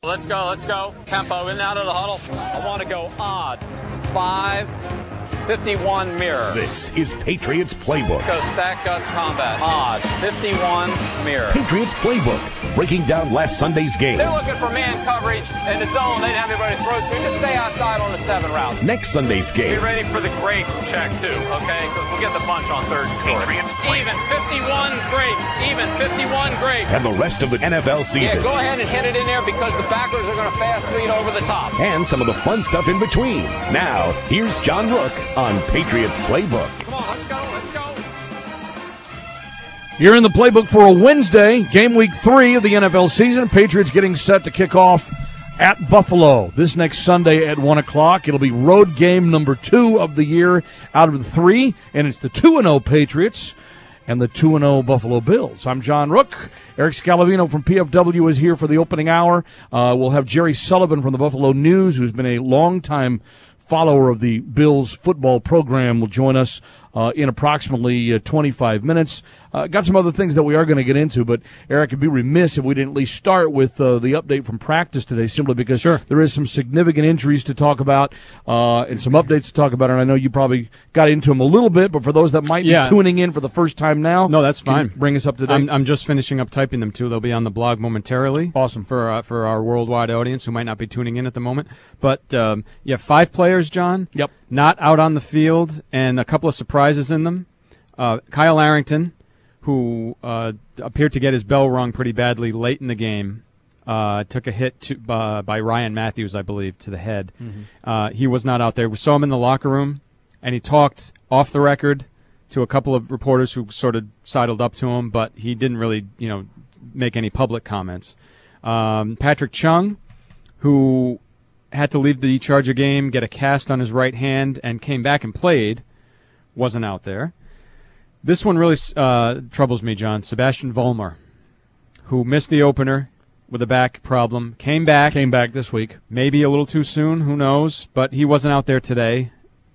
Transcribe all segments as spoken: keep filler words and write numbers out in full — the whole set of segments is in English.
Let's go, let's go. Tempo, in and out of the huddle. I want to go odd. Five, fifty-one mirror. This is Patriots Playbook. Go stack guts combat. Odd, fifty-one mirror. Patriots Playbook, breaking down last Sunday's game. They're looking for man coverage in the zone. They didn't have anybody to throw to. Just stay outside on the seven route. Next Sunday's game. Be ready for the grapes check, too, okay? Because we'll get the bunch on third and short. Even fifty-one grapes. Even fifty-one grapes. And the rest of the N F L season. Yeah, go ahead and hit it in there because the backers are going to fast lead over the top. And some of the fun stuff in between. Now, here's John Rook on Patriots Playbook. Come on, let's go, let's go. You're in the playbook for a Wednesday, game week three of the N F L season. Patriots getting set to kick off at Buffalo this next Sunday at one o'clock. It'll be road game number two of the year out of the three, and it's the two and oh Patriots and the two and oh Buffalo Bills. I'm John Rook. Eric Scalavino from P F W is here for the opening hour. Uh, we'll have Jerry Sullivan from the Buffalo News, who's been a longtime follower of the Bills football program, will join us uh, in approximately uh, twenty-five minutes. Uh, got some other things that we are going to get into, but Eric, it'd be remiss if we didn't at least start with uh, the update from practice today, simply because sure. there is some significant injuries to talk about uh, and some updates to talk about, and I know you probably got into them a little bit, but for those that might yeah. be tuning in for the first time now, no, that's fine. Bring us up to date. I'm, I'm just finishing up typing them, too. They'll be on the blog momentarily. Awesome. For, uh, for our worldwide audience who might not be tuning in at the moment. But, um, yeah, five players, John. Yep. Not out on the field, and a couple of surprises in them. Uh, Kyle Arrington, who uh, appeared to get his bell rung pretty badly late in the game, uh, took a hit to, uh, by Ryan Matthews, I believe, to the head. Mm-hmm. Uh, he was not out there. We saw him in the locker room, and he talked off the record to a couple of reporters who sort of sidled up to him, but he didn't really, you know, make any public comments. Um, Patrick Chung, who had to leave the Charger game, get a cast on his right hand, and came back and played, wasn't out there. This one really uh, troubles me, John. Sebastian Vollmer, who missed the opener with a back problem, came back. Came back this week. Maybe a little too soon, who knows, but he wasn't out there today,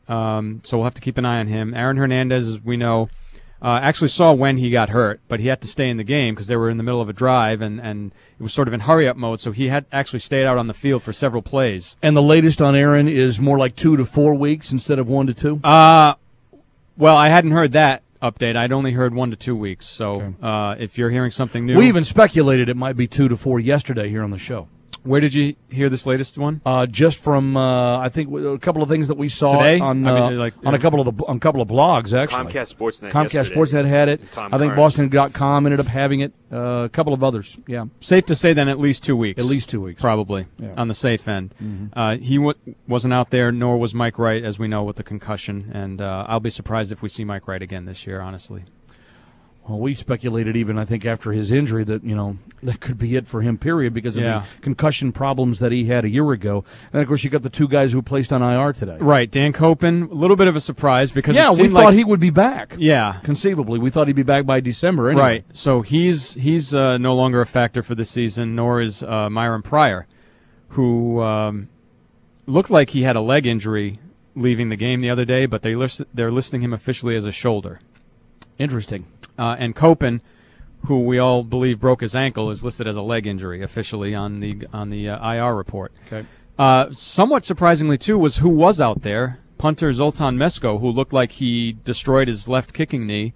um, so we'll have to keep an eye on him. Aaron Hernandez, as we know, uh, actually saw when he got hurt, but he had to stay in the game because they were in the middle of a drive, and, and it was sort of in hurry-up mode, so he had actually stayed out on the field for several plays. And the latest on Aaron is more like two to four weeks instead of one to two? Uh, well, I hadn't heard that update. I'd only heard one to two weeks, so okay. uh, if you're hearing something new. We even speculated it might be two to four yesterday here on the show. Where did you hear this latest one? Uh, just from uh, I think a couple of things that we saw today on I uh, mean, like, on a couple of the on a couple of blogs actually. Comcast Sportsnet. Comcast yesterday. Sportsnet had it. Tom I think Curran. Boston dot com ended up having it. Uh, a couple of others. Yeah. Safe to say then at least two weeks. At least two weeks. Probably yeah. on the safe end. Mm-hmm. Uh, he w- wasn't out there, nor was Mike Wright, as we know, with the concussion. And uh, I'll be surprised if we see Mike Wright again this year, honestly. Well, we speculated even, I think, after his injury that, you know, that could be it for him, period, because of yeah. the concussion problems that he had a year ago. And, of course, you got the two guys who were placed on I R today. Right. Dan Copen, a little bit of a surprise because yeah, it we seemed thought like, he would be back. Yeah. Conceivably. We thought he'd be back by December anyway. Right. So he's he's uh, no longer a factor for this season, nor is uh, Myron Pryor, who um, looked like he had a leg injury leaving the game the other day, but they list- they're listing him officially as a shoulder. Interesting. Uh, and Copen, who we all believe broke his ankle, is listed as a leg injury officially on the on the uh, I R report. Okay. Uh, somewhat surprisingly, too, was who was out there. Punter Zoltan Mesko, who looked like he destroyed his left kicking knee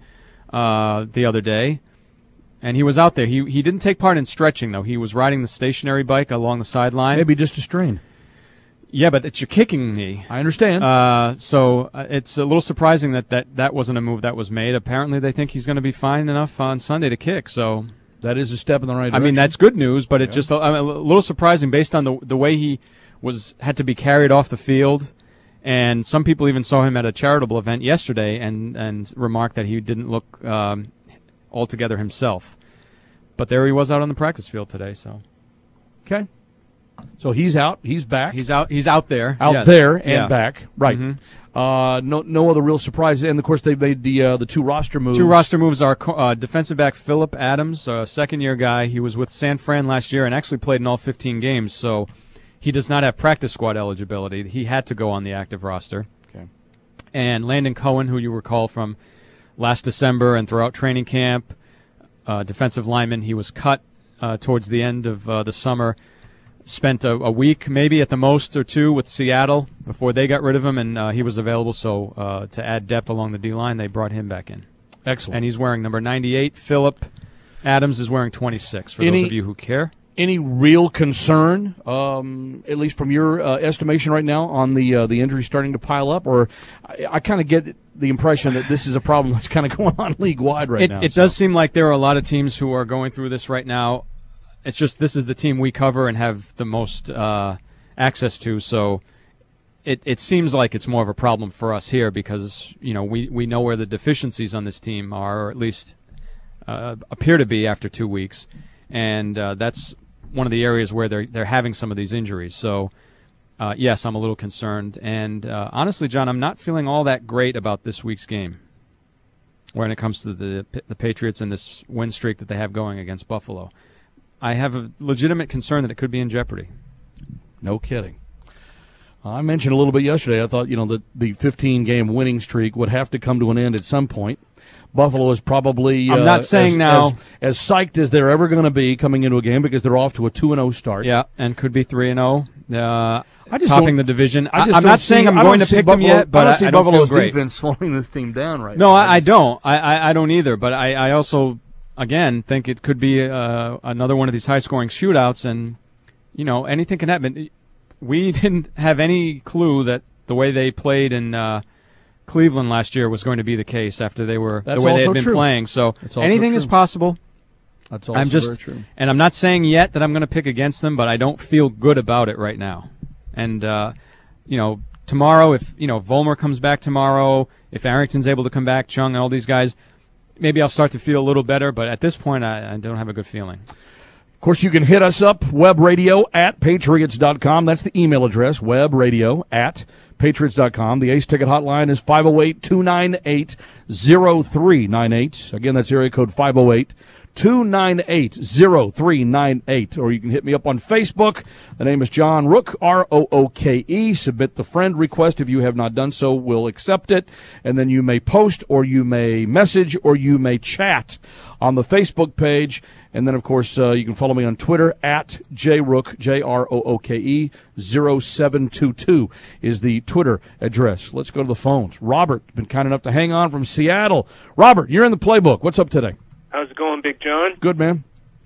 uh, the other day. And he was out there. He he didn't take part in stretching, though. He was riding the stationary bike along the sideline. Maybe just a strain. Yeah, but it's your kicking knee. I understand. Uh, so uh, it's a little surprising that, that that wasn't a move that was made. Apparently, they think he's going to be fine enough on Sunday to kick. So that is a step in the right direction. I mean, that's good news, but yeah. it's just a, a little surprising based on the the way he was had to be carried off the field. And some people even saw him at a charitable event yesterday and, and remarked that he didn't look um, altogether himself. But there he was out on the practice field today. So okay. So he's out. He's back. He's out. He's out there. Out yes. there and yeah. back. Right. Mm-hmm. Uh, no, no other real surprises. And of course, they made the uh, the two roster moves. Two roster moves are uh, defensive back Phillip Adams, a second year guy. He was with San Fran last year and actually played in all fifteen games. So he does not have practice squad eligibility. He had to go on the active roster. Okay. And Landon Cohen, who you recall from last December and throughout training camp, uh, defensive lineman. He was cut uh, towards the end of uh, the summer. spent a, a week, maybe at the most, or two with Seattle before they got rid of him, and uh, he was available. So uh, to add depth along the D-line, they brought him back in. Excellent. And he's wearing number ninety-eight. Phillip Adams is wearing twenty-six, for Any, those of you who care. Any real concern, um, at least from your uh, estimation right now, on the uh, the injury starting to pile up? Or I, I kind of get the impression that this is a problem that's kind of going on league-wide right it, now. It so. does seem like there are a lot of teams who are going through this right now. It's just this is the team we cover and have the most uh, access to, so it, it seems like it's more of a problem for us here because, you know, we, we know where the deficiencies on this team are, or at least uh, appear to be after two weeks, and uh, that's one of the areas where they're they're having some of these injuries. So, uh, yes, I'm a little concerned. And uh, honestly, John, I'm not feeling all that great about this week's game when it comes to the the Patriots and this win streak that they have going against Buffalo. I have a legitimate concern that it could be in jeopardy. No kidding. I mentioned a little bit yesterday, I thought, you know, that the fifteen-game winning streak would have to come to an end at some point. Buffalo is probably I'm uh, not saying as, now. As, as psyched as they're ever going to be coming into a game because they're off to a two and oh start. Yeah, and could be three and oh, uh, I just topping don't- the division. I just I'm don't not saying see- I'm I going don't to see pick Buffalo, them yet, but I I, don't see I don't Buffalo's feel great. defense slowing this team down right No, now. I, I don't. I, I, I don't either. But I, I also, again, think it could be uh, another one of these high-scoring shootouts, and you know anything can happen. We didn't have any clue that the way they played in uh, Cleveland last year was going to be the case after they were That's the way they also had been true. playing. So That's also anything true. is possible. That's also I'm just, very true. and I'm not saying yet that I'm going to pick against them, but I don't feel good about it right now. And uh, you know, tomorrow, if you know Vollmer comes back tomorrow, if Arrington's able to come back, Chung and all these guys, maybe I'll start to feel a little better. But at this point, I, I don't have a good feeling. Of course, you can hit us up, web radio at patriots dot com. That's the email address, web radio at patriots dot com. The Ace Ticket hotline is five oh eight, two nine eight, oh three nine eight. Again, that's area code five oh eight, two nine eight, oh three nine eight. Or you can hit me up on Facebook. The name is John Rook, R O O K E. Submit the friend request. If you have not done so, we'll accept it. And then you may post, or you may message, or you may chat on the Facebook page. And then, of course, uh, you can follow me on Twitter at jrook, J R O O K E, zero seven two two is the Twitter address. Let's go to the phones. Robert, been kind enough to hang on from Seattle. Robert, you're in the playbook. What's up today? How's it going, Big John? Good, man.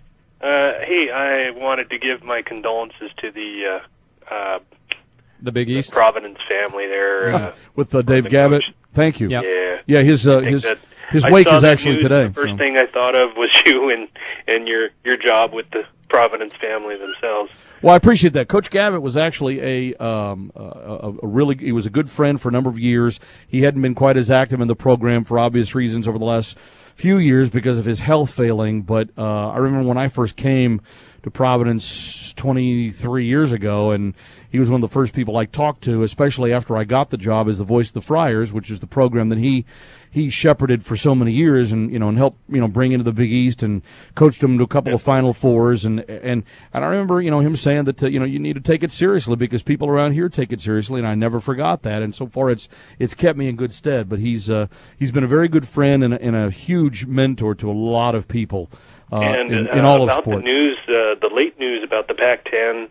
Uh, hey, I wanted to give my condolences to the uh, uh, The Big East. Providence family there. Uh, With uh, Dave the Gavitt. coach. Thank you. Yep. Yeah. Yeah, his uh, I think his that- his I wake saw is that actually news, today. The first so. thing I thought of was you and, and your, your job with the Providence family themselves. Well, I appreciate that. Coach Gavitt was actually a, um, a, a really, he was a good friend for a number of years. He hadn't been quite as active in the program for obvious reasons over the last few years because of his health failing. But uh, I remember when I first came to Providence twenty-three years ago, and he was one of the first people I talked to, especially after I got the job as the voice of the Friars, which is the program that he he shepherded for so many years, and you know, and helped you know bring into the Big East, and coached him to a couple of Final Fours, and and and I remember you know him saying that uh, you know you need to take it seriously because people around here take it seriously, and I never forgot that, and so far it's it's kept me in good stead. But he's uh, he's been a very good friend and a, and a huge mentor to a lot of people uh, and in, uh, in all about of sport. the news, uh, the late news about the Pac ten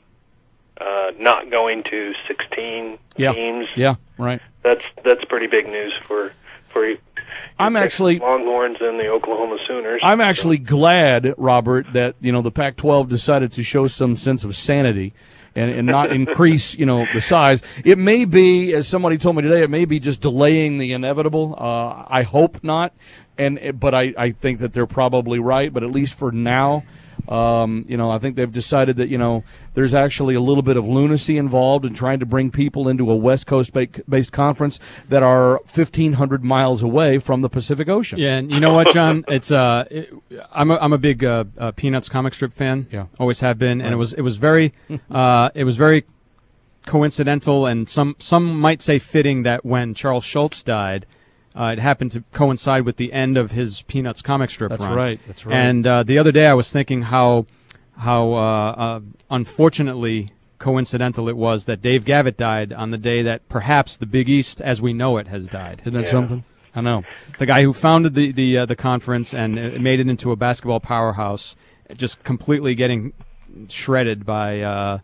uh, not going to sixteen Yeah. teams. Yeah, right. That's that's pretty big news for for you. I'm actually Longhorns and the Oklahoma Sooners. I'm actually glad, Robert, that you know the Pac twelve decided to show some sense of sanity and, and not increase you know the size. It may be, as somebody told me today, it may be just delaying the inevitable. Uh, I hope not, and but I, I think that they're probably right. But at least for now, um, you know, I think they've decided that you know there's actually a little bit of lunacy involved in trying to bring people into a West Coast based conference that are fifteen hundred miles away from the Pacific Ocean. Yeah, and you know what, John? It's uh, it, I'm a I'm a big uh, uh, Peanuts comic strip fan. Yeah. Always have been, and it was it was very uh, it was very coincidental, and some some might say fitting that when Charles Schultz died, uh, it happened to coincide with the end of his Peanuts comic strip That's run. right. That's right. And uh, the other day, I was thinking how how uh, uh, unfortunately coincidental it was that Dave Gavitt died on the day that perhaps the Big East, as we know it, has died. Isn't that Yeah. something? I know. The guy who founded the the uh, the conference and uh, made it into a basketball powerhouse, just completely getting shredded by uh,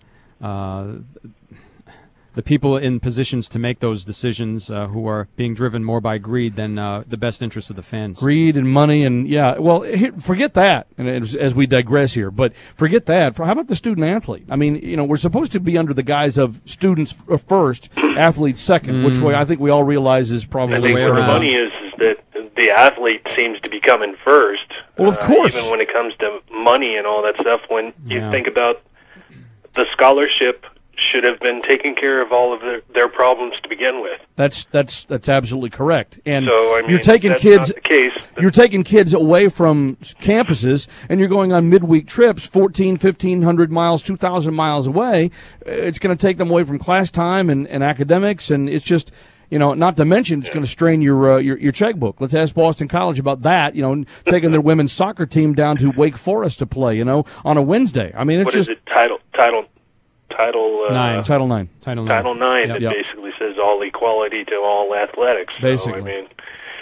uh, the people in positions to make those decisions uh, who are being driven more by greed than uh, the best interest of the fans. Greed and money and, yeah, well, forget that, and as, as we digress here, but forget that. How about the student athlete? I mean, you know, we're supposed to be under the guise of students first, athletes second, mm. which way I think we all realize is probably I think the way where the around. money is, is that the athlete seems to be coming first. Well, of course. Uh, even when it comes to money and all that stuff, when you Yeah. think about the scholarship should have been taking care of all of their, their problems to begin with. That's that's that's absolutely correct. And So, I mean, you're taking that's kids not the case. you're taking kids away from campuses and you're going on midweek trips fourteen, fifteen hundred miles, two thousand miles away. It's going to take them away from class time and, and academics, and it's just, you know, not to mention it's going to strain your, uh, your your checkbook. Let's ask Boston College about that, you know, taking their women's soccer team down to Wake Forest to play, you know, on a Wednesday. I mean, it's What just is it? Title, title, title, uh, Nine. Title nine. Title nine. Title nine Yep. that Yep. basically says all equality to all athletics. Basically. So, I mean,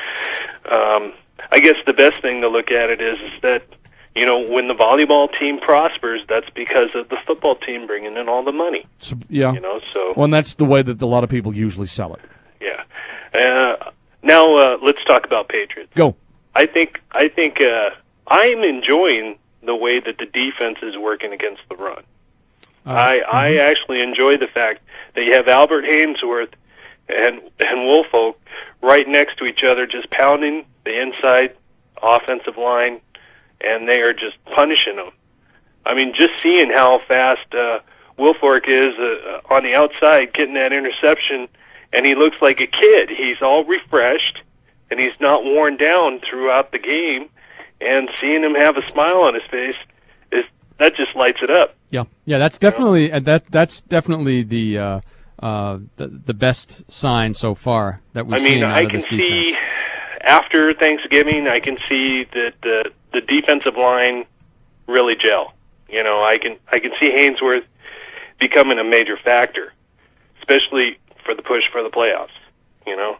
um, I guess the best thing to look at it is, is that, you know, when the volleyball team prospers, that's because of the football team bringing in all the money. So, yeah. You know, so Well, and that's the way that a lot of people usually sell it. yeah. Uh, now uh, let's talk about Patriots. Go. I think I think uh, I'm enjoying the way that the defense is working against the run. Uh, I I mm-hmm. actually enjoy the fact that you have Albert Hainsworth and and Woolfolk right next to each other, just pounding the inside offensive line, and they are just punishing them. I mean, just seeing how fast uh, Woolfolk is uh, on the outside, getting that interception, and he looks like a kid. He's all refreshed, and he's not worn down throughout the game. And seeing him have a smile on his face, is that just lights it up. Yeah. Yeah, that's definitely uh, that. That's definitely the uh, uh, the, the best sign so far that we've I mean, seen out I of can this defense. see after Thanksgiving, I can see that the the defensive line really gel. You know, I can I can see Hainsworth becoming a major factor, especially for the push for the playoffs. You know,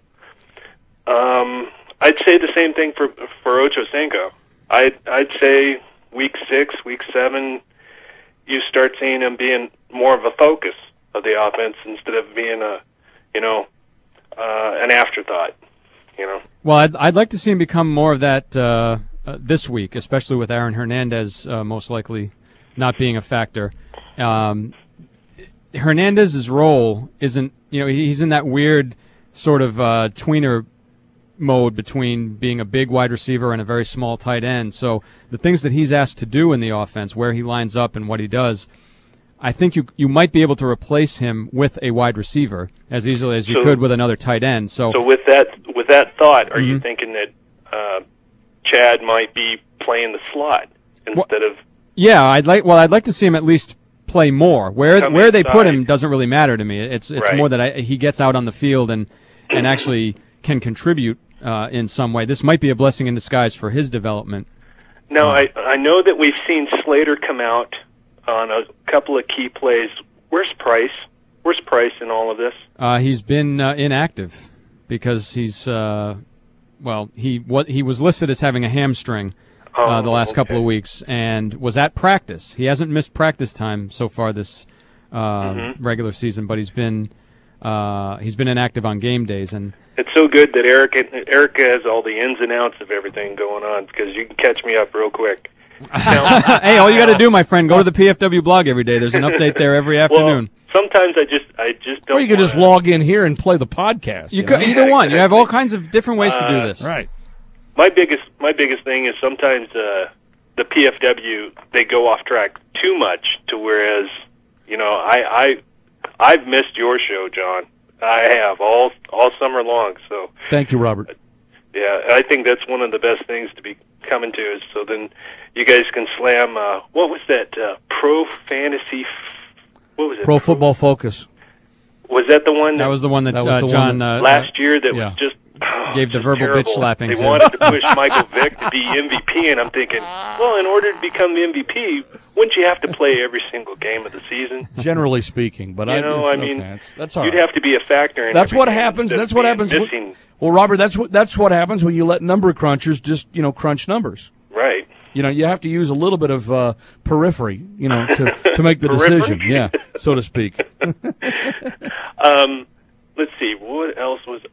um, I'd say the same thing for for Ochocinco. I'd I'd say week six, week seven, you start seeing him being more of a focus of the offense instead of being a, you know, uh, an afterthought. You know. Well, I'd, I'd like to see him become more of that uh, uh, this week, especially with Aaron Hernandez uh, most likely not being a factor. Um, Hernandez's role isn't, you know, he's in that weird sort of uh, tweener mode between being a big wide receiver and a very small tight end. So the things that he's asked to do in the offense, where he lines up and what he does, I think you you might be able to replace him with a wide receiver as easily as you So- could with another tight end. So, So with that with that thought, are you Mhm. thinking that uh, Chad might be playing the slot instead of? yeah, I'd like well, I'd like to see him at least play more. Where Come where they put inside. him doesn't really matter to me. It's it's Right. more that I, he gets out on the field and and actually can contribute uh, in some way. This might be a blessing in disguise for his development. No, I I know that we've seen Slater come out on a couple of key plays. Where's Price? Where's Price in all of this? Uh, he's been uh, inactive because he's uh, well, he what he was listed as having a hamstring uh, Oh, the last okay. couple of weeks and was at practice. He hasn't missed practice time so far this uh, Mm-hmm. regular season, but he's been uh, he's been inactive on game days and. It's so good that Erica Erica has all the ins and outs of everything going on because you can catch me up real quick. Now, Hey, all you got to do, my friend, go to the P F W blog every day. There's an update there every afternoon. Well, sometimes I just I just don't. Or you could just wanna- log in here and play the podcast. you know? could, either one. You have all kinds of different ways to do Uh, this. Right. My biggest my biggest thing is sometimes uh, the P F W they go off track too much to whereas you know I I I've missed your show, John. I have all all summer long. So Thank you, Robert. yeah, I think that's one of the best things to be coming to is so then you guys can slam. Uh, what was that? Uh, Pro Fantasy. F- what was it? Pro Football Focus. Was that the one that, That was the one that, That was uh, the one John that uh, last year that yeah. was just oh, Gave the just verbal bitch terrible. slapping They to- wanted to push Michael Vick to be M V P, and I'm thinking, well, in order to become the M V P, wouldn't you have to play every single game of the season? Generally speaking, but You I, know, it's- I mean, okay, that's, that's all You'd right. have to be a factor in That's every what game happens. instead That's of what being happens. when- Missing. Well, Robert, that's what that's what happens when you let number crunchers just you know crunch numbers. Right. You know, you have to use a little bit of uh, periphery, you know, to, to make the Periphery? decision. Yeah. so to speak. um, let's see, what else was...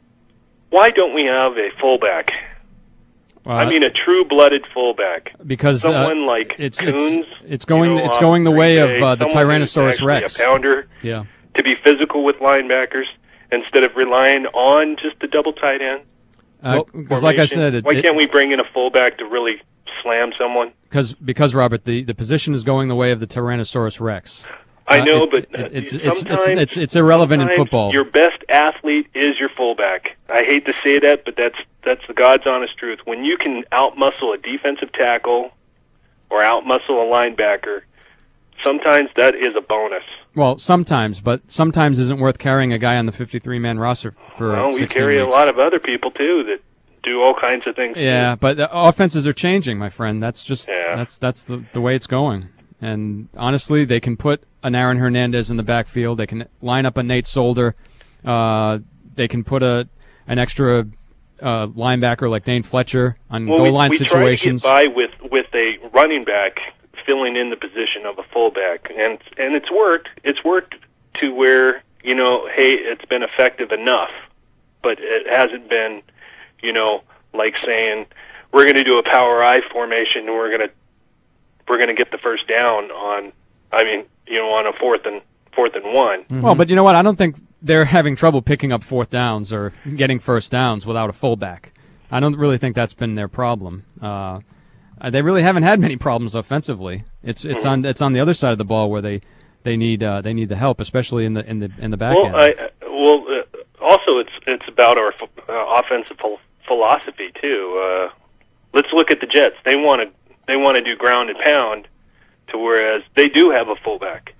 Why don't we have a fullback? Uh, I mean, a true-blooded fullback. Because someone uh, like it's, Coons. It's, it's going. You know, it's going the way Day, of uh, the Tyrannosaurus Rex. A pounder. Yeah. To be physical with linebackers instead of relying on just the double tight end. Because, uh, like I said, it, why it, can't we bring in a fullback to really slam someone? Because, because Robert, the, the position is going the way of the Tyrannosaurus Rex. I know, uh, but it, it's, it's, it's, it's, it's, it's irrelevant in football. Your best athlete is your fullback. I hate to say that, but that's that's the God's honest truth. When you can outmuscle a defensive tackle or outmuscle a linebacker, sometimes that is a bonus. Well, sometimes, but sometimes isn't worth carrying a guy on the fifty-three man roster for well, we sixteen carry weeks. a lot of other people too that do all kinds of things. Yeah, too. but the offenses are changing, my friend. That's just yeah. that's that's the the way it's going. And honestly, they can put an Aaron Hernandez in the backfield. They can line up a Nate Solder. Uh, they can put a an extra uh, linebacker like Dane Fletcher on well, goal we, line we situations. We try to get by with, with a running back filling in the position of a fullback, and and it's worked. It's worked to where, you know, hey, it's been effective enough, but it hasn't been, you know, like saying we're going to do a power I formation and we're going to we're going to get the first down on, I mean, you know, on a fourth and fourth and one. Mm-hmm. Well, but you know what? I don't think they're having trouble picking up fourth downs or getting first downs without a fullback. I don't really think that's been their problem. Uh, they really haven't had many problems offensively. It's it's mm-hmm. on it's on the other side of the ball where they they need uh, they need the help, especially in the in the in the back well, end. I, well, uh, also it's it's about our uh, offensive philosophy too. Uh, let's look at the Jets. They want to. They want to do ground and pound, to whereas they do have a fullback.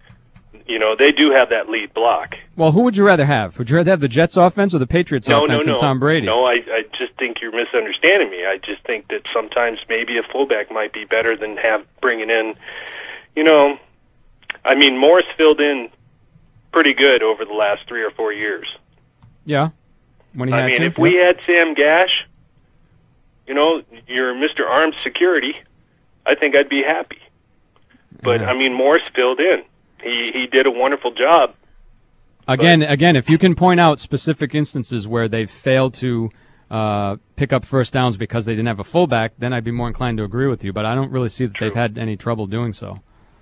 You know, they do have that lead block. Well, who would you rather have? Would you rather have the Jets offense or the Patriots no, offense no, no. and Tom Brady? No, I, I just think you're misunderstanding me. I just think that sometimes maybe a fullback might be better than have bringing in, you know, I mean, Morris filled in pretty good over the last three or four years. Yeah. When he I had mean, to, if yeah. we had Sam Gash, you know, you're Mister Armed Security, I think I'd be happy. But, yeah. I mean, Morris filled in. He he did a wonderful job. Again, but, again, if you can point out specific instances where they've failed to uh, pick up first downs because they didn't have a fullback, then I'd be more inclined to agree with you. But I don't really see that True. they've had any trouble doing so.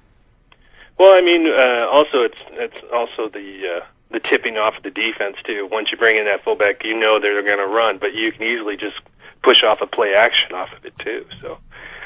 Well, I mean, uh, also it's it's also the uh, the tipping off of the defense too. Once you bring in that fullback, you know they're going to run, but you can easily just push off a play action off of it too. So,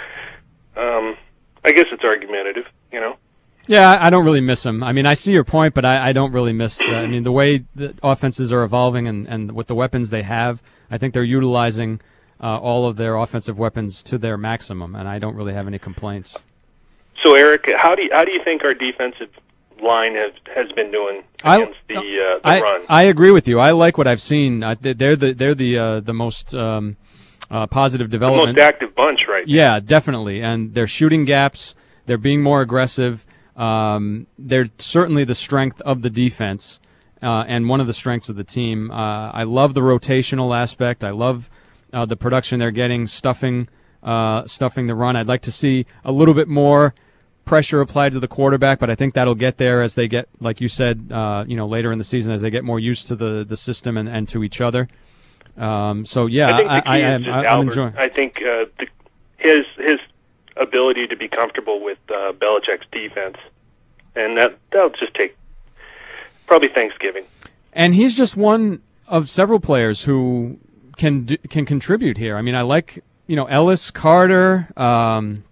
um, I guess it's argumentative, you know. Yeah, I don't really miss him. I mean, I see your point, but I, I don't really miss. The, I mean, the way the offenses are evolving and, and with the weapons they have, I think they're utilizing uh, all of their offensive weapons to their maximum, and I don't really have any complaints. So, Eric, how do you, how do you think our defensive line has has been doing against I, the uh, the I, run? I agree with you. I like what I've seen. Uh, they're the they're the uh, the most um, uh, positive development. The most active bunch, right? Yeah, definitely. And they're shooting gaps. They're being more aggressive. Um, they're certainly the strength of the defense uh, and one of the strengths of the team. Uh, I love the rotational aspect. I love uh, the production they're getting, stuffing uh, stuffing the run. I'd like to see a little bit more pressure applied to the quarterback, but I think that'll get there as they get, like you said, uh, you know, later in the season as they get more used to the, the system and, and to each other. Um, so yeah, I think the key I, I, is just I, I'm Albert. enjoying. I think uh, the, his his ability to be comfortable with uh, Belichick's defense, and that that'll just take probably Thanksgiving. And he's just one of several players who can do, can contribute here. I mean, I like you know Ellis, Carter, um,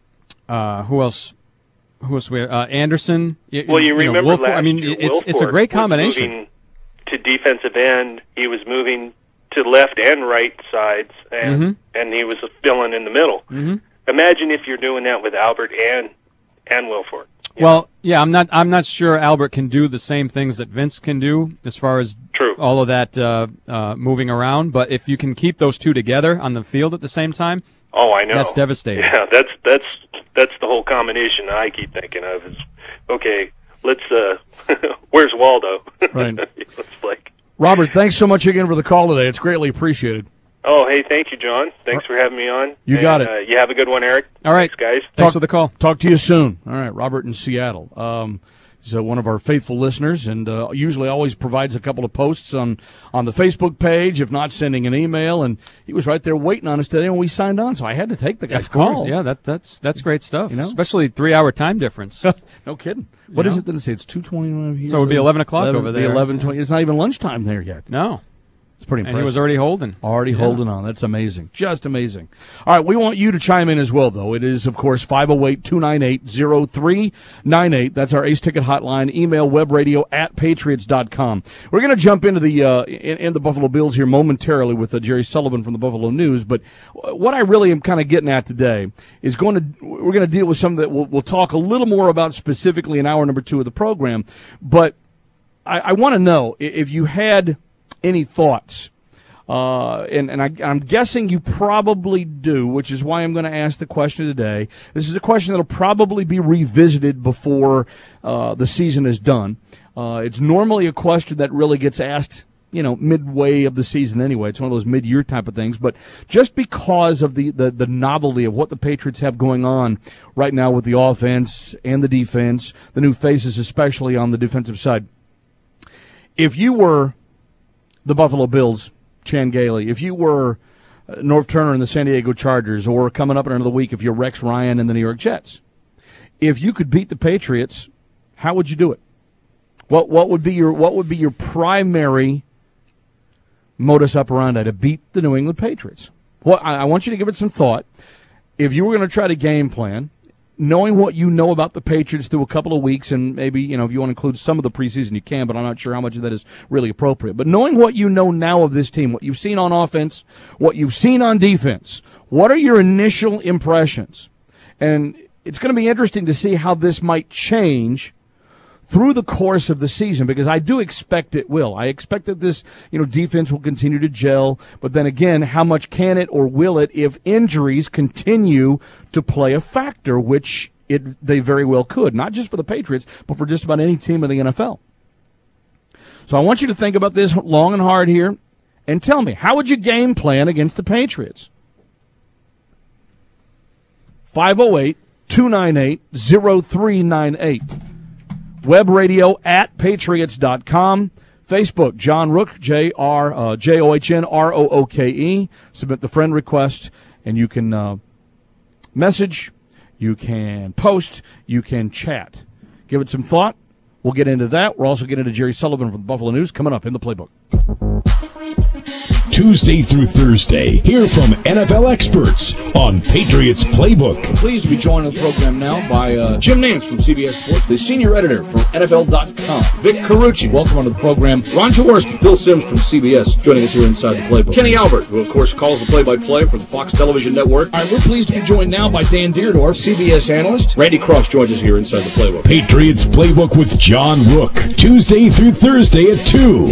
uh, who else? Who else? We uh, Anderson. Well, you, you remember know, Wilford, last I mean, year, it's it's a Wilford great was combination. moving to defensive end, he was moving to left and right sides, and mm-hmm. and he was filling in the middle. Mm-hmm. Imagine if you're doing that with Albert and and Wilford. Well, know? yeah, I'm not. I'm not sure Albert can do the same things that Vince can do as far as True. all of that uh, uh, moving around. But if you can keep those two together on the field at the same time, oh, I know that's devastating. Yeah, that's that's that's the whole combination that I keep thinking of. Is okay. Let's. Uh, where's Waldo? Right. It's like. Robert, thanks so much again for the call today. It's greatly appreciated. Oh, hey, thank you, John. Thanks for having me on. You and, got it. Uh, you have a good one, Eric. All right, Thanks, guys. Thanks Talk, for the call. Talk to you soon. All right, Robert in Seattle. Um, He's uh, one of our faithful listeners, and uh, usually always provides a couple of posts on, on the Facebook page, if not sending an email. And he was right there waiting on us today when we signed on, so I had to take the guy's Of course, call. yeah, that that's that's great stuff. You know? Especially three-hour time difference. No kidding. What You is know? it that it say? It's two twenty-one here. So it would be eleven o'clock eleven, over be there. eleven twenty. It's not even lunchtime there yet. No. It's pretty And impressive. he was already holding. Already Yeah. holding on. That's amazing. Just amazing. All right, we want you to chime in as well, though. It is, of course, five oh eight, two nine eight, oh three nine eight. That's our Ace Ticket hotline. Email webradio at patriots dot com. We're going to jump into the uh, in, in the Buffalo Bills here momentarily with uh, Jerry Sullivan from the Buffalo News. But what I really am kind of getting at today is going to we're going to deal with something that we'll, we'll talk a little more about specifically in hour number two of the program. But I, I want to know if you had any thoughts. Uh, and, and I, I'm guessing you probably do, which is why I'm going to ask the question today. This is a question that'll probably be revisited before uh, the season is done. Uh, it's normally a question that really gets asked, you know, midway of the season anyway. It's one of those mid-year type of things. But just because of the, the, the novelty of what the Patriots have going on right now with the offense and the defense, the new faces especially on the defensive side, if you were the Buffalo Bills, Chan Gailey, if you were uh, Norv Turner and the San Diego Chargers, or coming up at the end of the week, if you're Rex Ryan and the New York Jets, if you could beat the Patriots, how would you do it? What what would be your what would be your primary modus operandi to beat the New England Patriots? Well, I, I want you to give it some thought. If you were going to try to game plan, knowing what you know about the Patriots through a couple of weeks, and maybe, you know, if you want to include some of the preseason, you can, but I'm not sure how much of that is really appropriate. But knowing what you know now of this team, what you've seen on offense, what you've seen on defense, what are your initial impressions? And it's going to be interesting to see how this might change through the course of the season, because I do expect it will. I expect that this, you know, defense will continue to gel, but then again, how much can it or will it if injuries continue to play a factor, which it they very well could, not just for the Patriots, but for just about any team in the N F L. So I want you to think about this long and hard here, and tell me, how would you game plan against the Patriots? five oh eight, two nine eight, oh three nine eight. Web radio at patriots dot com. Facebook, John Rook, J R uh, J O H N R O O K E. Submit the friend request, and you can uh, message, you can post, you can chat. Give it some thought. We'll get into that. We're also getting into Jerry Sullivan from the Buffalo News coming up in the Playbook. Tuesday through Thursday, hear from N F L experts on Patriots Playbook. Pleased to be joined on the program now by uh, Jim Nance from C B S Sports, the senior editor from N F L dot com. Vic Carucci, welcome onto the program. Ron Jaworski, Phil Simms from C B S, joining us here inside the Playbook. Kenny Albert, who of course calls the play-by-play for the Fox Television Network. All right, we're pleased to be joined now by Dan Deerdorf, C B S analyst. Randy Cross joins us here inside the Playbook. Patriots Playbook with John Rook, Tuesday through Thursday at two.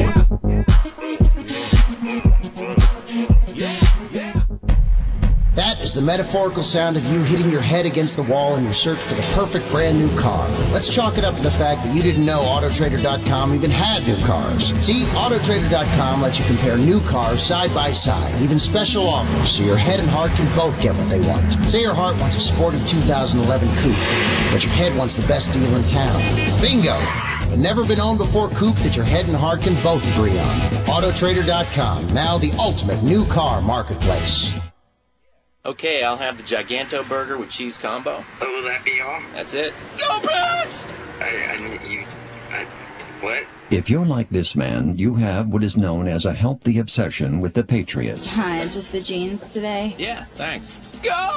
That is the metaphorical sound of you hitting your head against the wall in your search for the perfect brand new car. Let's chalk it up to the fact that you didn't know Auto Trader dot com even had new cars. See, Auto Trader dot com lets you compare new cars side by side, even special offers, so your head and heart can both get what they want. Say your heart wants a sporty two thousand eleven coupe, but your head wants the best deal in town. Bingo! A never-been-owned-before coupe that your head and heart can both agree on. Auto Trader dot com, now the ultimate new car marketplace. Okay, I'll have the Giganto burger with cheese combo. Oh, will that be all? That's it. Go Pats! I, I, you, I, what? If you're like this man, you have what is known as a healthy obsession with the Patriots. Hi, just the jeans today? Yeah, thanks. Go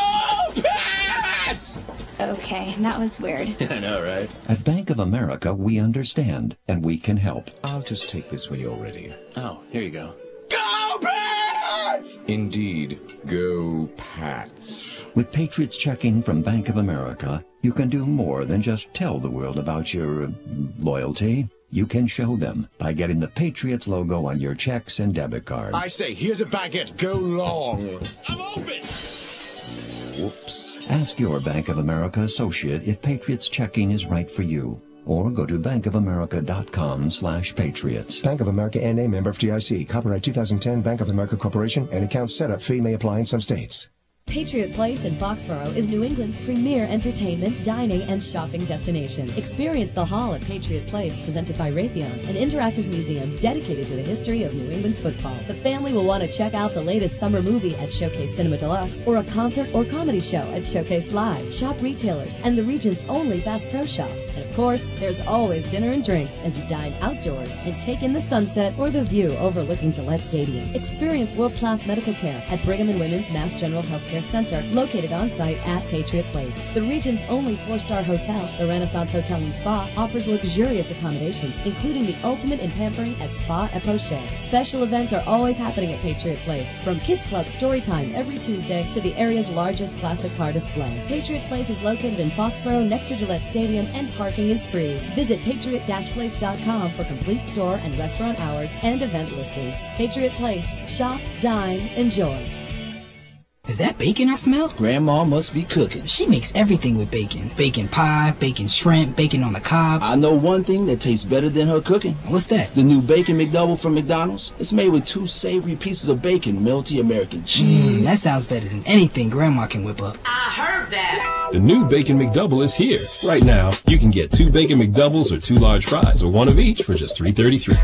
Pats! Okay, that was weird. I know, right? At Bank of America, we understand, and we can help. I'll just take this when you're ready. Oh, here you go. Go Pats! Indeed, go Pats. With Patriots checking from Bank of America, you can do more than just tell the world about your uh, loyalty. You can show them by getting the Patriots logo on your checks and debit cards. I say, here's a baguette. Go long. I'm open! Whoops. Ask your Bank of America associate if Patriots checking is right for you. Or go to bankofamerica.com slash patriots. Bank of America N A member F D I C. Copyright two thousand ten Bank of America Corporation and account setup fee may apply in some states. Patriot Place in Foxborough is New England's premier entertainment, dining, and shopping destination. Experience the Hall at Patriot Place, presented by Raytheon, an interactive museum dedicated to the history of New England football. The family will want to check out the latest summer movie at Showcase Cinema Deluxe, or a concert or comedy show at Showcase Live. Shop retailers and the region's only Bass Pro Shops. And of course, there's always dinner and drinks as you dine outdoors and take in the sunset or the view overlooking Gillette Stadium. Experience world-class medical care at Brigham and Women's Mass General Healthcare Center, located on site at Patriot Place. The region's only four-star hotel, the Renaissance Hotel and Spa, offers luxurious accommodations, including the ultimate in pampering at Spa et Poche. Special events are always happening at Patriot Place, from Kids Club Storytime every Tuesday to the area's largest classic car display. Patriot Place is located in Foxborough next to Gillette Stadium, and parking is free. Visit patriot place dot com for complete store and restaurant hours and event listings. Patriot Place. Shop, dine, enjoy. Is that bacon I smell? Grandma must be cooking. She makes everything with bacon. Bacon pie, bacon shrimp, bacon on the cob. I know one thing that tastes better than her cooking. What's that? The new Bacon McDouble from McDonald's. It's made with two savory pieces of bacon, melty American cheese. Mm, that sounds better than anything Grandma can whip up. I heard that. The new Bacon McDouble is here. Right now, you can get two Bacon McDoubles or two large fries, or one of each for just three thirty-three.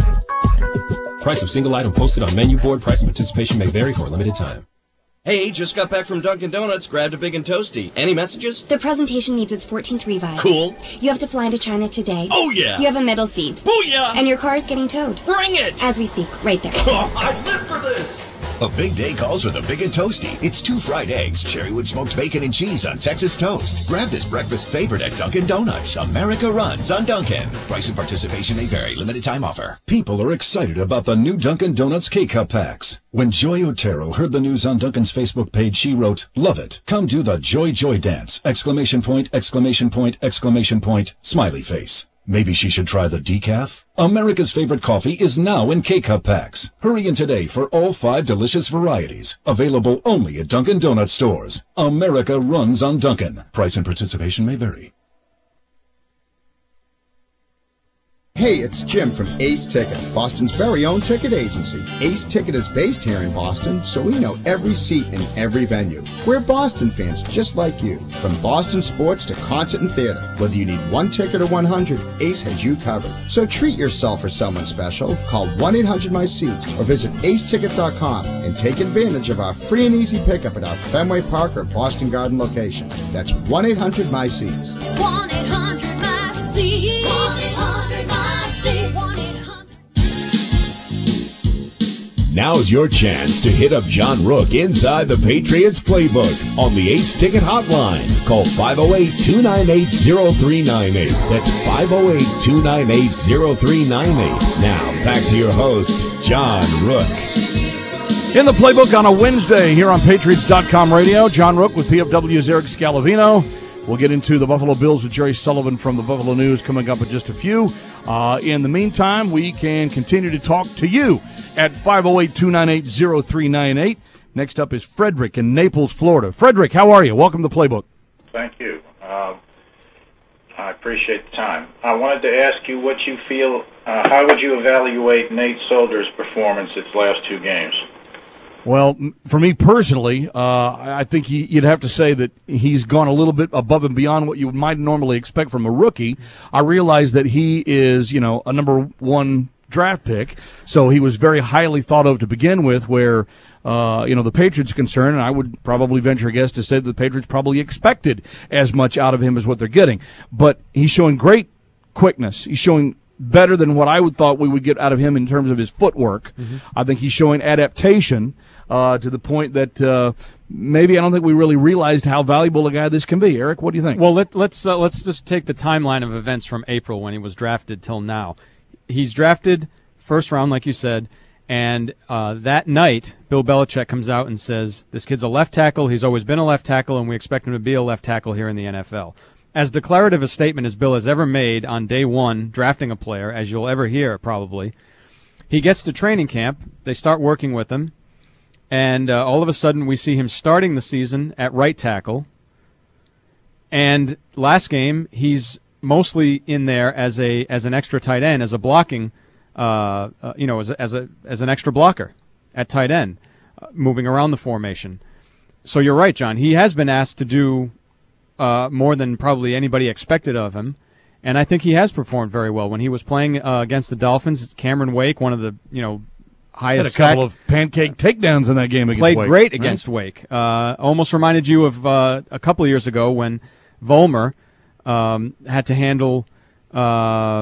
Price of single item posted on menu board. Price and participation may vary for a limited time. Hey, just got back from Dunkin' Donuts, grabbed a Big and Toasty. Any messages? The presentation needs its fourteenth revive. Cool. You have to fly to China today. Oh, yeah. You have a middle seat. Booyah! And your car is getting towed. Bring it! As we speak, right there. Oh, I live for this! A big day calls for the Big and Toasty. It's two fried eggs, cherrywood smoked bacon and cheese on Texas toast. Grab this breakfast favorite at Dunkin' Donuts. America runs on Dunkin'. Price and participation may vary. Limited time offer. People are excited about the new Dunkin' Donuts K-Cup packs. When Joy Otero heard the news on Dunkin's Facebook page, she wrote, "Love it. Come do the Joy Joy dance!" Exclamation point, exclamation point, exclamation point, smiley face. Maybe she should try the decaf? America's favorite coffee is now in K-Cup packs. Hurry in today for all five delicious varieties. Available only at Dunkin' Donuts stores. America runs on Dunkin'. Price and participation may vary. Hey, it's Jim from Ace Ticket, Boston's very own ticket agency. Ace Ticket is based here in Boston, so we know every seat in every venue. We're Boston fans just like you. From Boston sports to concert and theater, whether you need one ticket or one hundred, Ace has you covered. So treat yourself or someone special. Call one eight hundred my seats or visit ace ticket dot com and take advantage of our free and easy pickup at our Fenway Park or Boston Garden location. That's one eight hundred my seats. one eight hundred my seats. one eight hundred my seats. Now's your chance to hit up John Rook inside the Patriots playbook on the Ace Ticket Hotline. Call five oh eight, two nine eight, oh three nine eight. That's five oh eight, two nine eight, oh three nine eight. Now, back to your host, John Rook. In the playbook on a Wednesday here on Patriots dot com radio, John Rook with P F W's Eric Scalavino. We'll get into the Buffalo Bills with Jerry Sullivan from the Buffalo News coming up in just a few. Uh, in the meantime, we can continue to talk to you at five oh eight, two nine eight, oh three nine eight. Next up is Frederick in Naples, Florida. Frederick, how are you? Welcome to the playbook. Thank you. Uh, I appreciate the time. I wanted to ask you what you feel, uh, how would you evaluate Nate Solder's performance its last two games? Well, for me personally, uh, I think he, you'd have to say that he's gone a little bit above and beyond what you might normally expect from a rookie. I realize that he is, you know, a number one draft pick, so he was very highly thought of to begin with, where, uh, you know, the Patriots are concerned, and I would probably venture a guess to say that the Patriots probably expected as much out of him as what they're getting. But he's showing great quickness. He's showing better than what I would thought we would get out of him in terms of his footwork. Mm-hmm. I think he's showing adaptation uh, to the point that uh, maybe I don't think we really realized how valuable a guy this can be. Eric, what do you think? Well, let, let's uh, let's just take the timeline of events from April when he was drafted till now. He's drafted first round, like you said, and uh, that night, Bill Belichick comes out and says, this kid's a left tackle, he's always been a left tackle, and we expect him to be a left tackle here in the N F L. As declarative a statement as Bill has ever made on day one, drafting a player, as you'll ever hear probably, he gets to training camp, they start working with him, and uh, all of a sudden we see him starting the season at right tackle, and last game he's mostly in there as a as an extra tight end, as a blocking, uh, uh, you know, as a, as a as an extra blocker at tight end, uh, moving around the formation. so you're right, John. He has been asked to do uh, more than probably anybody expected of him, and I think he has performed very well. When he was playing uh, against the Dolphins, Cameron Wake, one of the you know highest, had a couple sack, of pancake takedowns in that game against played Wake. great right? against Wake. Uh, almost reminded you of uh, a couple of years ago when Vollmer um, had to handle uh,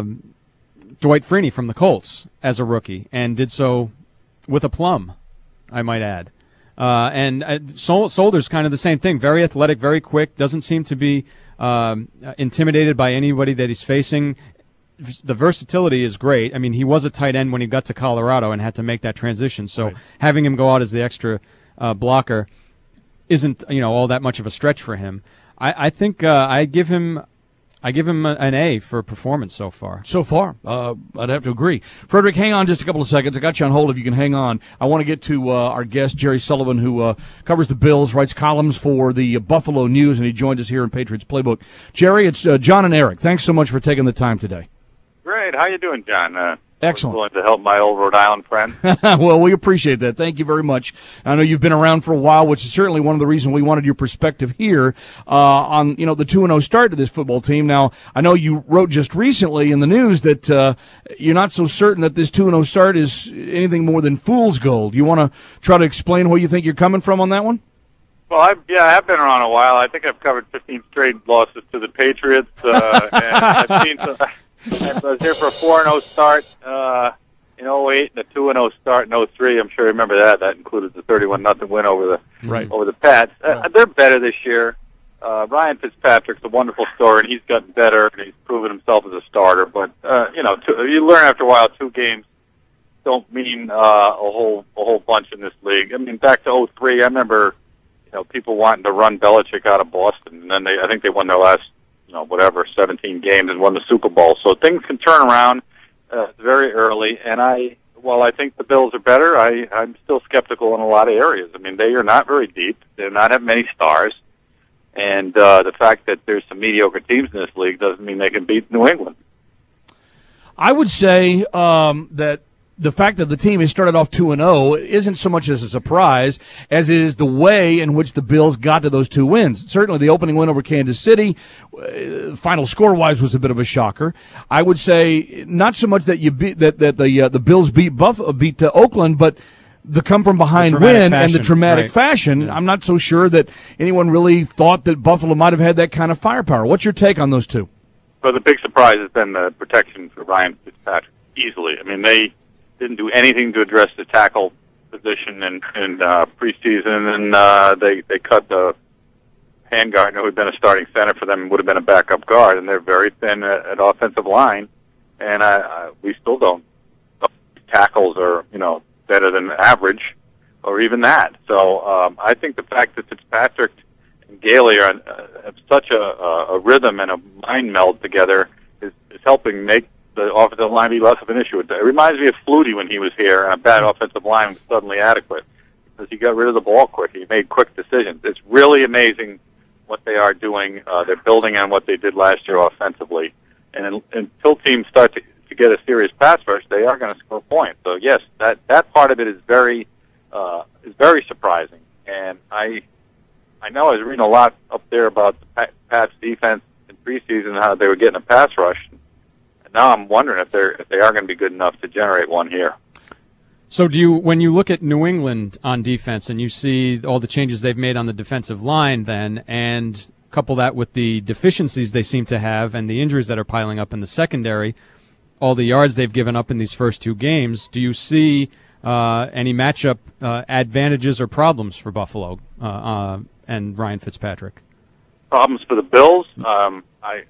Dwight Freeney from the Colts as a rookie, and did so with aplomb, I might add. Uh, and uh, Sol- Solder's kind of the same thing. Very athletic, very quick, doesn't seem to be um, intimidated by anybody that he's facing. The versatility is great. I mean, he was a tight end when he got to Colorado and had to make that transition. So right. having him go out as the extra uh, blocker isn't, you know, all that much of a stretch for him. I, I think uh, I give him I give him a, an A for performance so far. So far, uh, I'd have to agree. Frederick, hang on just a couple of seconds. I got you on hold if you can hang on. I want to get to uh, our guest, Jerry Sullivan, who uh, covers the Bills, writes columns for the Buffalo News, and he joins us here in Patriots Playbook. Jerry, it's uh, John and Eric. Thanks so much for taking the time today. Great. How you doing, John? Uh, Excellent. Willing to help my old Rhode Island friend. Well, we appreciate that. Thank you very much. I know you've been around for a while, which is certainly one of the reasons we wanted your perspective here uh, on, you know, the two and oh start to this football team. Now, I know you wrote just recently in the news that uh, you're not so certain that this two and oh start is anything more than fool's gold. You want to try to explain where you think you're coming from on that one? Well, I've, yeah, I have been around a while. I think I've covered fifteen straight losses to the Patriots, uh, and I've seen some. I was here for a four and oh start uh, in oh eight and a two and oh start in oh three. I'm sure you remember that. That included the thirty-one nothing win over the right. over the Pats. Uh, right. They're better this year. Uh, Ryan Fitzpatrick's a wonderful story, and he's gotten better, and he's proven himself as a starter. But uh, you know, two, you learn after a while. Two games don't mean uh, a whole a whole bunch in this league. I mean, back to oh three, I remember you know people wanting to run Belichick out of Boston, and then they I think they won their last. You know, whatever, seventeen games and won the Super Bowl. So things can turn around uh, very early. And I, while I think the Bills are better, I, I'm still skeptical in a lot of areas. I mean, they are not very deep. They do not have many stars. And uh, the fact that there's some mediocre teams in this league doesn't mean they can beat New England. I would say um, that the fact that the team has started off two and oh isn't so much as a surprise as it is the way in which the Bills got to those two wins. Certainly the opening win over Kansas City, uh, final score-wise, was a bit of a shocker. I would say not so much that you beat that that the uh, the Bills beat Buff uh, beat uh, Oakland, but the come from behind win fashion. and the dramatic right. fashion. Yeah. I'm not so sure that anyone really thought that Buffalo might have had that kind of firepower. What's your take on those two? Well, the big surprise has been the protection for Ryan Fitzpatrick. Easily, I mean they. Didn't do anything to address the tackle position in, in uh, preseason, and uh, they they cut the Handgartner, who had been a starting center for them, and would have been a backup guard, and they're very thin at, at offensive line, and I, I, we still don't. Tackles are you know better than average, or even that. So um, I think the fact that Fitzpatrick and Gailey are uh, have such a, a, a rhythm and a mind meld together is, is helping make the offensive line be less of an issue. It reminds me of Flutie when he was here, and a bad offensive line was suddenly adequate because he got rid of the ball quick. He made quick decisions. It's really amazing what they are doing. Uh, they're building on what they did last year offensively. And in, until teams start to, to get a serious pass rush, they are going to score points. So yes, that that part of it is very uh, is very surprising. And I I know I was reading a lot up there about the Pats defense in preseason, how they were getting a pass rush. Now I'm wondering if they're if they are going to be good enough to generate one here. So do you, when you look at New England on defense and you see all the changes they've made on the defensive line then, and couple that with the deficiencies they seem to have and the injuries that are piling up in the secondary, all the yards they've given up in these first two games, do you see uh, any matchup uh, advantages or problems for Buffalo uh, uh, and Ryan Fitzpatrick? Problems for the Bills? Um, I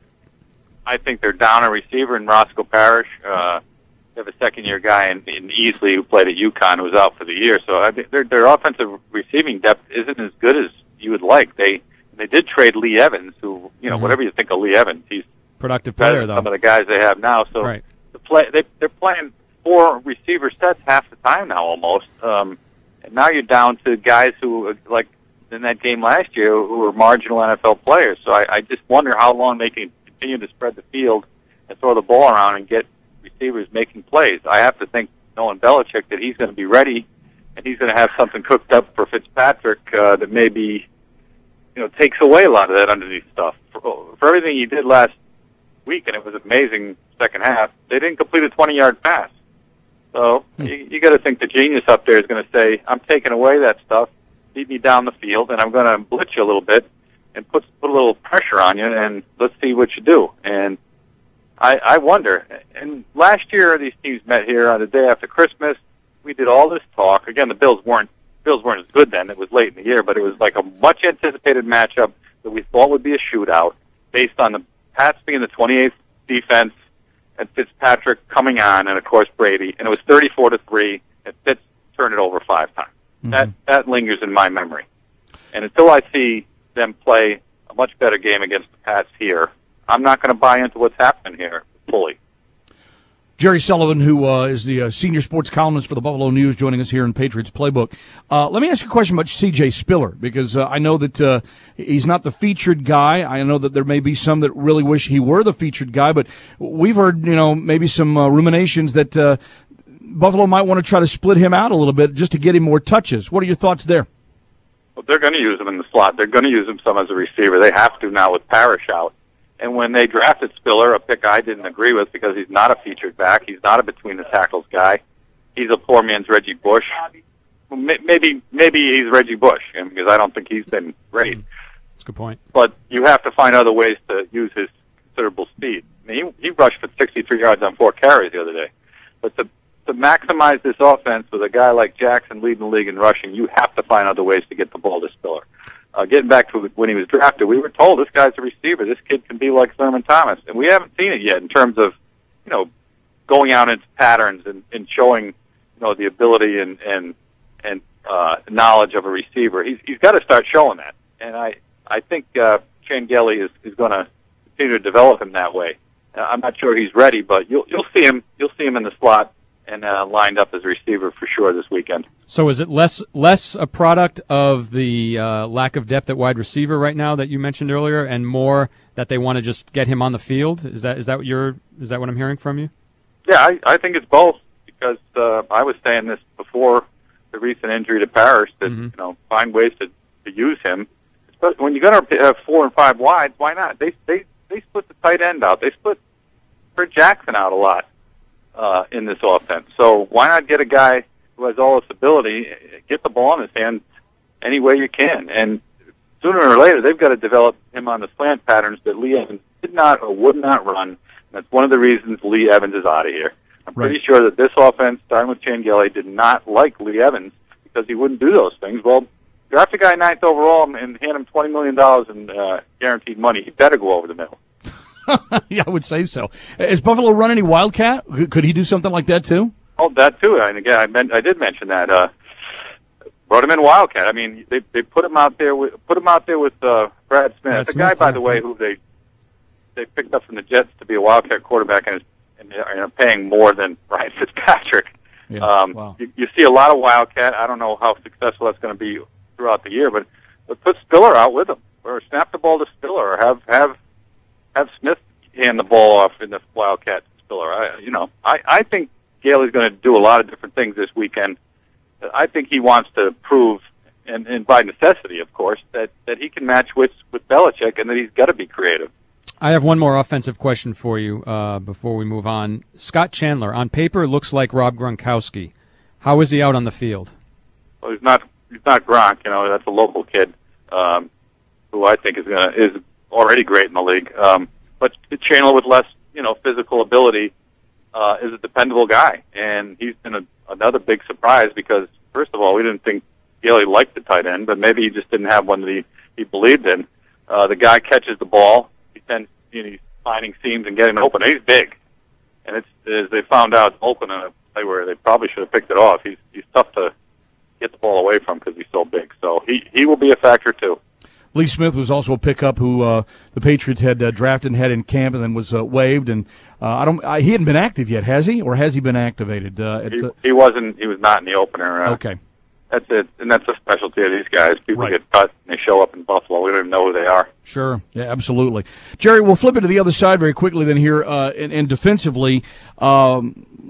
I think they're down a receiver in Roscoe Parrish. Uh, they have a second-year guy in, in Easley who played at UConn who was out for the year. So I think their their offensive receiving depth isn't as good as you would like. They they did trade Lee Evans, who you know mm-hmm. whatever you think of Lee Evans, he's productive player though. Some of the guys they have now. So right. the play they they're playing four receiver sets half the time now almost. Um, and now you're down to guys who like in that game last year who were marginal N F L players. So I, I just wonder how long they can continue to spread the field and throw the ball around and get receivers making plays. I have to think, knowing Belichick, that he's going to be ready and he's going to have something cooked up for Fitzpatrick uh, that maybe, you know, takes away a lot of that underneath stuff. For, for everything he did last week, and it was amazing second half, they didn't complete a twenty-yard pass. So hmm. you, you got to think the genius up there is going to say, I'm taking away that stuff, feed me down the field, and I'm going to blitz you a little bit and put put a little pressure on you, and let's see what you do. And I, I wonder. And last year, these teams met here on the day after Christmas. We did all this talk. Again, the Bills weren't Bills weren't as good then. It was late in the year, but it was like a much anticipated matchup that we thought would be a shootout based on the Pats being the twenty-eighth defense and Fitzpatrick coming on, and of course Brady. And it was thirty-four to three, and Fitz turned it over five times. Mm-hmm. That that lingers in my memory. And until I see them play a much better game against the Pats here, I'm not going to buy into what's happening here fully. Jerry Sullivan, who uh, is the uh, senior sports columnist for the Buffalo News, joining us here in Patriots Playbook. Uh, let me ask you a question about C J Spiller, because uh, I know that uh, he's not the featured guy. I know that there may be some that really wish he were the featured guy, but we've heard, you know, maybe some uh, ruminations that uh, Buffalo might want to try to split him out a little bit just to get him more touches. What are your thoughts there? Well, they're going to use him in the slot. They're going to use him some as a receiver. They have to now with Parrish out. And when they drafted Spiller, a pick I didn't agree with because he's not a featured back. He's not a between-the-tackles guy. He's a poor man's Reggie Bush. Well, maybe maybe he's Reggie Bush, because I don't think he's been great. That's a good point. But you have to find other ways to use his considerable speed. I mean, he, he rushed for sixty-three yards on four carries the other day. But to, to maximize this offense with a guy like Jackson leading the league in rushing, you have to find other ways to get the ball to Spiller. Uh, getting back to when he was drafted, we were told this guy's a receiver. This kid can be like Thurman Thomas. And we haven't seen it yet in terms of, you know, going out into patterns and, and showing, you know, the ability and, and, and, uh, knowledge of a receiver. He's, he's got to start showing that. And I, I think, uh, Changeli is, is going to continue to develop him that way. Uh, I'm not sure he's ready, but you'll, you'll see him, you'll see him in the slot and uh, lined up as a receiver for sure this weekend. So is it less less a product of the uh, lack of depth at wide receiver right now that you mentioned earlier, and more that they want to just get him on the field? Is that is that what you're is that what I'm hearing from you? Yeah, I, I think it's both, because uh, I was saying this before the recent injury to Parrish, that mm-hmm. you know, find ways to, to use him. But when you're going to have four and five wide, why not? They they they split the tight end out. They split Fred Jackson out a lot. Uh, in this offense. So why not get a guy who has all this ability, get the ball in his hand any way you can? And sooner or later, they've got to develop him on the slant patterns that Lee Evans did not or would not run. And that's one of the reasons Lee Evans is out of here. I'm right. pretty sure that this offense, starting with Changeli, did not like Lee Evans because he wouldn't do those things. Well, draft a guy ninth overall and hand him twenty million dollars in uh, guaranteed money. He better go over the middle. Yeah, I would say so. Is Buffalo run any Wildcat? Could he do something like that too? Oh, that too. And again, I meant I did mention that. Uh, brought him in Wildcat. I mean, they they put him out there with put him out there with uh, Brad Smith. Brad the Smith, guy, by yeah. the way, who they they picked up from the Jets to be a Wildcat quarterback, and is and are paying more than Ryan Fitzpatrick. Yeah. Um, wow. you, you see a lot of Wildcat. I don't know how successful that's going to be throughout the year, but but put Spiller out with him, or snap the ball to Spiller, or have have have Smith hand the ball off in the Wildcat Spiller. I, you know, I, I think Gailey's going to do a lot of different things this weekend. I think he wants to prove, and, and by necessity, of course, that, that he can match with, with Belichick and that he's got to be creative. I have one more offensive question for you uh, before we move on. Scott Chandler, on paper, looks like Rob Gronkowski. How is he out on the field? Well, he's not he's not Gronk. You know, that's a local kid um, who I think is gonna, is already great in the league. Um, But Chandler with less, you know, physical ability uh, is a dependable guy, and he's been a, another big surprise because, first of all, we didn't think Gailey liked the tight end, but maybe he just didn't have one that he, he believed in. Uh, the guy catches the ball, he tends, you know, he's finding seams and getting open. He's big, and it's as they found out, open in a play where they probably should have picked it off. He's he's tough to get the ball away from because he's so big. So he he will be a factor too. Lee Smith was also a pickup who uh, the Patriots had uh, drafted and had in camp, and then was uh, waived. And uh, I don't, I, he hadn't been active yet, has he, or has he been activated? Uh, at, he, he wasn't. He was not in the opener. Uh, okay, that's it, and that's a specialty of these guys. People right. get cut and they show up in Buffalo. We don't even know who they are. Sure, yeah, absolutely. Jerry, we'll flip it to the other side very quickly then here, uh, and, and defensively. Um,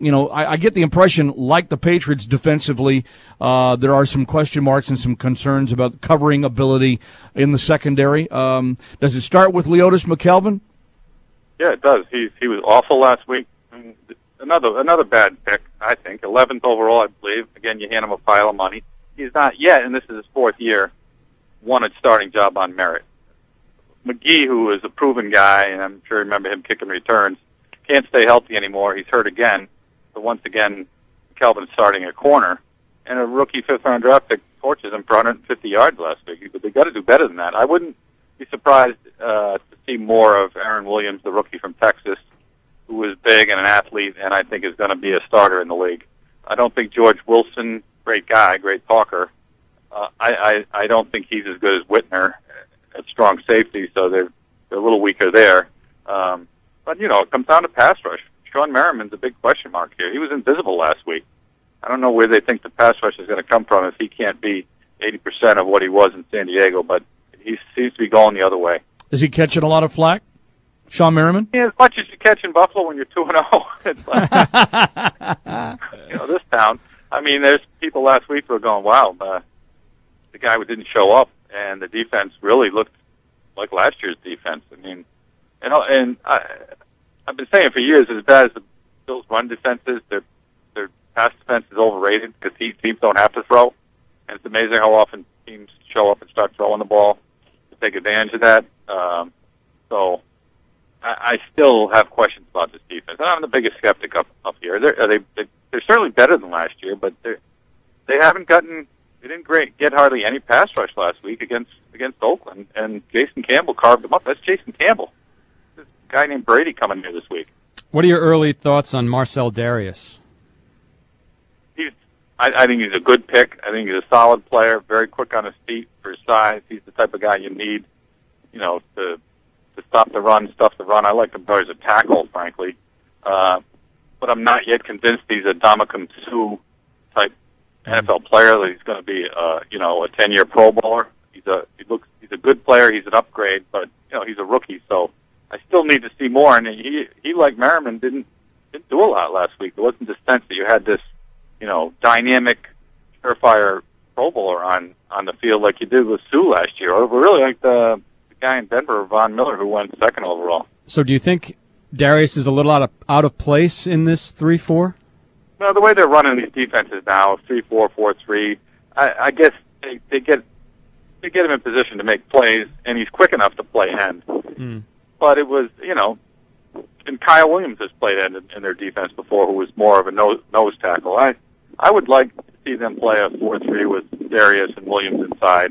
you know, I, I get the impression, like the Patriots defensively, uh, there are some question marks and some concerns about covering ability in the secondary. Um, does it start with Leotis McKelvin? Yeah, it does. He he was awful last week. I mean, another another bad pick, I think. eleventh overall, I believe. Again, you hand him a pile of money. He's not yet, and this is his fourth year, won a starting job on merit. McGee, who is a proven guy, and I'm sure you remember him kicking returns, can't stay healthy anymore. He's hurt again. So once again, Kelvin's starting at corner. And a rookie fifth-round draft pick torches him for one hundred fifty yards last week. But they got to do better than that. I wouldn't be surprised uh, to see more of Aaron Williams, the rookie from Texas, who is big and an athlete, and I think is going to be a starter in the league. I don't think George Wilson, great guy, great talker, uh, I, I, I don't think he's as good as Whitner at strong safety, so they're, they're a little weaker there. Um, but, you know, it comes down to pass rush. Sean Merriman's a big question mark here. He was invisible last week. I don't know where they think the pass rush is going to come from if he can't be eighty percent of what he was in San Diego, but he seems to be going the other way. Is he catching a lot of flack, Sean Merriman? Yeah, as much as you catch in Buffalo when you're two and oh. It's like, you know, this town. I mean, there's people last week who were going, wow, uh, the guy who didn't show up, and the defense really looked like last year's defense. I mean, and, and I, I've been saying for years, as bad as the Bills' run defense is, their, their pass defense is overrated because teams don't have to throw. And it's amazing how often teams show up and start throwing the ball to take advantage of that. Um, so I, I still have questions about this defense. And I'm the biggest skeptic up, up here. They're, they, they, they're certainly better than last year, but they they haven't gotten, they didn't great, get hardly any pass rush last week against against Oakland. And Jason Campbell carved them up. That's Jason Campbell. This guy named Brady coming here this week. What are your early thoughts on Marcel Darius? He's, I, I think he's a good pick. I think he's a solid player, very quick on his feet for his size. He's the type of guy you need, you know, to to stop the run, stuff the run. I like him better as a tackle, frankly. Uh, but I'm not yet convinced he's a Dominican Sue type N F L player that he's going to be, uh, you know, a ten-year Pro Bowler. He's a he looks he's a good player. He's an upgrade, but you know he's a rookie, so I still need to see more. And he he like Merriman didn't didn't do a lot last week. There wasn't the sense that you had this, you know, dynamic, surefire Pro Bowler on on the field like you did with Sue last year, or really like the, the guy in Denver, Von Miller, who went second overall. So do you think Darius is a little out of out of place in this three four? Well, the way they're running these defenses now, three four, four three, I, I guess they, they get they get him in position to make plays, and he's quick enough to play end. Mm. But it was, you know, and Kyle Williams has played end in, in their defense before, who was more of a nose, nose tackle. I I would like to see them play a four three with Darius and Williams inside,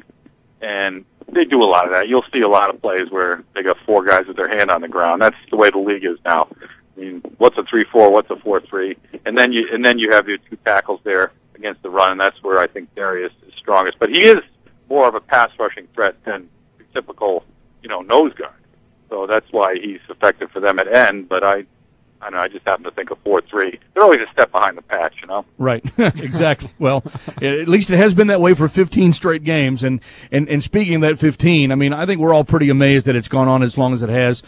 and they do a lot of that. You'll see a lot of plays where they got four guys with their hand on the ground. That's the way the league is now. I mean, what's a three four? What's a four three? And then you and then you have your two tackles there against the run, and that's where I think Darius is strongest. But he is more of a pass rushing threat than the typical, you know, nose guard. So that's why he's effective for them at end. But I, I don't know. I just happen to think of four three. They're always a step behind the patch, you know. Right. Exactly. Well, at least it has been that way for fifteen straight games. And, and and speaking of that fifteen, I mean, I think we're all pretty amazed that it's gone on as long as it has.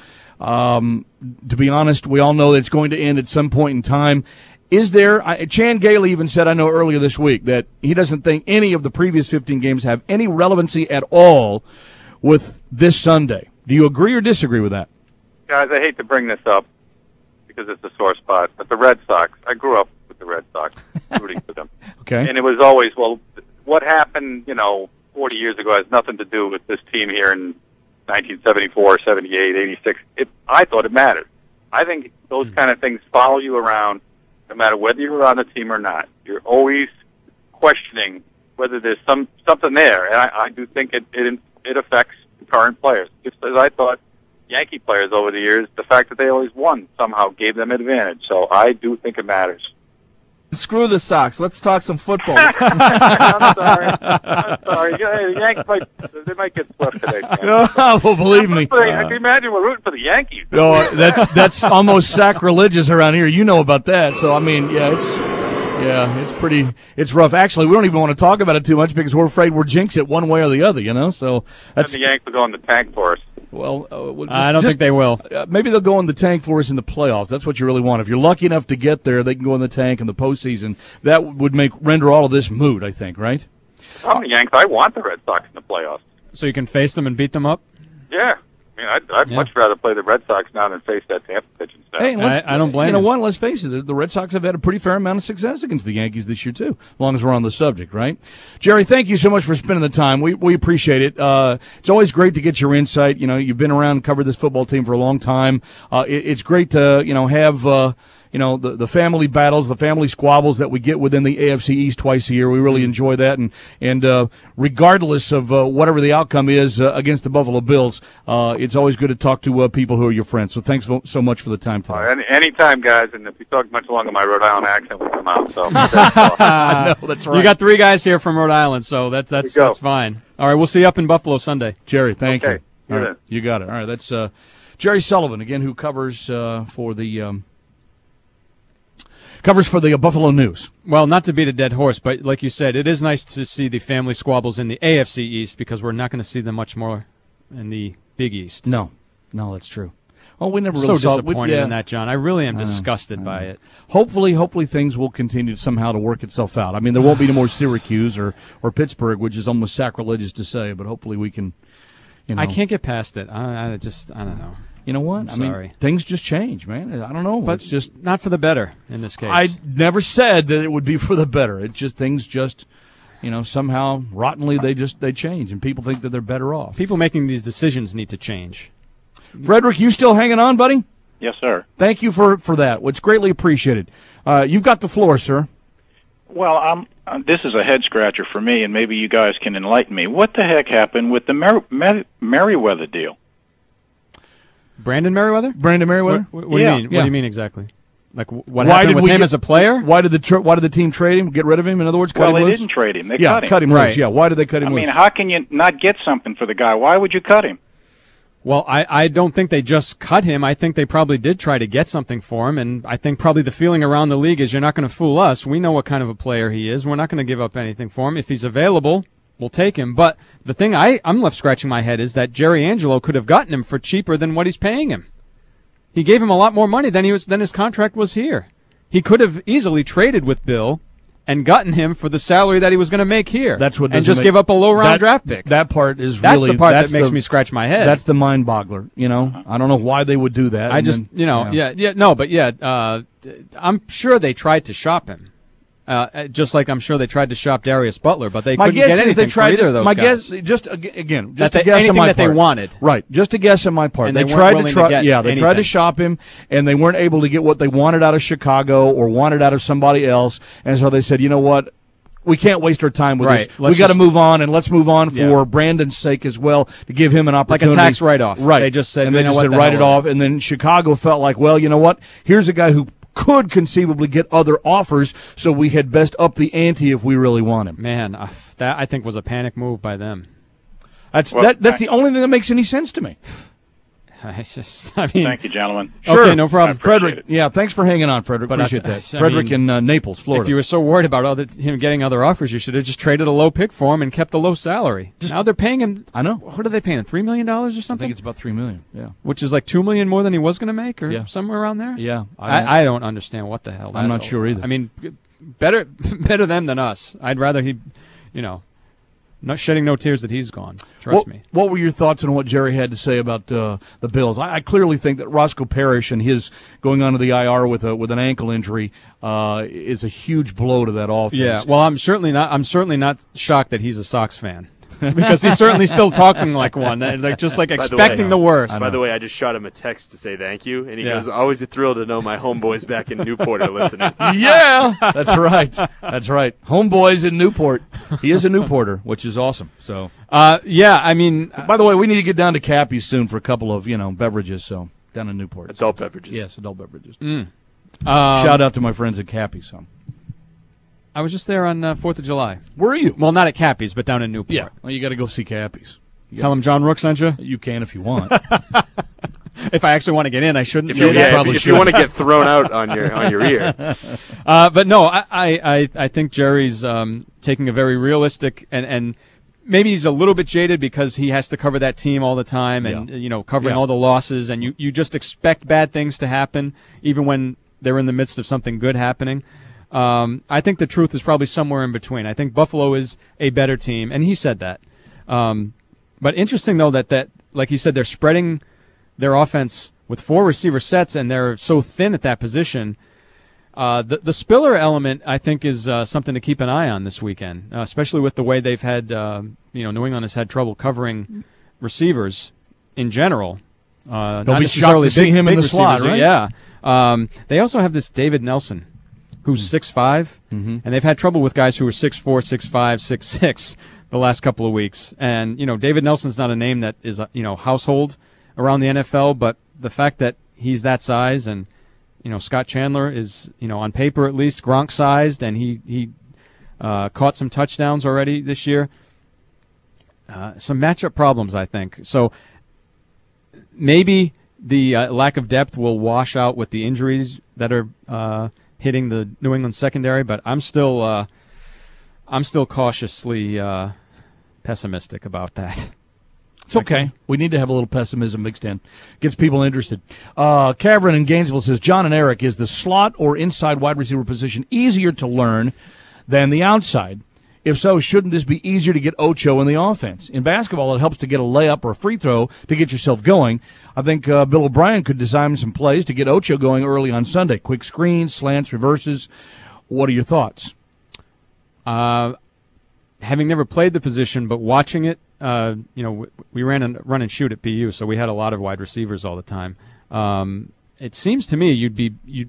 Um, to be honest, we all know that it's going to end at some point in time. Is there, I, Chan Gailey even said, I know earlier this week, that he doesn't think any of the previous fifteen games have any relevancy at all with this Sunday. Do you agree or disagree with that? Guys, I hate to bring this up because it's a sore spot, but the Red Sox, I grew up with the Red Sox, rooting for them. Okay. And it was always, well, what happened, you know, forty years ago has nothing to do with this team here in nineteen seventy-four, seventy-eight, eighty-six. It, I thought it mattered. I think those kind of things follow you around no matter whether you're on the team or not. You're always questioning whether there's some something there, and I, I do think it, it it affects current players. Just as I thought Yankee players over the years, the fact that they always won somehow gave them advantage. So I do think it matters. Screw the Sox. Let's talk some football. I'm sorry. I'm sorry. Yeah, the Yankees might, they might get swept today. No, well, believe me. I can imagine we're rooting for the Yankees. No, that's that's almost sacrilegious around here. You know about that. So I mean, yeah, it's yeah, it's pretty, it's rough. Actually, we don't even want to talk about it too much because we're afraid we're jinx it one way or the other. You know, so that's and the Yankees will go in the tank for us. Well, uh, well I don't think they will. Uh, maybe they'll go in the tank for us in the playoffs. That's what you really want. If you're lucky enough to get there, they can go in the tank in the postseason. That would make render all of this moot, I think, right? I'm the Yanks. I want the Red Sox in the playoffs. So you can face them and beat them up? Yeah. I mean, I'd, I'd Yeah. much rather play the Red Sox now than face that Tampa pitching staff. Hey, let's, I- I don't blame you. know you. what? Let's face it. The, the Red Sox have had a pretty fair amount of success against the Yankees this year, too, as long as we're on the subject, right? Jerry, thank you so much for spending the time. We we appreciate it. Uh, it's always great to get your insight. You know, you've been around and covered this football team for a long time. Uh, it, it's great to, you know, have, uh, you know, the, the family battles, the family squabbles that we get within the A F C East twice a year. We really enjoy that. And, and uh, regardless of uh, whatever the outcome is uh, against the Buffalo Bills, uh, it's always good to talk to uh, people who are your friends. So thanks so- so much for the time today. Uh, any anytime, guys. And if you talk much longer, my Rhode Island accent will come out. So I know, that's right. You got three guys here from Rhode Island, so that's that's There you go. that's fine. All right, we'll see you up in Buffalo Sunday. Jerry, thank Okay. you. All Yeah. right, you got it. All right, that's uh, Jerry Sullivan, again, who covers uh, for the um, covers for the uh, Buffalo News. Well, not to beat a dead horse, but like you said, it is nice to see the family squabbles in the A F C East because we're not going to see them much more in the Big East. No, no, that's true. Well, we never so really saw disappointed we, yeah. in that, John. I really am I know, disgusted I know. by it. Hopefully, hopefully things will continue somehow to work itself out. I mean, there won't be no more Syracuse or, or Pittsburgh, which is almost sacrilegious to say, but hopefully we can, you know. I can't get past it. I, I just, I don't know. You know what? I'm I mean, sorry. things just change, man. I don't know. But it's just not for the better in this case. I never said that it would be for the better. It just things just, you know, somehow rottenly they just they change, and people think that they're better off. People making these decisions need to change. Frederick, you still hanging on, buddy? Yes, sir. Thank you for for that. It's greatly appreciated. Uh, you've got the floor, sir. Well, I'm, uh, this is a head scratcher for me, and maybe you guys can enlighten me. What the heck happened with the Mer- Mer- Merriweather deal? Brandon Merriweather? Brandon Merriweather? What, what Yeah. do you mean? Yeah. What do you mean exactly? Like wh- what Why happened did with we him get- as a player? Why did the tr- why did the team trade him? Get rid of him? In other words, cut Well, him they loose? didn't trade him. They yeah, cut him. cut him Right. loose. Yeah, why did they cut him I mean, loose? how can you not get something for the guy? Why would you cut him? Well, I, I don't think they just cut him. I think they probably did try to get something for him, and I think probably the feeling around the league is you're not going to fool us. We know what kind of a player he is. We're not going to give up anything for him. If he's available, we'll take him. But the thing I, I'm left scratching my head is that Jerry Angelo could have gotten him for cheaper than what he's paying him. He gave him a lot more money than he was than his contract was here. He could have easily traded with Bill and gotten him for the salary that he was going to make here. That's what and doesn't just make- give up a low round that- draft pick. That part is That's really the part that's that makes the- me scratch my head. That's the mind boggler. You know, I don't know why they would do that. I and just, then, you know, yeah, yeah, no, but yeah, uh, I'm sure they tried to shop him. Uh, just like I'm sure they tried to shop Darius Butler, but they my couldn't guess get is anything they tried for either to, of those my guys. guess, just ag- again, That just a they- guess on anything my that they part. wanted. Right, just a guess on my part. And they, they weren't tried to willing to try, get yeah, they tried to anything. shop him, and they weren't able to get what they wanted out of Chicago or wanted out of somebody else, and so they said, you know what? We can't waste our time with Right. this. Let's We got to just- move on, and let's move on for Yeah. Brandon's sake as well, to give him an Like a opportunity. tax write-off. Right. They just said, and you they know just what, said the write hell it with off, and then Chicago felt like, well, you know what? Here's a guy who could conceivably get other offers, so we had best up the ante if we really want him. Man, uh, that I think was a panic move by them. That's Well, that, that's I- the only thing that makes any sense to me. I just, I mean, Thank you, gentlemen. Sure. Okay, no problem. I appreciate Frederick, it. yeah, thanks for hanging on, Frederick. But Appreciate that's- that. I Frederick mean, in uh, Naples, Florida. If you were so worried about other, him getting other offers, you should have just traded a low pick for him and kept the low salary. now they're paying him. I know. What are they paying him? Three million dollars or I something? think it's about three million. Yeah, Which is like two million more than he was going to make, or Yeah. somewhere around there. yeah. I don't- I, I don't understand what the hell. I'm that's not sure all- either. I mean, better better them than us. I'd rather he, you know, not shedding no tears that he's gone. Trust what, me. What were your thoughts on what Jerry had to say about uh, the Bills? I, I clearly think that Roscoe Parrish and his going onto the I R with a with an ankle injury uh, is a huge blow to that offense. Yeah. Well, I'm certainly not. I'm certainly not shocked that he's a Sox fan. Because he's certainly still talking like one, like just like By the expecting way- the worst. By the way, I just shot him a text to say thank you, and he Yeah. goes, "Always a thrill to know my homeboys back in Newport are listening." Yeah, that's right. That's right. Homeboys in Newport. He is a Newporter, which is awesome. So, Uh, yeah, I mean, by the way, we need to get down to Cappy's soon for a couple of you know beverages. So down in Newport, Adult beverages. Yes, adult beverages. Mm. Shout out to my friends at Cappy's. So. I was just there on uh, Fourth of July. Where are you? Well, not at Cappy's, but down in Newport. Yeah, well, you got to go see Cappy's. You Tell him John Rook sent you. You can if you want. If I actually want to get in, I shouldn't If say you, that. yeah, if, probably if you should. want to get thrown out on your on your ear, Uh, but no, I, I, I- I think Jerry's um, taking a very realistic and, and maybe he's a little bit jaded because he has to cover that team all the time and, Yeah. you know, covering Yeah. all the losses, and you, you just expect bad things to happen even when they're in the midst of something good happening. Um, I think the truth is probably somewhere in between. I think Buffalo is a better team, and he said that. Um, but interesting, though, that, that, like he said, they're spreading their offense with four receiver sets, and they're so thin at that position. Uh, the, the Spiller element, I think, is uh, something to keep an eye on this weekend, uh, especially with the way they've had, uh, you know, New England has had trouble covering receivers in general. Uh, They'll not be necessarily shocked to see big, him in big the slot, receivers, right? Yeah. Um, they also have this David Nelson, who's six five, Mhm. and they've had trouble with guys who are six four, six five, six six the last couple of weeks. And, you know, David Nelson's not a name that is, uh, you know, household around the N F L, but the fact that he's that size, and, you know, Scott Chandler is, you know, on paper at least, Gronk-sized, and he, he uh, caught some touchdowns already this year. Uh, some matchup problems, I think. So maybe the uh, lack of depth will wash out with the injuries that are uh, hitting the New England secondary, but I'm still uh, I'm still cautiously uh, pessimistic about that. It's okay. We need to have a little pessimism mixed in. Gets people interested. Uh, Cameron in Gainesville says, John and Eric, is the slot or inside wide receiver position easier to learn than the outside? If so, shouldn't this be easier to get Ocho in the offense? In basketball, it helps to get a layup or a free throw to get yourself going. I think uh, Bill O'Brien could design some plays to get Ocho going early on Sunday. Quick screens, slants, reverses. What are your thoughts? Uh, having never played the position, but watching it, uh, you know, we, we ran and run and shoot at B U, so we had a lot of wide receivers all the time. Um, it seems to me you'd be you.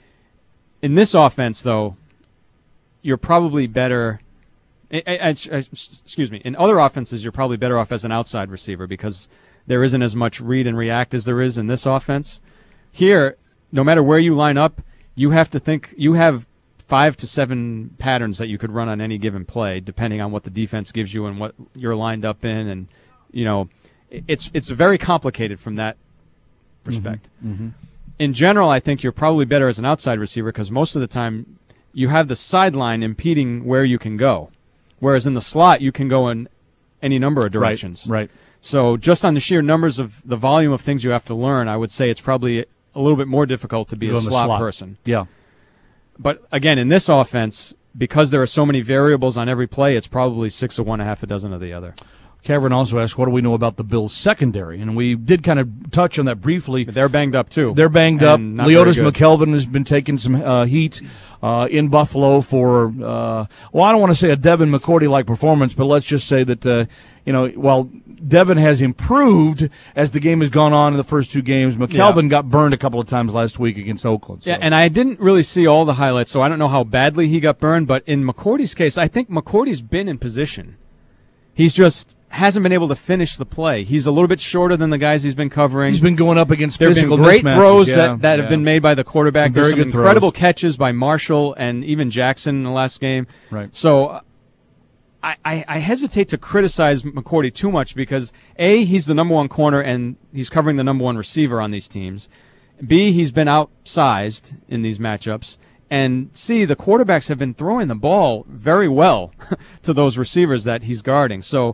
In this offense, though, you're probably better. I, I, I, excuse me. In other offenses, you're probably better off as an outside receiver because there isn't as much read and react as there is in this offense. Here, no matter where you line up, you have to think. You have five to seven patterns that you could run on any given play, depending on what the defense gives you and what you're lined up in, and you know, it's it's very complicated from that respect. Mm-hmm. In general, I think you're probably better as an outside receiver because most of the time you have the sideline impeding where you can go, whereas in the slot you can go in any number of directions. Right. right. So just on the sheer numbers of the volume of things you have to learn, I would say it's probably a little bit more difficult to be Go a in the slot, slot. person. Yeah. But again, in this offense, because there are so many variables on every play, it's probably six of one, a half a dozen of the other. Cameron also asked, what do we know about the Bills' secondary? And we did kind of touch on that briefly. But they're banged up, too. They're banged And up. not Leotis very good. McKelvin has been taking some uh, heat uh, in Buffalo for, uh, well, I don't want to say a Devin McCourty-like performance, but let's just say that, uh, you know, while Devin has improved as the game has gone on in the first two games, McKelvin Yeah. got burned a couple of times last week against Oakland. So. Yeah, and I didn't really see all the highlights, so I don't know how badly he got burned. But in McCourty's case, I think McCourty's been in position. He's just hasn't been able to finish the play. He's a little bit shorter than the guys he's been covering. He's been going up against There have physical been great mismatches. throws Yeah, that, that yeah. have been made by the quarterback. Some There's very some good incredible throws. catches by Marshall and even Jackson in the last game. Right. So uh, I, I, I hesitate to criticize McCourty too much because, A, he's the number one corner and he's covering the number one receiver on these teams. B, he's been outsized in these matchups. And C, the quarterbacks have been throwing the ball very well to those receivers that he's guarding. So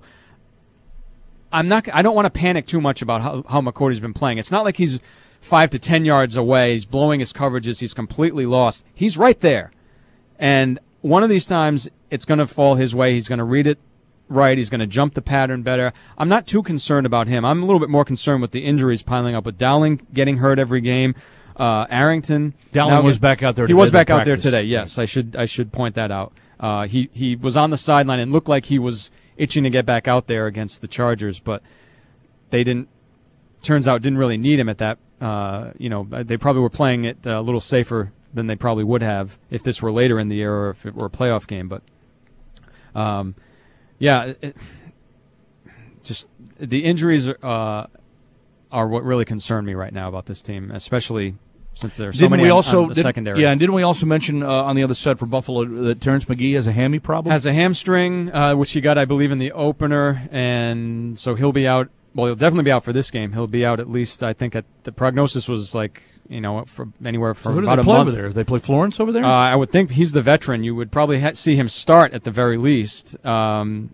I'm not. I don't want to panic too much about how, how McCourty's been playing. It's not like he's five to ten yards away. He's blowing his coverages. He's completely lost. He's right there. And one of these times, it's going to fall his way. He's going to read it right. He's going to jump the pattern better. I'm not too concerned about him. I'm a little bit more concerned with the injuries piling up, with Dowling getting hurt every game. Uh, Arrington. Dowling now was get- back out there He today was to back out there practice. today. Yes, I should. I should point that out. Uh, he he was on the sideline and looked like he was itching to get back out there against the Chargers, but they didn't. Turns out, didn't really need him at that. Uh, you know, they probably were playing it a little safer than they probably would have if this were later in the year or if it were a playoff game. But, um, yeah, it, just the injuries uh, are what really concern me right now about this team, especially since there's so Didn't many we on, also on the did- secondary. Yeah, and didn't we also mention uh, on the other side for Buffalo that Terrence McGee has a hammy problem? Has a hamstring, uh, which he got, I believe, in the opener, and so he'll be out. Well, he'll definitely be out for this game. He'll be out at least, I think, at the prognosis was like, you know, for anywhere So from who do about they a play month. over there? They play Florence over there? Uh, I would think he's the veteran. You would probably ha- see him start at the very least. Um,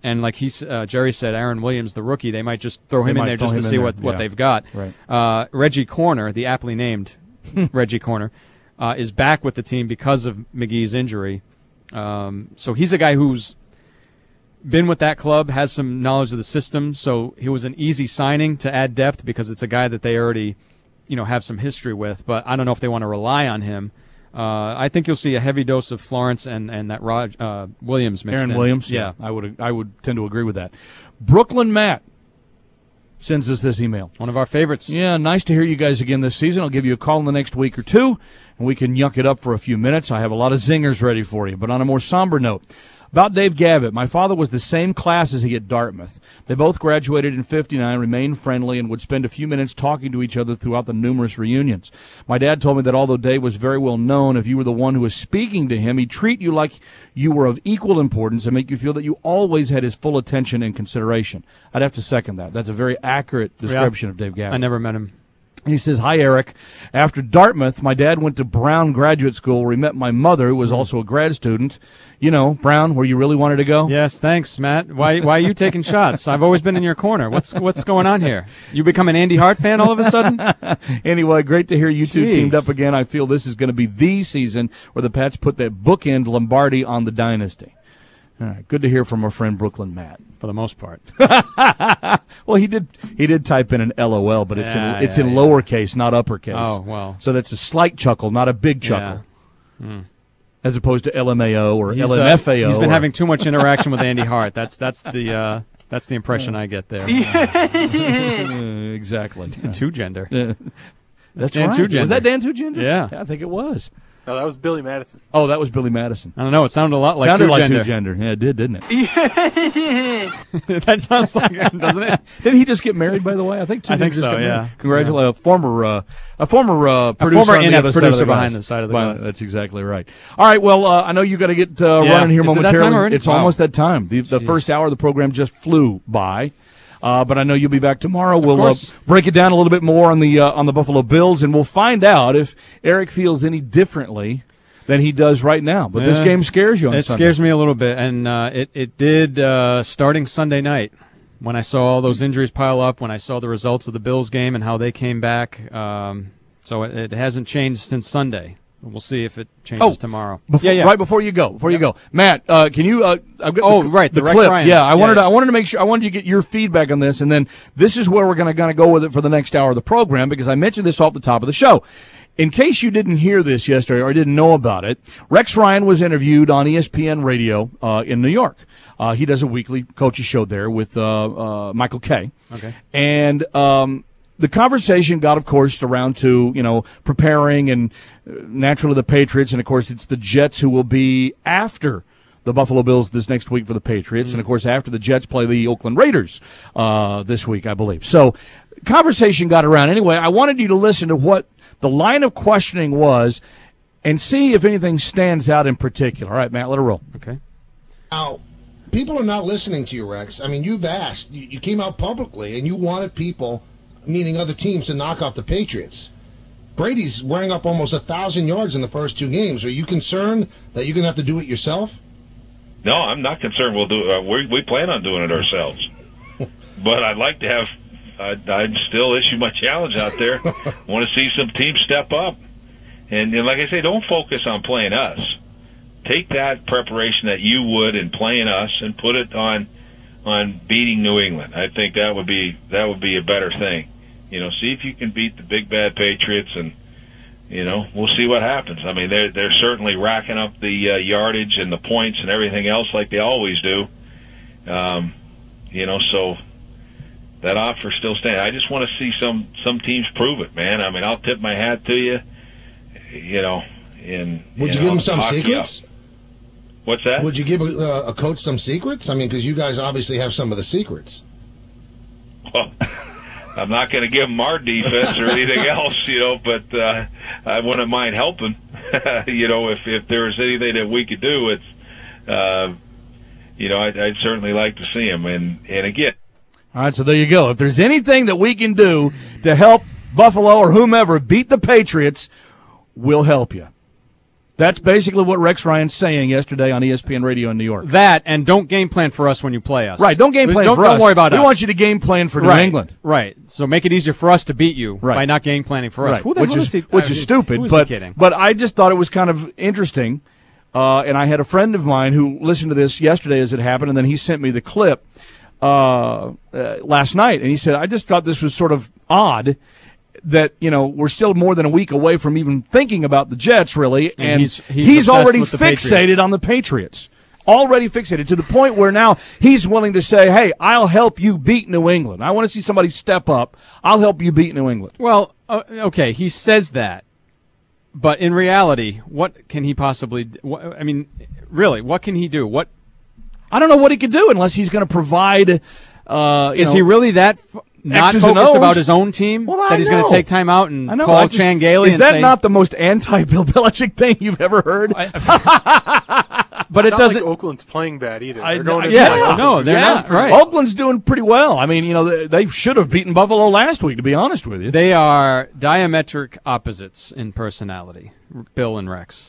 And like he, uh, Jerry said, Aaron Williams, the rookie, they might just throw him They in might there throw just to him in see there, what, what yeah. they've got. Right. Uh, Reggie Corner, the aptly named Reggie Corner, uh, is back with the team because of McGee's injury. Um, so he's a guy who's been with that club, has some knowledge of the system. So he was an easy signing to add depth because it's a guy that they already, you know, have some history with. But I don't know if they want to rely on him. Uh, I think you'll see a heavy dose of Florence and, and that Rod, uh, Williams mixed Aaron in. Williams, yeah. I would I would tend to agree with that. Brooklyn Matt sends us this email. One of our favorites. Yeah, nice to hear you guys again this season. I'll give you a call in the next week or two, and we can yuck it up for a few minutes. I have a lot of zingers ready for you. But on a more somber note, about Dave Gavitt, my father was the same class as he at Dartmouth. They both graduated in fifty-nine, remained friendly, and would spend a few minutes talking to each other throughout the numerous reunions. My dad told me that although Dave was very well known, if you were the one who was speaking to him, he'd treat you like you were of equal importance and make you feel that you always had his full attention and consideration. I'd have to second that. That's a very accurate description Yeah. of Dave Gavitt. I never met him. He says, hi, Eric. After Dartmouth, my dad went to Brown Graduate School where he met my mother, who was also a grad student. You know, Brown, where you really wanted to go? Yes, thanks, Matt. Why why are you taking shots? I've always been in your corner. What's what's going on here? You become an Andy Hart fan all of a sudden? Anyway, great to hear you two Jeez. teamed up again. I feel this is going to be the season where the Pats put that bookend Lombardi on the dynasty. All right, good to hear from our friend Brooklyn Matt. For the most part. Well, he did he did type in an L O L, but it's Yeah, in it's yeah, in yeah. lowercase, not uppercase. Oh, well. So that's a slight chuckle, not a big chuckle. Yeah. Hmm. As opposed to L M A O or He's, L M F A O. Uh, he's been or- having too much interaction with Andy Hart. That's that's the uh, that's the impression I get there. Uh, exactly. Two gender. That's Dan right. Two-Gender. Was that Dan Two-Gender? Yeah. I think it was. No, that was Billy Madison. Oh, that was Billy Madison. I don't know. It sounded a lot like Sounded two like gender. Two-Gender. Yeah, it did, didn't it? That sounds like him, doesn't it? Didn't he just get married, by the way? I think. I think just so, got married. yeah. Congratulations, a former, uh, a former uh, producer, former on the inept other side producer of the behind glass. the side of the Behind- glass. That's exactly right. All right. Well, uh, I know you got to get uh, Yeah. running here Is it that momentarily. time already? It's Wow. almost that time. The, the first hour of the program just flew by. Uh, but I know you'll be back tomorrow. We'll uh, course. break it down a little bit more on the uh, on the Buffalo Bills, and we'll find out if Eric feels any differently than he does right now. But this Yeah. game scares you on It Sunday. scares me a little bit, and uh, it it did uh, starting Sunday night when I saw all those injuries pile up. When I saw the results of the Bills game and how they came back, um, so it, it hasn't changed since Sunday. We'll see if it changes tomorrow. Before, yeah, yeah. Right before you go, before you go, Matt, uh, can you? Uh, I've got Oh, the, right, the, the Rex clip. Ryan. Yeah, I Yeah, wanted. yeah. To, I wanted to make sure. I wanted you to get your feedback on this, and then this is where we're going to kind of go with it for the next hour of the program because I mentioned this off the top of the show. In case you didn't hear this yesterday or didn't know about it, Rex Ryan was interviewed on E S P N Radio uh, in New York. Uh, he does a weekly coaches show there with uh, uh, Michael Kay. Okay. And um, the conversation got, of course, around to, you know, preparing and uh, naturally the Patriots. And, of course, it's the Jets who will be after the Buffalo Bills this next week for the Patriots. And, of course, after the Jets play the Oakland Raiders uh, this week, I believe. So conversation got around. Anyway, I wanted you to listen to what the line of questioning was and see if anything stands out in particular. All right, Matt, let it roll. Okay. Now, people are not listening to you, Rex. I mean, you've asked. You, you came out publicly, and you wanted people, meaning other teams, to knock off the Patriots. Brady's wearing up almost a thousand yards in the first two games. Are you concerned that you're going to have to do it yourself? No, I'm not concerned. We'll do. Uh, we we plan on doing it ourselves. But I'd like to have. I'd, I'd still issue my challenge out there. Want to see some teams step up, and, and like I say, don't focus on playing us. Take that preparation that you would in playing us and put it on on beating New England. I think that would be that would be a better thing. You know, see if you can beat the big bad Patriots, and you know we'll see what happens. I mean, they're they're certainly racking up the uh, yardage and the points and everything else like they always do. Um, you know, so that offer still stands. I just want to see some some teams prove it, man. I mean, I'll tip my hat to you. You know, and Would you, and give I'll them some talk you secrets? up. What's that? Would you give a, uh, a coach some secrets? I mean, because you guys obviously have some of the secrets. Well, I'm not going to give them our defense or anything else, you know, but uh, I wouldn't mind helping. you know, if if there was anything that we could do, it's, uh, you know, I'd, I'd certainly like to see them. And, and again, All right, so there you go. If there's anything that we can do to help Buffalo or whomever beat the Patriots, we'll help you. That's basically what Rex Ryan's saying yesterday on E S P N Radio in New York. That, and don't game plan for us when you play us. Right, don't game plan don't, for us. Don't worry about we us. We want you to game plan for New right, England. Right. So make it easier for us to beat you right. by not game planning for us. Right. Who the which hell is, is he? which uh, is stupid, who is but, he kidding? but I just thought it was kind of interesting. Uh, and I had a friend of mine who listened to this yesterday as it happened, and then he sent me the clip uh, uh, last night. And he said, I just thought this was sort of odd that, you know, we're still more than a week away from even thinking about the Jets, really. And, and he's, he's, he's already with the fixated Patriots. on the Patriots. Already fixated to the point where now he's willing to say, hey, I'll help you beat New England. I want to see somebody step up. I'll help you beat New England. Well, uh, okay, he says that. But in reality, what can he possibly do? I mean, really, what can he do? What? I don't know what he could do unless he's going to provide. Uh, you is know, he really that f- not X's and focused O's? about his own team well, that he's going to take time out and I know, call I just, Chan Gailey? Is and that say, not the most anti-Bill Belichick thing you've ever heard? I, but it not doesn't. Like Oakland's playing bad either. I, they're going yeah, yeah, no, they're yeah. not. Right. Oakland's doing pretty well. I mean, you know, they, they should have beaten Buffalo last week. To be honest with you, they are diametric opposites in personality. Bill and Rex.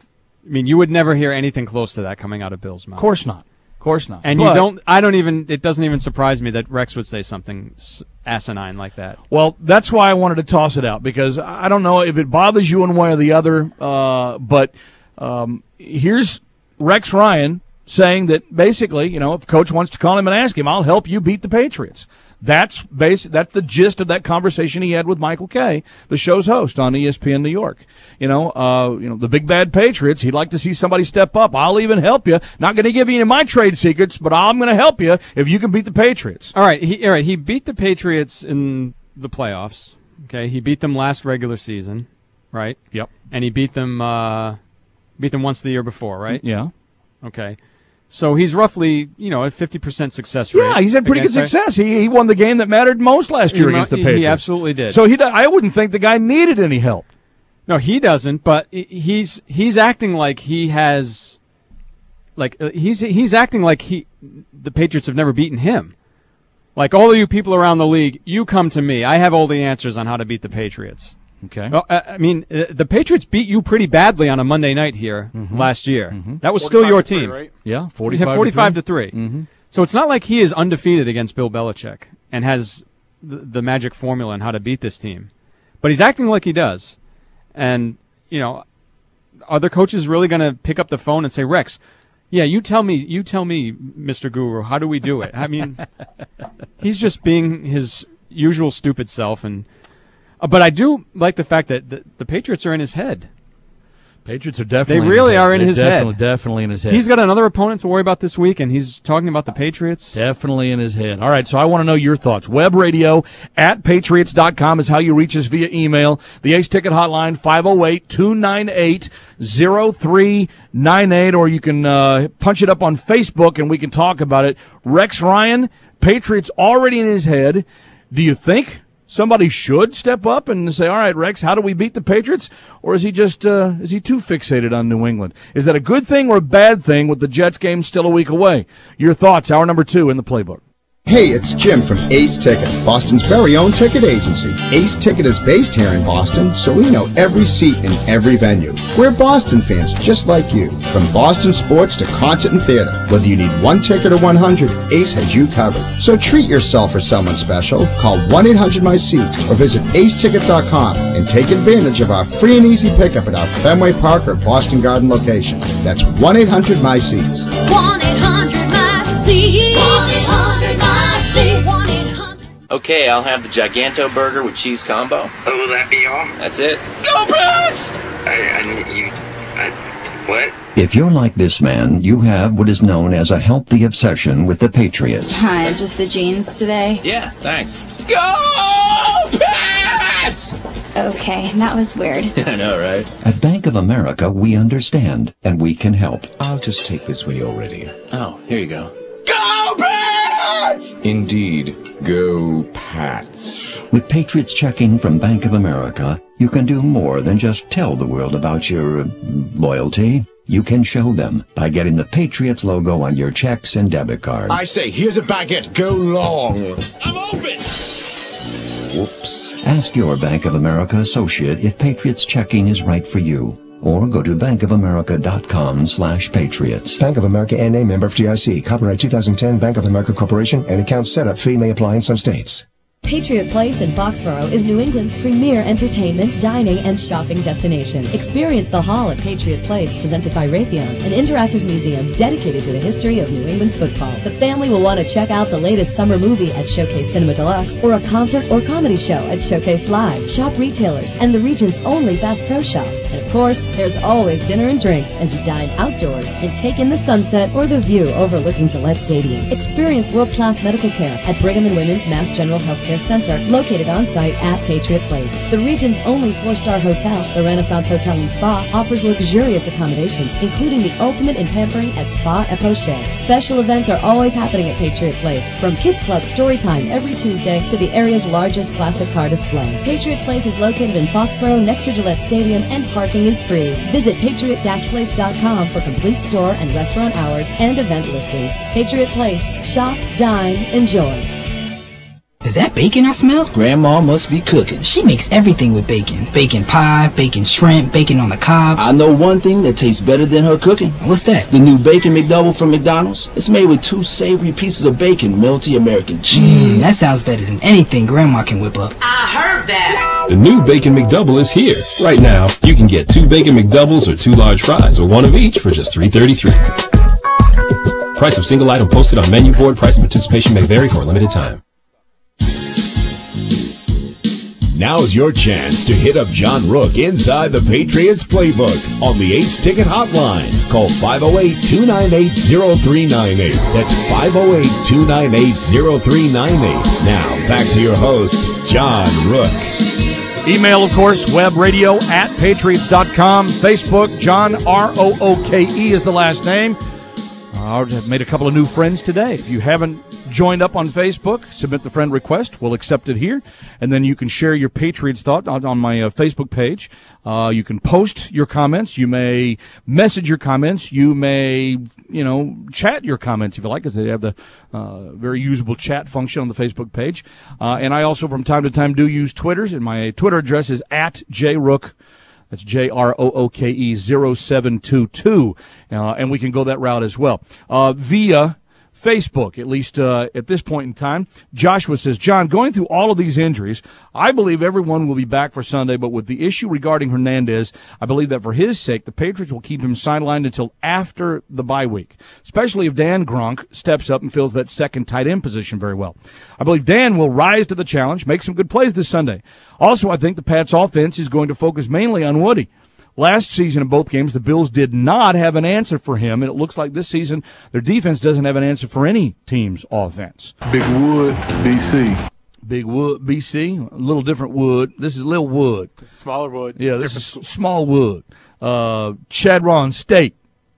I mean, you would never hear anything close to that coming out of Bill's mouth. Of course not. Of course not. And but, you don't. I don't even. It doesn't even surprise me that Rex would say something asinine like that. Well, that's why I wanted to toss it out, because I don't know if it bothers you one way or the other. Uh, but um, here's Rex Ryan saying that basically, you know, if Coach wants to call him and ask him, I'll help you beat the Patriots. That's base. That's the gist of that conversation he had with Michael Kay, the show's host on E S P N New York. You know, uh, you know, the big bad Patriots. He'd like to see somebody step up. I'll even help you. Not going to give you any of my trade secrets, but I'm going to help you if you can beat the Patriots. All right, he, all right. He beat the Patriots in the playoffs. Okay, he beat them last regular season, right? Yep. And he beat them. Uh, beat them once the year before, right? Yeah. Okay. So he's roughly, you know, at fifty percent success rate. Yeah, he's had pretty good against success. He he won the game that mattered most last year He against the he Patriots. He absolutely did. So he, I wouldn't think the guy needed any help. No, he doesn't. But he's he's acting like he has, like uh, he's he's acting like he the Patriots have never beaten him. Like, all of you people around the league, you come to me. I have all the answers on how to beat the Patriots. Okay. Well, uh, I mean, uh, the Patriots beat you pretty badly on a Monday night here Mm-hmm. last year. Mm-hmm. That was still your team. three, right? Yeah, forty-five, forty-five to three. Mm-hmm. So it's not like he is undefeated against Bill Belichick and has the, the magic formula on how to beat this team. But he's acting like he does. And, you know, are the coaches really going to pick up the phone and say, Rex, yeah, you tell me, you tell me, Mister Guru, how do we do it? I mean, he's just being his usual stupid self. And uh, but I do like the fact that the, the Patriots are in his head. Patriots are definitely. They really in are in They're his definitely, head. Definitely in his head. He's got another opponent to worry about this week, and he's talking about the Patriots. Definitely in his head. All right, so I want to know your thoughts. Web radio at patriots dot com is how you reach us via email. The Ace Ticket Hotline, five oh eight, two nine eight, oh three nine eight, or you can uh, punch it up on Facebook and we can talk about it. Rex Ryan, Patriots already in his head. Do you think somebody should step up and say, all right, Rex, how do we beat the Patriots? Or is he just, uh, is he too fixated on New England? Is that a good thing or a bad thing with the Jets game still a week away? Your thoughts, hour number two in the playbook. Hey, it's Jim from Ace Ticket, Boston's very own ticket agency. Ace Ticket is based here in Boston, so we know every seat in every venue. We're Boston fans just like you. From Boston sports to concert and theater, whether you need one ticket or one hundred, Ace has you covered. So treat yourself or someone special. Call one eight hundred my seats or visit ace ticket dot com and take advantage of our free and easy pickup at our Fenway Park or Boston Garden location. That's one eight hundred my seats. one eight hundred my seats. one eight hundred my Okay, I'll have the Giganto burger with cheese combo. Oh, will that be all? That's it. Go Pats! I, I, you, I, what? If you're like this man, you have what is known as a healthy obsession with the Patriots. Hi, just the jeans today? Yeah, thanks. Go Pats! Okay, that was weird. I know, right? At Bank of America, we understand, and we can help. I'll just take this when you're ready. Oh, here you go. Go Pats! Indeed, go Pats. With Patriots checking from Bank of America, you can do more than just tell the world about your uh, loyalty. You can show them by getting the Patriots logo on your checks and debit cards. I say, here's a baguette. Go long. I'm open! Whoops. Ask your Bank of America associate if Patriots checking is right for you. or go to bankofamerica.com slash patriots. Bank of America N A, member F D I C. Copyright two thousand ten, Bank of America Corporation, and account setup fee may apply in some states. Patriot Place in Foxborough is New England's premier entertainment, dining, and shopping destination. Experience the Hall at Patriot Place, presented by Raytheon, an interactive museum dedicated to the history of New England football. The family will want to check out the latest summer movie at Showcase Cinema Deluxe, or a concert or comedy show at Showcase Live. Shop retailers and the region's only Bass Pro Shops. And of course, there's always dinner and drinks as you dine outdoors and take in the sunset or the view overlooking Gillette Stadium. Experience world-class medical care at Brigham and Women's Mass General Healthcare Center, located on site at Patriot Place. The region's only four-star hotel, the Renaissance Hotel and Spa, offers luxurious accommodations, including the ultimate in pampering at Spa Epoche. Special events are always happening at Patriot Place, from Kids Club Storytime every Tuesday to the area's largest classic car display. Patriot Place is located in Foxborough next to Gillette Stadium, and parking is free. Visit patriot dash place dot com for complete store and restaurant hours and event listings. Patriot Place. Shop, dine, enjoy. Is that bacon I smell? Grandma must be cooking. She makes everything with bacon. Bacon pie, bacon shrimp, bacon on the cob. I know one thing that tastes better than her cooking. What's that? The new Bacon McDouble from McDonald's. It's made with two savory pieces of bacon, melty American cheese. Mm, that sounds better than anything Grandma can whip up. I heard that. The new Bacon McDouble is here. Right now, you can get two Bacon McDoubles or two large fries, or one of each for just three thirty-three. Price of single item posted on menu board. Price and participation may vary for a limited time. Now's your chance to hit up John Rook inside the Patriots playbook on the Ace Ticket Hotline. Call five oh eight, two nine eight, oh three nine eight. That's five oh eight, two nine eight, oh three nine eight. Now, back to your host, John Rook. Email, of course, webradio at patriots dot com. Facebook, John R O O K E is the last name. I've made a couple of new friends today. If you haven't joined up on Facebook, submit the friend request. We'll accept it here. And then you can share your Patriots thought on, on my uh, Facebook page. Uh, you can post your comments. You may message your comments. You may, you know, chat your comments if you like, because they have the uh, very usable chat function on the Facebook page. Uh, and I also, from time to time, do use Twitters. And my Twitter address is at jrook. That's J R O O K E zero seven two two. Uh, and we can go that route as well. Uh, via Facebook, at least uh, at this point in time. Joshua says, John, going through all of these injuries, I believe everyone will be back for Sunday, but with the issue regarding Hernandez, I believe that for his sake, the Patriots will keep him sidelined until after the bye week, especially if Dan Gronk steps up and fills that second tight end position very well. I believe Dan will rise to the challenge, make some good plays this Sunday. Also, I think the Pats' offense is going to focus mainly on Woody. Last season in both games, the Bills did not have an answer for him, and it looks like this season their defense doesn't have an answer for any team's offense. Big Wood, B C. Big Wood, B C. A little different wood. This is Lil Wood. Smaller wood. Yeah, this different. is small wood. Uh, Chadron State.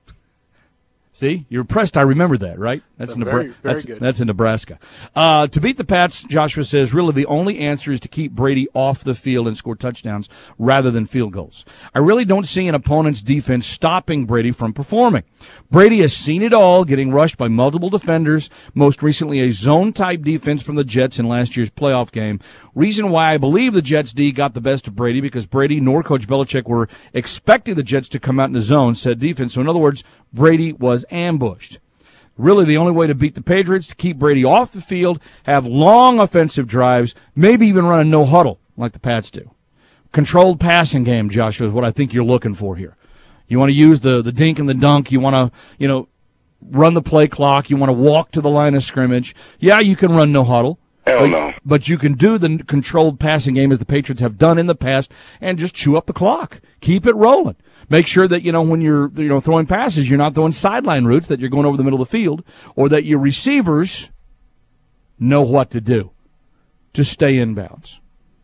See, you're impressed. I remember that, right? That's in very, Nebra- very that's, good. that's in Nebraska. Uh, to beat the Pats, Joshua says, really the only answer is to keep Brady off the field and score touchdowns rather than field goals. I really don't see an opponent's defense stopping Brady from performing. Brady has seen it all, getting rushed by multiple defenders, most recently a zone-type defense from the Jets in last year's playoff game. Reason why I believe the Jets' D got the best of Brady, because Brady nor Coach Belichick were expecting the Jets to come out in the zone, said defense. So in other words, Brady was ambushed. Really, the only way to beat the Patriots, to keep Brady off the field, have long offensive drives, maybe even run a no-huddle like the Pats do. Controlled passing game, Joshua, is what I think you're looking for here. You want to use the, the dink and the dunk. You want to, you know, run the play clock. You want to walk to the line of scrimmage. Yeah, you can run no-huddle. Hell but, no. But you can do the controlled passing game as the Patriots have done in the past and just chew up the clock. Keep it rolling. Make sure that, you know, when you're, you know, throwing passes, you're not throwing sideline routes, that you're going over the middle of the field, or that your receivers know what to do to stay in bounds.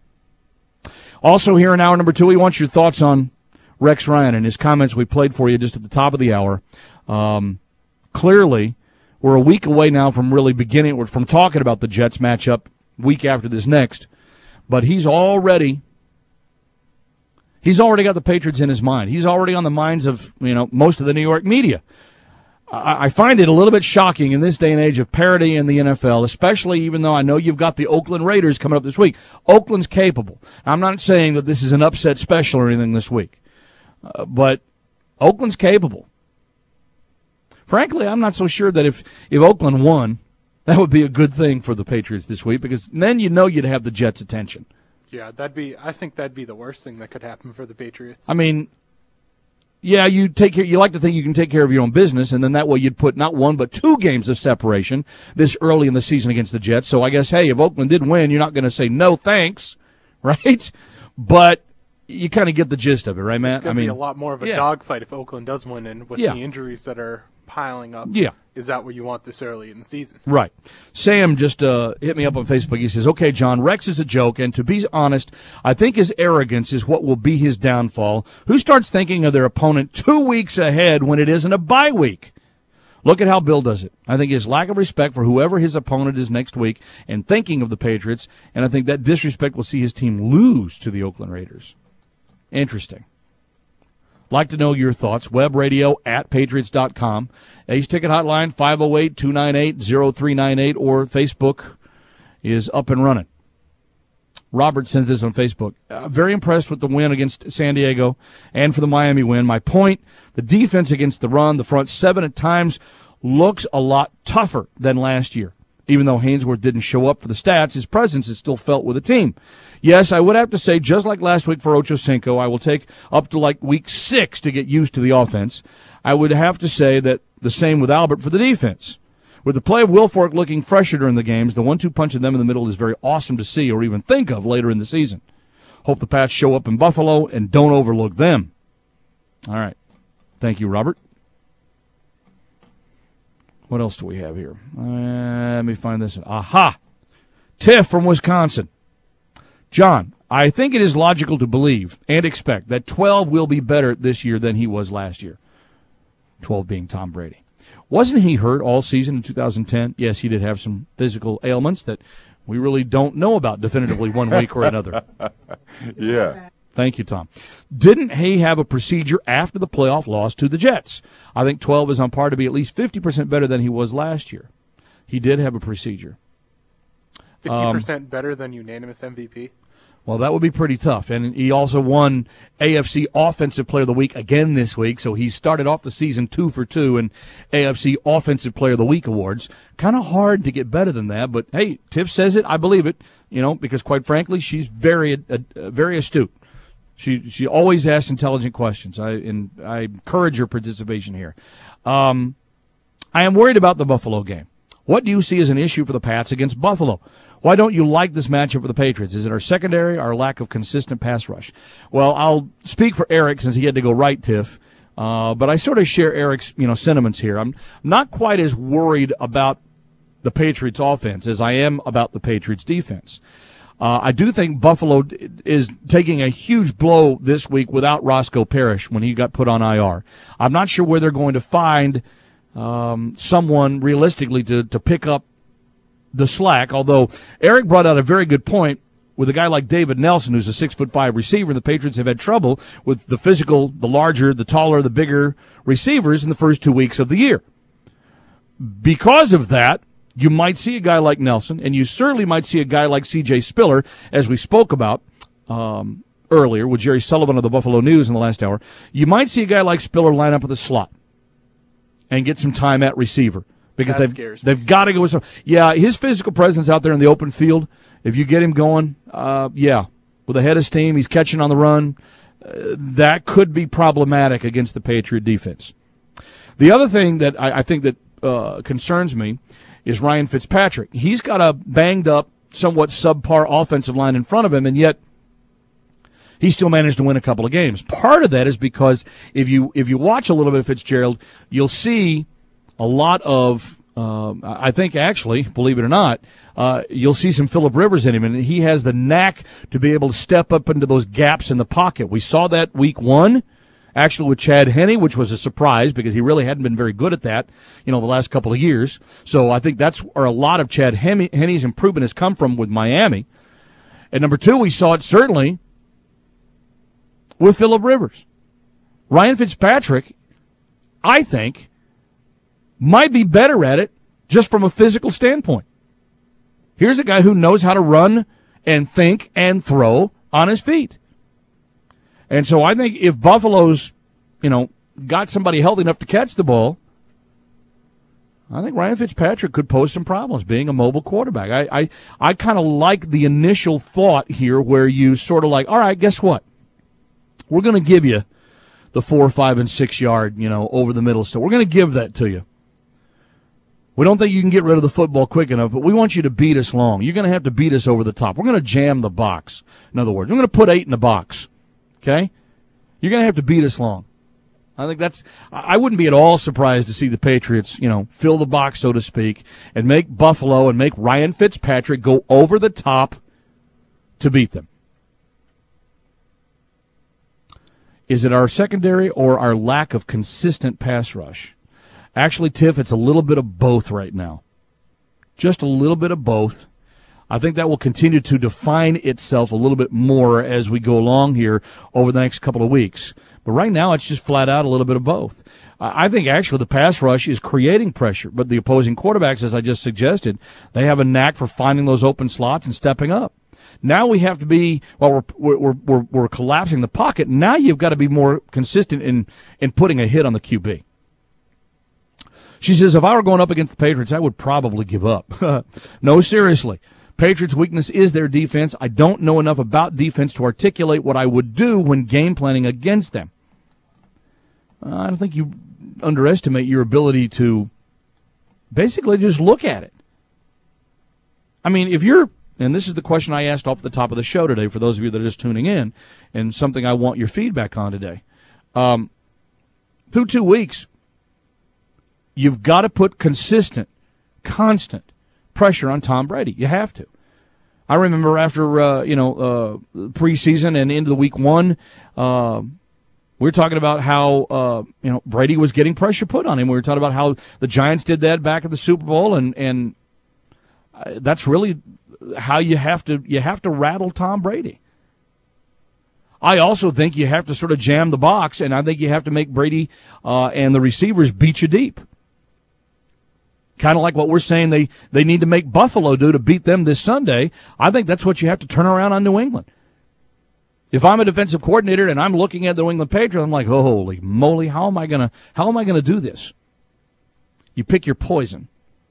Also here in hour number two, we want your thoughts on Rex Ryan and his comments we played for you just at the top of the hour. Um, clearly, we're a week away now from really beginning, from talking about the Jets matchup week after this next, but he's already... He's already got the Patriots in his mind. He's already on the minds of, you know, most of the New York media. I, I find it a little bit shocking in this day and age of parity in the N F L, especially even though I know you've got the Oakland Raiders coming up this week. Oakland's capable. I'm not saying that this is an upset special or anything this week. Uh, but Oakland's capable. Frankly, I'm not so sure that if, if Oakland won, that would be a good thing for the Patriots this week, because then you know you'd have the Jets' attention. Yeah, that'd be. I think that'd be the worst thing that could happen for the Patriots. I mean, yeah, you take care. You like to think you can take care of your own business, and then that way you'd put not one but two games of separation this early in the season against the Jets. So I guess, hey, if Oakland did win, you're not going to say no thanks, right? But you kind of get the gist of it, right, Matt? It's going I to mean, be a lot more of a yeah. dogfight if Oakland does win, and with Yeah. the injuries that are piling up. Yeah. Is that what you want this early in the season? Right. Sam just uh, hit me up on Facebook. He says, okay, John, Rex is a joke, and to be honest, I think his arrogance is what will be his downfall. Who starts thinking of their opponent two weeks ahead when it isn't a bye week? Look at how Bill does it. I think his lack of respect for whoever his opponent is next week and thinking of the Patriots, and I think that disrespect will see his team lose to the Oakland Raiders. Interesting. Like to know your thoughts. Web radio at patriots dot com. Ace Ticket Hotline, five oh eight, two nine eight, oh three nine eight, or Facebook is up and running. Robert sends this on Facebook. Uh, very impressed with the win against San Diego and for the Miami win. My point, the defense against the run, the front seven at times looks a lot tougher than last year. Even though Hainsworth didn't show up for the stats, his presence is still felt with the team. Yes, I would have to say, just like last week for Ocho Cinco, I will take up to like week six to get used to the offense. I would have to say that the same with Albert for the defense. With the play of Wilfork looking fresher during the games, the one two punch of them in the middle is very awesome to see or even think of later in the season. Hope the Pats show up in Buffalo and don't overlook them. All right. Thank you, Robert. What else do we have here? Uh, let me find this. Aha! Tiff from Wisconsin. John, I think it is logical to believe and expect that twelve will be better this year than he was last year. twelve being Tom Brady. Wasn't he hurt all season in two thousand ten? Yes, he did have some physical ailments that we really don't know about definitively one week or another. Yeah. Thank you, Tom. Didn't he have a procedure after the playoff loss to the Jets? I think twelve is on par to be at least fifty percent better than he was last year. He did have a procedure. fifty percent um, better than unanimous M V P? Well, that would be pretty tough. And he also won A F C Offensive Player of the Week again this week, so he started off the season two for two in A F C Offensive Player of the Week awards. Kind of hard to get better than that, but hey, Tiff says it, I believe it, you know, because quite frankly, she's very uh, very astute. She she always asks intelligent questions. I and I encourage her participation here. Um, I am worried about the Buffalo game. What do you see as an issue for the Pats against Buffalo? Why don't you like this matchup for the Patriots? Is it our secondary, our lack of consistent pass rush? Well, I'll speak for Eric since he had to go right, Tiff. Uh, but I sort of share Eric's you know sentiments here. I'm not quite as worried about the Patriots offense as I am about the Patriots defense. Uh, I do think Buffalo is taking a huge blow this week without Roscoe Parrish when he got put on I R. I'm not sure where they're going to find um, someone realistically to, to pick up the slack, although Eric brought out a very good point with a guy like David Nelson, who's a six foot five receiver. The Patriots have had trouble with the physical, the larger, the taller, the bigger receivers in the first two weeks of the year. Because of that, you might see a guy like Nelson, and you certainly might see a guy like C J Spiller, as we spoke about um, earlier with Jerry Sullivan of the Buffalo News in the last hour. You might see a guy like Spiller line up with a slot and get some time at receiver because that they've they've got to go with some. Yeah, his physical presence out there in the open field, if you get him going, uh, yeah, with a head of steam, he's catching on the run. Uh, that could be problematic against the Patriot defense. The other thing that I, I think that uh, concerns me is Ryan Fitzpatrick. He's got a banged-up, somewhat subpar offensive line in front of him, and yet he still managed to win a couple of games. Part of that is because if you if you watch a little bit of Fitzgerald, you'll see a lot of, um, I think actually, believe it or not, uh, you'll see some Phillip Rivers in him, and he has the knack to be able to step up into those gaps in the pocket. We saw that week one. Actually with Chad Henne, which was a surprise because he really hadn't been very good at that, you know, the last couple of years. So I think that's where a lot of Chad Henne's improvement has come from with Miami. And number two, we saw it certainly with Phillip Rivers. Ryan Fitzpatrick, I think, might be better at it just from a physical standpoint. Here's a guy who knows how to run and think and throw on his feet. And so I think if Buffalo's you know, got somebody healthy enough to catch the ball, I think Ryan Fitzpatrick could pose some problems being a mobile quarterback. I I, I kind of like the initial thought here where you sort of like, all right, guess what? We're going to give you the four, five, and six yard, you know, over the middle stuff. We're going to give that to you. We don't think you can get rid of the football quick enough, but we want you to beat us long. You're going to have to beat us over the top. We're going to jam the box. In other words, we're going to put eight in the box. Okay? You're going to have to beat us long. I think that's, I wouldn't be at all surprised to see the Patriots, you know, fill the box, so to speak, and make Buffalo and make Ryan Fitzpatrick go over the top to beat them. Is it our secondary or our lack of consistent pass rush? Actually, Tiff, it's a little bit of both right now. Just a little bit of both. I think that will continue to define itself a little bit more as we go along here over the next couple of weeks. But right now, it's just flat out a little bit of both. I think actually the pass rush is creating pressure, but the opposing quarterbacks, as I just suggested, they have a knack for finding those open slots and stepping up. Now we have to be, while we're, we're, we're, we're collapsing the pocket, now you've got to be more consistent in, in putting a hit on the Q B. She says, if I were going up against the Patriots, I would probably give up. No, seriously. Patriots' weakness is their defense. I don't know enough about defense to articulate what I would do when game planning against them. Uh, I don't think you underestimate your ability to basically just look at it. I mean, if you're, and this is the question I asked off the top of the show today for those of you that are just tuning in, and something I want your feedback on today. Um, through two weeks, you've got to put consistent, constant pressure on Tom Brady. You have to. I remember after, uh, you know, uh, preseason and into the week one, uh, we were talking about how, uh, you know, Brady was getting pressure put on him. We were talking about how the Giants did that back at the Super Bowl, and, and that's really how you have to, you have to rattle Tom Brady. I also think you have to sort of jam the box, and I think you have to make Brady uh, and the receivers beat you deep. Kind of like what we're saying they, they need to make Buffalo do to beat them this Sunday. I think that's what you have to turn around on New England. If I'm a defensive coordinator and I'm looking at the New England Patriots, I'm like, oh, holy moly, how am I gonna how am I gonna do this? You pick your poison.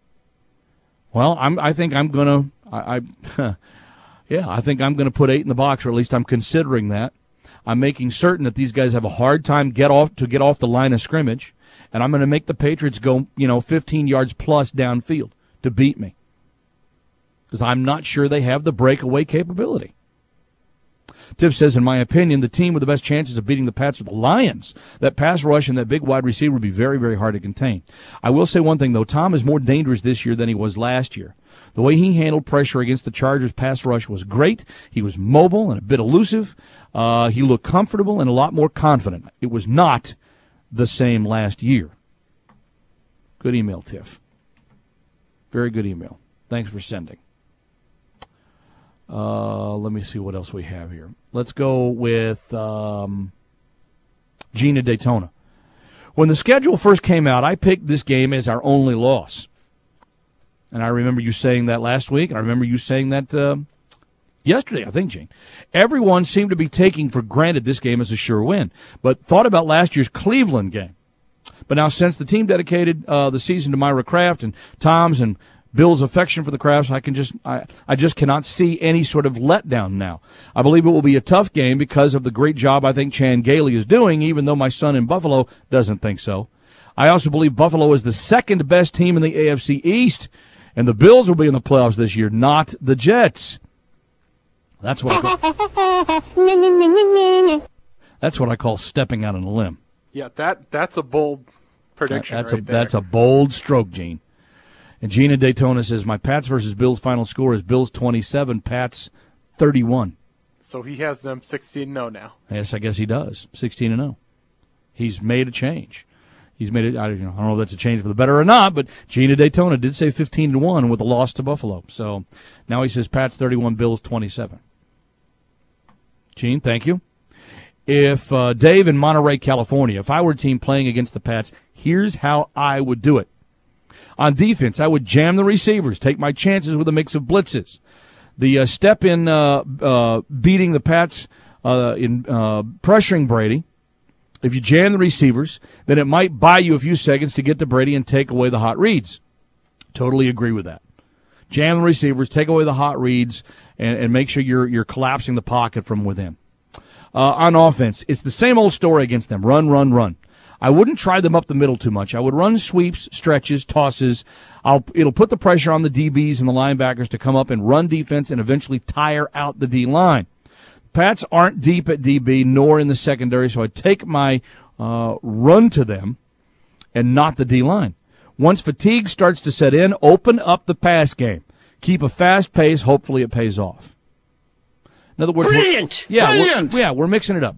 Well, I'm I think I'm gonna I, I yeah, I think I'm gonna put eight in the box, or at least I'm considering that. I'm making certain that these guys have a hard time get off to get off the line of scrimmage. And I'm going to make the Patriots go, you know, fifteen yards plus downfield to beat me. Because I'm not sure they have the breakaway capability. Tiff says, in my opinion, the team with the best chances of beating the Pats are the Lions. That pass rush and that big wide receiver would be very, very hard to contain. I will say one thing, though. Tom is more dangerous this year than he was last year. The way he handled pressure against the Chargers' pass rush was great. He was mobile and a bit elusive. Uh, he looked comfortable and a lot more confident. It was not the same last year. Good email, Tiff. Very good email. Thanks for sending. Uh, let me see what else we have here. Let's go with um, Gina Daytona. When the schedule first came out, I picked this game as our only loss. And I remember you saying that last week, and I remember you saying that uh, yesterday, I think, Gene. Everyone seemed to be taking for granted this game as a sure win, but thought about last year's Cleveland game. But now, since the team dedicated uh, the season to Myra Kraft and Tom's and Bill's affection for the Crafts, I can just I, I just cannot see any sort of letdown now. I believe it will be a tough game because of the great job I think Chan Gailey is doing, even though my son in Buffalo doesn't think so. I also believe Buffalo is the second best team in the A F C East, and the Bills will be in the playoffs this year, not the Jets. That's what I call, that's what I call stepping out on a limb. Yeah, that that's a bold prediction. That's right a there. that's a bold stroke, Gene. And Gina Daytona says my Pats versus Bills final score is Bills twenty-seven, Pats thirty-one. So he has them sixteen and oh now. Yes, I guess he does. sixteen and oh. He's made a change. He's made it. I don't know, I don't know if that's a change for the better or not, but Gina Daytona did say fifteen to one with a loss to Buffalo. So now he says Pats thirty-one, Bills twenty-seven. Gene, thank you. If uh, Dave in Monterey, California, if I were a team playing against the Pats, here's how I would do it. On defense, I would jam the receivers, take my chances with a mix of blitzes. The uh, step in uh, uh, beating the Pats uh, in uh, pressuring Brady If you jam the receivers, then it might buy you a few seconds to get to Brady and take away the hot reads. Totally agree with that. Jam the receivers, take away the hot reads, and, and make sure you're you're collapsing the pocket from within. Uh, on offense, it's the same old story against them. Run, run, run. I wouldn't try them up the middle too much. I would run sweeps, stretches, tosses. I'll, it'll put the pressure on the D Bs and the linebackers to come up and run defense and eventually tire out the D-line. Pats aren't deep at D B nor in the secondary, so I take my uh, run to them and not the D-line. Once fatigue starts to set in, open up the pass game. Keep a fast pace. Hopefully it pays off. In other words, Brilliant! We're, yeah, Brilliant! We're, yeah, we're mixing it up.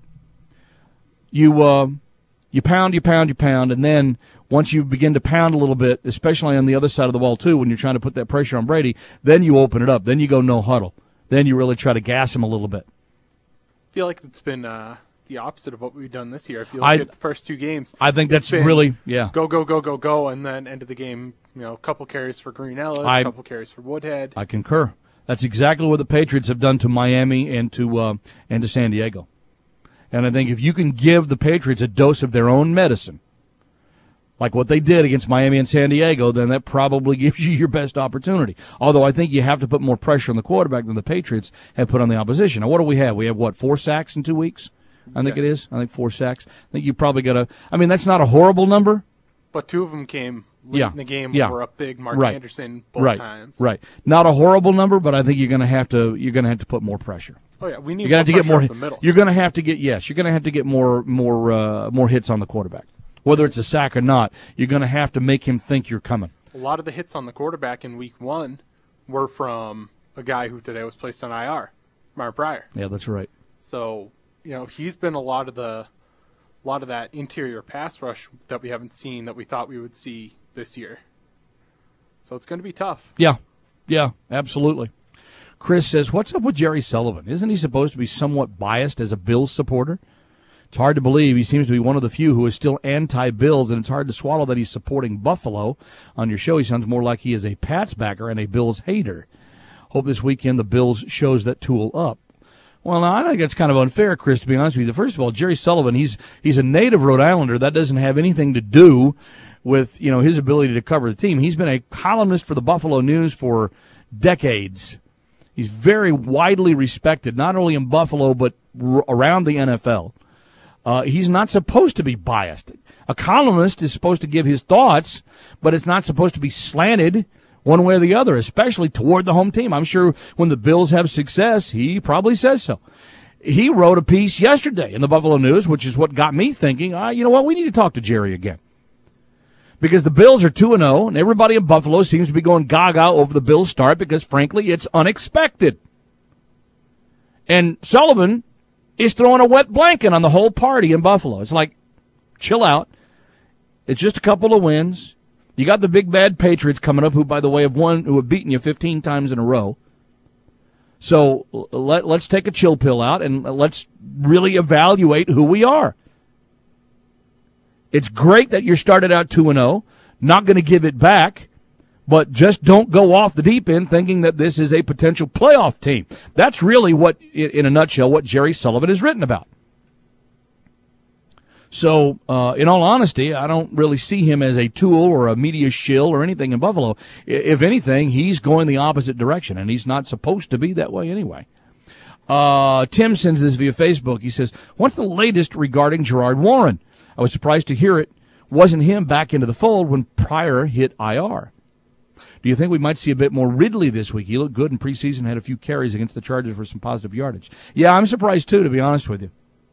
You uh, you pound, you pound, you pound, and then once you begin to pound a little bit, especially on the other side of the ball too, when you're trying to put that pressure on Brady, then you open it up. Then you go no huddle. Then you really try to gas him a little bit. I feel like it's been uh, the opposite of what we've done this year. If you look I, at the first two games, I think that's been really, yeah. Go, go, go, go, go, and then end of the game, you know, a couple carries for Green Ellis, a couple carries for Woodhead. I concur. That's exactly what the Patriots have done to Miami and to uh, and to San Diego. And I think if you can give the Patriots a dose of their own medicine, like what they did against Miami and San Diego, then that probably gives you your best opportunity. Although I think you have to put more pressure on the quarterback than the Patriots have put on the opposition. Now, what do we have? We have, what, four sacks in two weeks? I think Yes. it is. I think four sacks. I think you probably got to – I mean, that's not a horrible number. But two of them came late Yeah. in the game. Yeah. Were up big. Mark Right. Anderson both right. times. Right. Not a horrible number, but I think you're going to have to you're going to have to put more pressure. Oh yeah, we need You're going to more have to get more. pressure up the middle. You're going to have to get yes. You're going to have to get more more uh, more hits on the quarterback, whether it's a sack or not. You're going to have to make him think you're coming. A lot of the hits on the quarterback in week one were from a guy who today was placed on I R, Mark Pryor. Yeah, that's right. So, you know, he's been a lot of the, a lot of that interior pass rush that we haven't seen that we thought we would see this year. So it's going to be tough. Yeah, yeah, absolutely. Chris says, what's up with Jerry Sullivan? Isn't he supposed to be somewhat biased as a Bills supporter? It's hard to believe. He seems to be one of the few who is still anti-Bills, and it's hard to swallow that he's supporting Buffalo. On your show, he sounds more like he is a Pats backer and a Bills hater. Hope this weekend the Bills shows that tool up. Well, now, I think it's kind of unfair, Chris, to be honest with you. First of all, Jerry Sullivan, he's he's a native Rhode Islander. That doesn't have anything to do with, you know, his ability to cover the team. He's been a columnist for the Buffalo News for decades. He's very widely respected, not only in Buffalo, but r- around the N F L. Uh, he's not supposed to be biased. A columnist is supposed to give his thoughts, but it's not supposed to be slanted one way or the other, especially toward the home team. I'm sure when the Bills have success, he probably says so. He wrote a piece yesterday in the Buffalo News, which is what got me thinking, ah, you know what, we need to talk to Jerry again. Because the Bills are two and oh, and everybody in Buffalo seems to be going gaga over the Bills' start because, frankly, it's unexpected. And Sullivan is throwing a wet blanket on the whole party in Buffalo. It's like, chill out. It's just a couple of wins. You got the big bad Patriots coming up, who, by the way, have won, who have beaten you fifteen times in a row. So let, let's take a chill pill out and let's really evaluate who we are. It's great that you started out two and oh, not going to give it back, but just don't go off the deep end thinking that this is a potential playoff team. That's really what, in a nutshell, what Jerry Sullivan has written about. So, uh, in all honesty, I don't really see him as a tool or a media shill or anything in Buffalo. If anything, he's going the opposite direction, and he's not supposed to be that way anyway. Uh, Tim sends this via Facebook. He says, what's the latest regarding Gerard Warren? I was surprised to hear it wasn't him back into the fold when Pryor hit I R. Do you think we might see a bit more Ridley this week? He looked good in preseason, had a few carries against the Chargers for some positive yardage. Yeah, I'm surprised too, to be honest with you.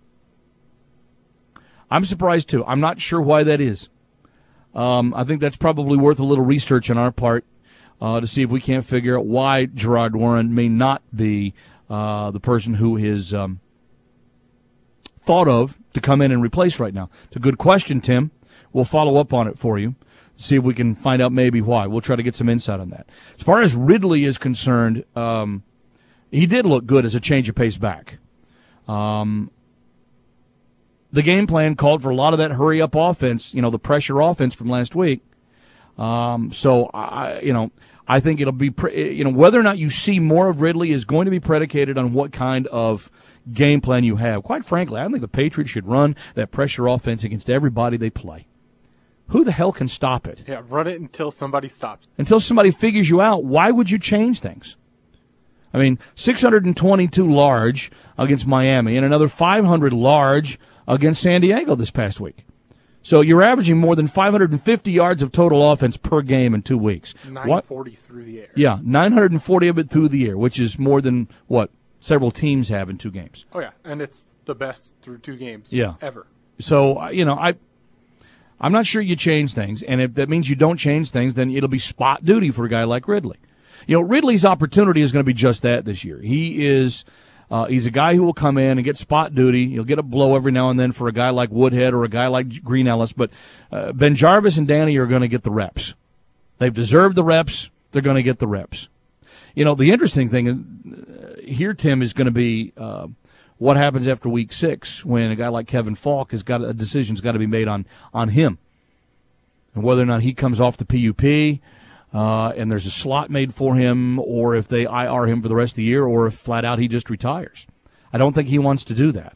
I'm surprised too. I'm not sure why that is. Um, I think that's probably worth a little research on our part uh, to see if we can't figure out why Gerard Warren may not be uh, the person who is um, thought of to come in and replace right now. It's a good question, Tim. We'll follow up on it for you, see if we can find out maybe why. We'll try to get some insight on that. As far as Ridley is concerned, um, he did look good as a change of pace back. Um, the game plan called for a lot of that hurry-up offense, you know, the pressure offense from last week. Um, so, I, you know, I think it'll be, pre- you know, whether or not you see more of Ridley is going to be predicated on what kind of game plan you have. Quite frankly, I think the Patriots should run that pressure offense against everybody they play. Who the hell can stop it? Yeah, run it until somebody stops. Until somebody figures you out, why would you change things? I mean, six hundred twenty-two large against Miami and another five hundred large against San Diego this past week. So you're averaging more than five hundred fifty yards of total offense per game in two weeks. nine forty what? Through the air. Yeah, nine hundred forty of it through the air, which is more than, what, several teams have in two games. Oh, yeah, and it's the best through two games yeah. ever. So, you know, I... I'm not sure you change things, and if that means you don't change things, then it'll be spot duty for a guy like Ridley. You know, Ridley's opportunity is going to be just that this year. He is, uh, he's a guy who will come in and get spot duty. He'll get a blow every now and then for a guy like Woodhead or a guy like Green Ellis, but uh, Ben Jarvis and Danny are going to get the reps. They've deserved the reps. They're going to get the reps. You know, the interesting thing uh, here, Tim, is going to be uh, what happens after week six when a guy like Kevin Falk has got a decision's got to be made on on him and whether or not he comes off the P U P uh, and there's a slot made for him, or if they I R him for the rest of the year, or if flat out he just retires. I don't think he wants to do that.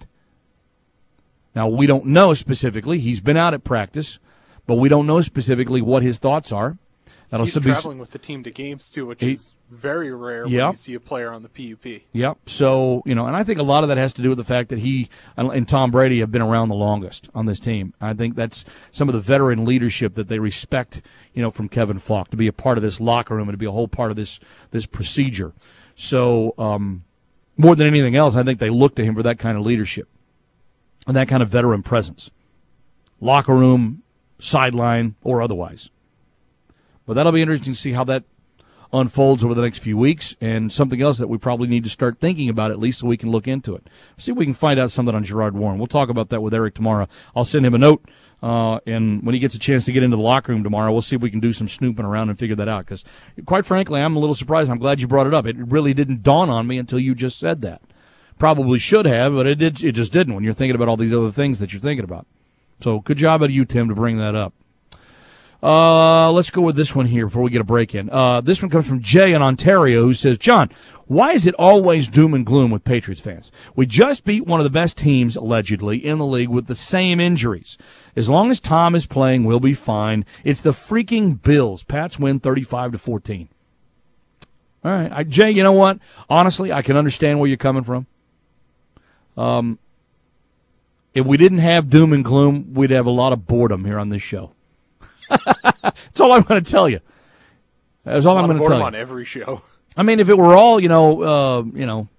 Now, we don't know specifically. He's been out at practice, but we don't know specifically what his thoughts are. That'll He's be, traveling with the team to games, too, which he, is very rare yep. when you see a player on the P U P. Yep. So, you know, and I think a lot of that has to do with the fact that he and Tom Brady have been around the longest on this team. I think that's some of the veteran leadership that they respect, you know, from Kevin Falk, to be a part of this locker room and to be a whole part of this this procedure. So, um, more than anything else, I think they look to him for that kind of leadership and that kind of veteran presence. Locker room, sideline, or otherwise. But that'll be interesting to see how that unfolds over the next few weeks, and something else that we probably need to start thinking about at least so we can look into it. See if we can find out something on Gerard Warren. We'll talk about that with Eric tomorrow. I'll send him a note, uh, and when he gets a chance to get into the locker room tomorrow, we'll see if we can do some snooping around and figure that out. Because, quite frankly, I'm a little surprised. I'm glad you brought it up. It really didn't dawn on me until you just said that. Probably should have, but it did. It just didn't when you're thinking about all these other things that you're thinking about. So good job out of you, Tim, to bring that up. Uh, let's go with this one here before we get a break in. Uh, this one comes from Jay in Ontario, who says, John, why is it always doom and gloom with Patriots fans? We just beat one of the best teams, allegedly, in the league with the same injuries. As long as Tom is playing, we'll be fine. It's the freaking Bills. Pats win thirty-five to fourteen. All right. I, Jay, you know what? Honestly, I can understand where you're coming from. Um, if we didn't have doom and gloom, we'd have a lot of boredom here on this show. That's all I'm going to tell you. That's all I'm going to tell you. On every show. I mean, if it were all, you know, uh, you know,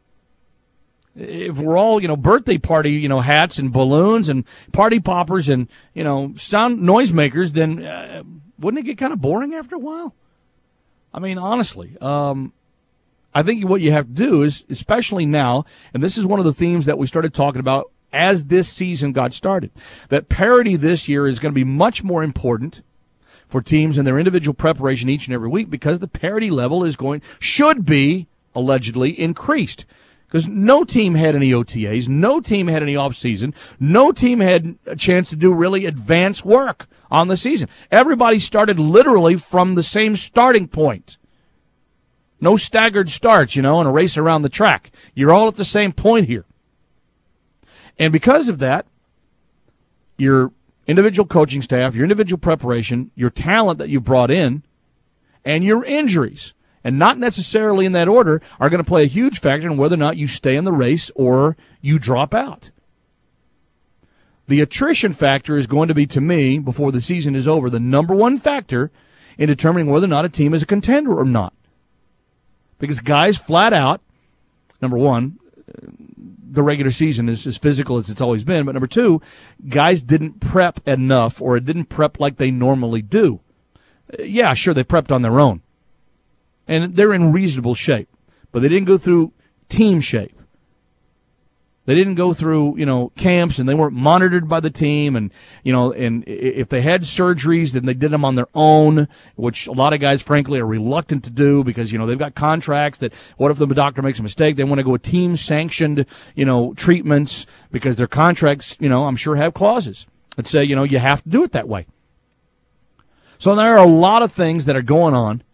if we're all, you know, birthday party, you know, hats and balloons and party poppers and, you know, sound noisemakers, then uh, wouldn't it get kind of boring after a while? I mean, honestly, um, I think what you have to do is, especially now, and this is one of the themes that we started talking about as this season got started, that parity this year is going to be much more important for teams in their individual preparation each and every week, because the parity level is going, should be, allegedly, increased. Because no team had any O T As, no team had any off-season, no team had a chance to do really advanced work on the season. Everybody started literally from the same starting point. No staggered starts, you know, and a race around the track. You're all at the same point here. And because of that, your individual coaching staff, your individual preparation, your talent that you've brought in, and your injuries, and not necessarily in that order, are going to play a huge factor in whether or not you stay in the race or you drop out. The attrition factor is going to be, to me, before the season is over, the number one factor in determining whether or not a team is a contender or not. Because guys flat out, number one, the regular season is as physical as it's always been. But number two, guys didn't prep enough, or it didn't prep like they normally do. Yeah, sure, they prepped on their own. And they're in reasonable shape. But they didn't go through team shape. They didn't go through, you know, camps, and they weren't monitored by the team. And, you know, and if they had surgeries, then they did them on their own, which a lot of guys, frankly, are reluctant to do because, you know, they've got contracts that what if the doctor makes a mistake? They want to go with team-sanctioned, you know, treatments because their contracts, you know, I'm sure have clauses that say, you know, you have to do it that way. So there are a lot of things that are going on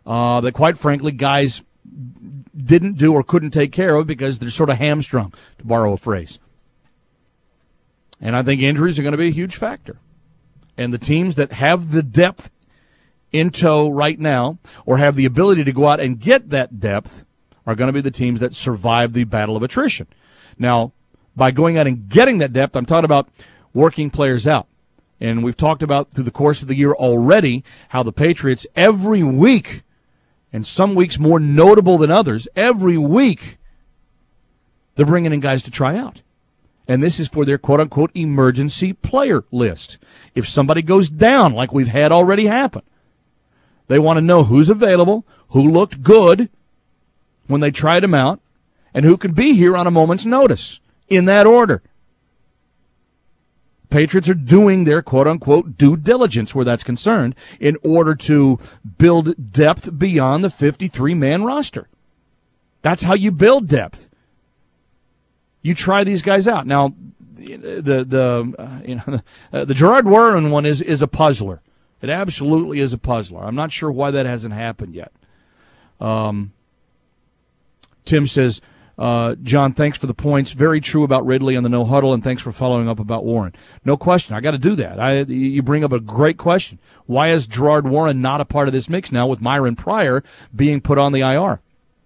uh, that, quite frankly, guys didn't do or couldn't take care of because they're sort of hamstrung, to borrow a phrase. And I think injuries are going to be a huge factor. And the teams that have the depth in tow right now or have the ability to go out and get that depth are going to be the teams that survive the battle of attrition. Now, by going out and getting that depth, I'm talking about working players out. And we've talked about through the course of the year already how the Patriots every week, and some weeks more notable than others, every week they're bringing in guys to try out. And this is for their quote-unquote emergency player list. If somebody goes down, like we've had already happen, they want to know who's available, who looked good when they tried him out, and who could be here on a moment's notice, in that order. Patriots are doing their quote-unquote due diligence where that's concerned in order to build depth beyond the fifty-three man roster. That's how you build depth. You try these guys out. Now, the the uh, you know uh, the Gerard Warren one is is a puzzler. It absolutely is a puzzler. I'm not sure why that hasn't happened yet. Um, Tim says, uh, John, thanks for the points. Very true about Ridley and the no huddle, and thanks for following up about Warren. No question. I got to do that. I you bring up a great question. Why is Gerard Warren not a part of this mix now with Myron Pryor being put on the I R?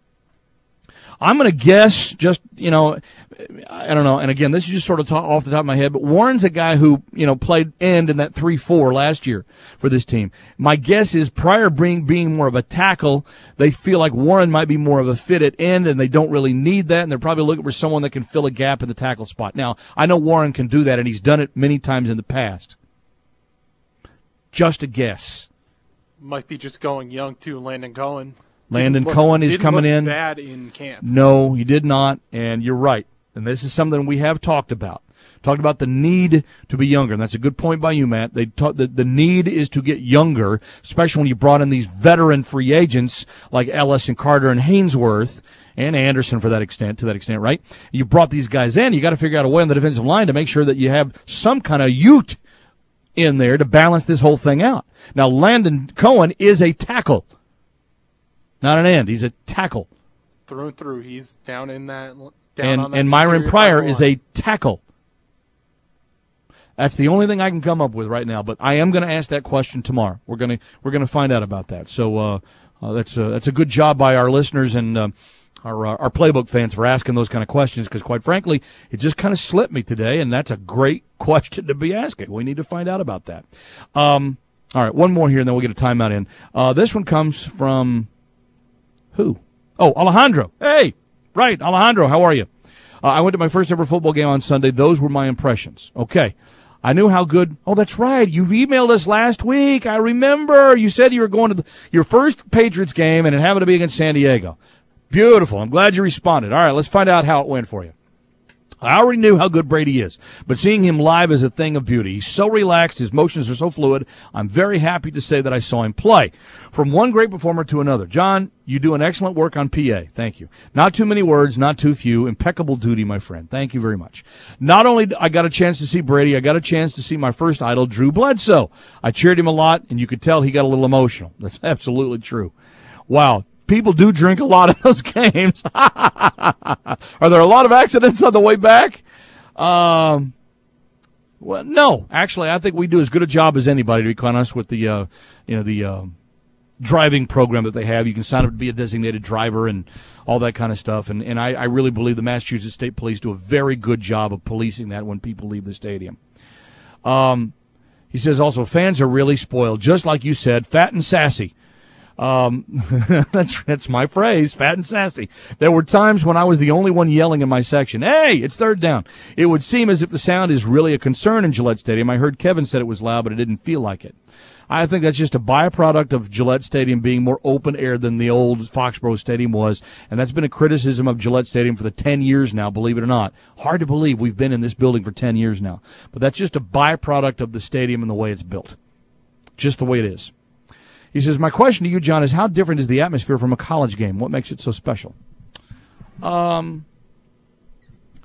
I'm going to guess, just, you know, I don't know. And again, this is just sort of ta- off the top of my head, but Warren's a guy who, you know, played end in that three four last year for this team. My guess is Pryor being, being more of a tackle, they feel like Warren might be more of a fit at end, and they don't really need that, and they're probably looking for someone that can fill a gap in the tackle spot. Now, I know Warren can do that, and he's done it many times in the past. Just a guess. Might be just going young, too, Landon Cohen. Landon look, Cohen is coming look in. Bad in camp. No, he did not, and you're right. And this is something we have talked about. Talked about the need to be younger, and that's a good point by you, Matt. They talk, the, the need is to get younger, especially when you brought in these veteran free agents like Ellis and Carter and Hainsworth and Anderson for that extent, to that extent, right? You brought these guys in. You got to figure out a way on the defensive line to make sure that you have some kind of youth in there to balance this whole thing out. Now, Landon Cohen is a tackle. Not an end. He's a tackle. Through and through. He's down in that. Down and on that and Myron Pryor is line. a tackle. That's the only thing I can come up with right now. But I am going to ask that question tomorrow. We're going to we're going to find out about that. So uh, uh, that's a, that's a good job by our listeners and uh, our uh, our playbook fans for asking those kind of questions. Because quite frankly, it just kind of slipped me today, and that's a great question to be asking. We need to find out about that. Um, all right, one more here, and then we'll get a timeout in. Uh, this one comes from. Who? Oh, Alejandro. Hey, right, Alejandro, how are you? Uh, I went to my first ever football game on Sunday. Those were my impressions. Okay. I knew how good. Oh, that's right. You emailed us last week. I remember. You said you were going to the, your first Patriots game, and it happened to be against San Diego. Beautiful. I'm glad you responded. All right, let's find out how it went for you. I already knew how good Brady is, but seeing him live is a thing of beauty. He's so relaxed. His motions are so fluid. I'm very happy to say that I saw him play. From one great performer to another. John, you do an excellent work on P A. Thank you. Not too many words, not too few. Impeccable duty, my friend. Thank you very much. Not only I got a chance to see Brady, I got a chance to see my first idol, Drew Bledsoe. I cheered him a lot, and you could tell he got a little emotional. That's absolutely true. Wow. People do drink a lot in those games. Are there a lot of accidents on the way back? Um, well, no. Actually, I think we do as good a job as anybody, to be quite honest, with the, uh, you know, the uh, driving program that they have. You can sign up to be a designated driver and all that kind of stuff. And, and I, I really believe the Massachusetts State Police do a very good job of policing that when people leave the stadium. Um, he says also, fans are really spoiled, just like you said, fat and sassy. Um, that's, that's my phrase, fat and sassy. There were times when I was the only one yelling in my section, hey, it's third down. It would seem as if the sound is really a concern in Gillette Stadium. I heard Kevin said it was loud, but it didn't feel like it. I think that's just a byproduct of Gillette Stadium being more open air than the old Foxborough Stadium was, and that's been a criticism of Gillette Stadium for the ten years now, believe it or not. Hard to believe we've been in this building for ten years now. But that's just a byproduct of the stadium and the way it's built. Just the way it is. He says, my question to you, John, is how different is the atmosphere from a college game? What makes it so special? Um,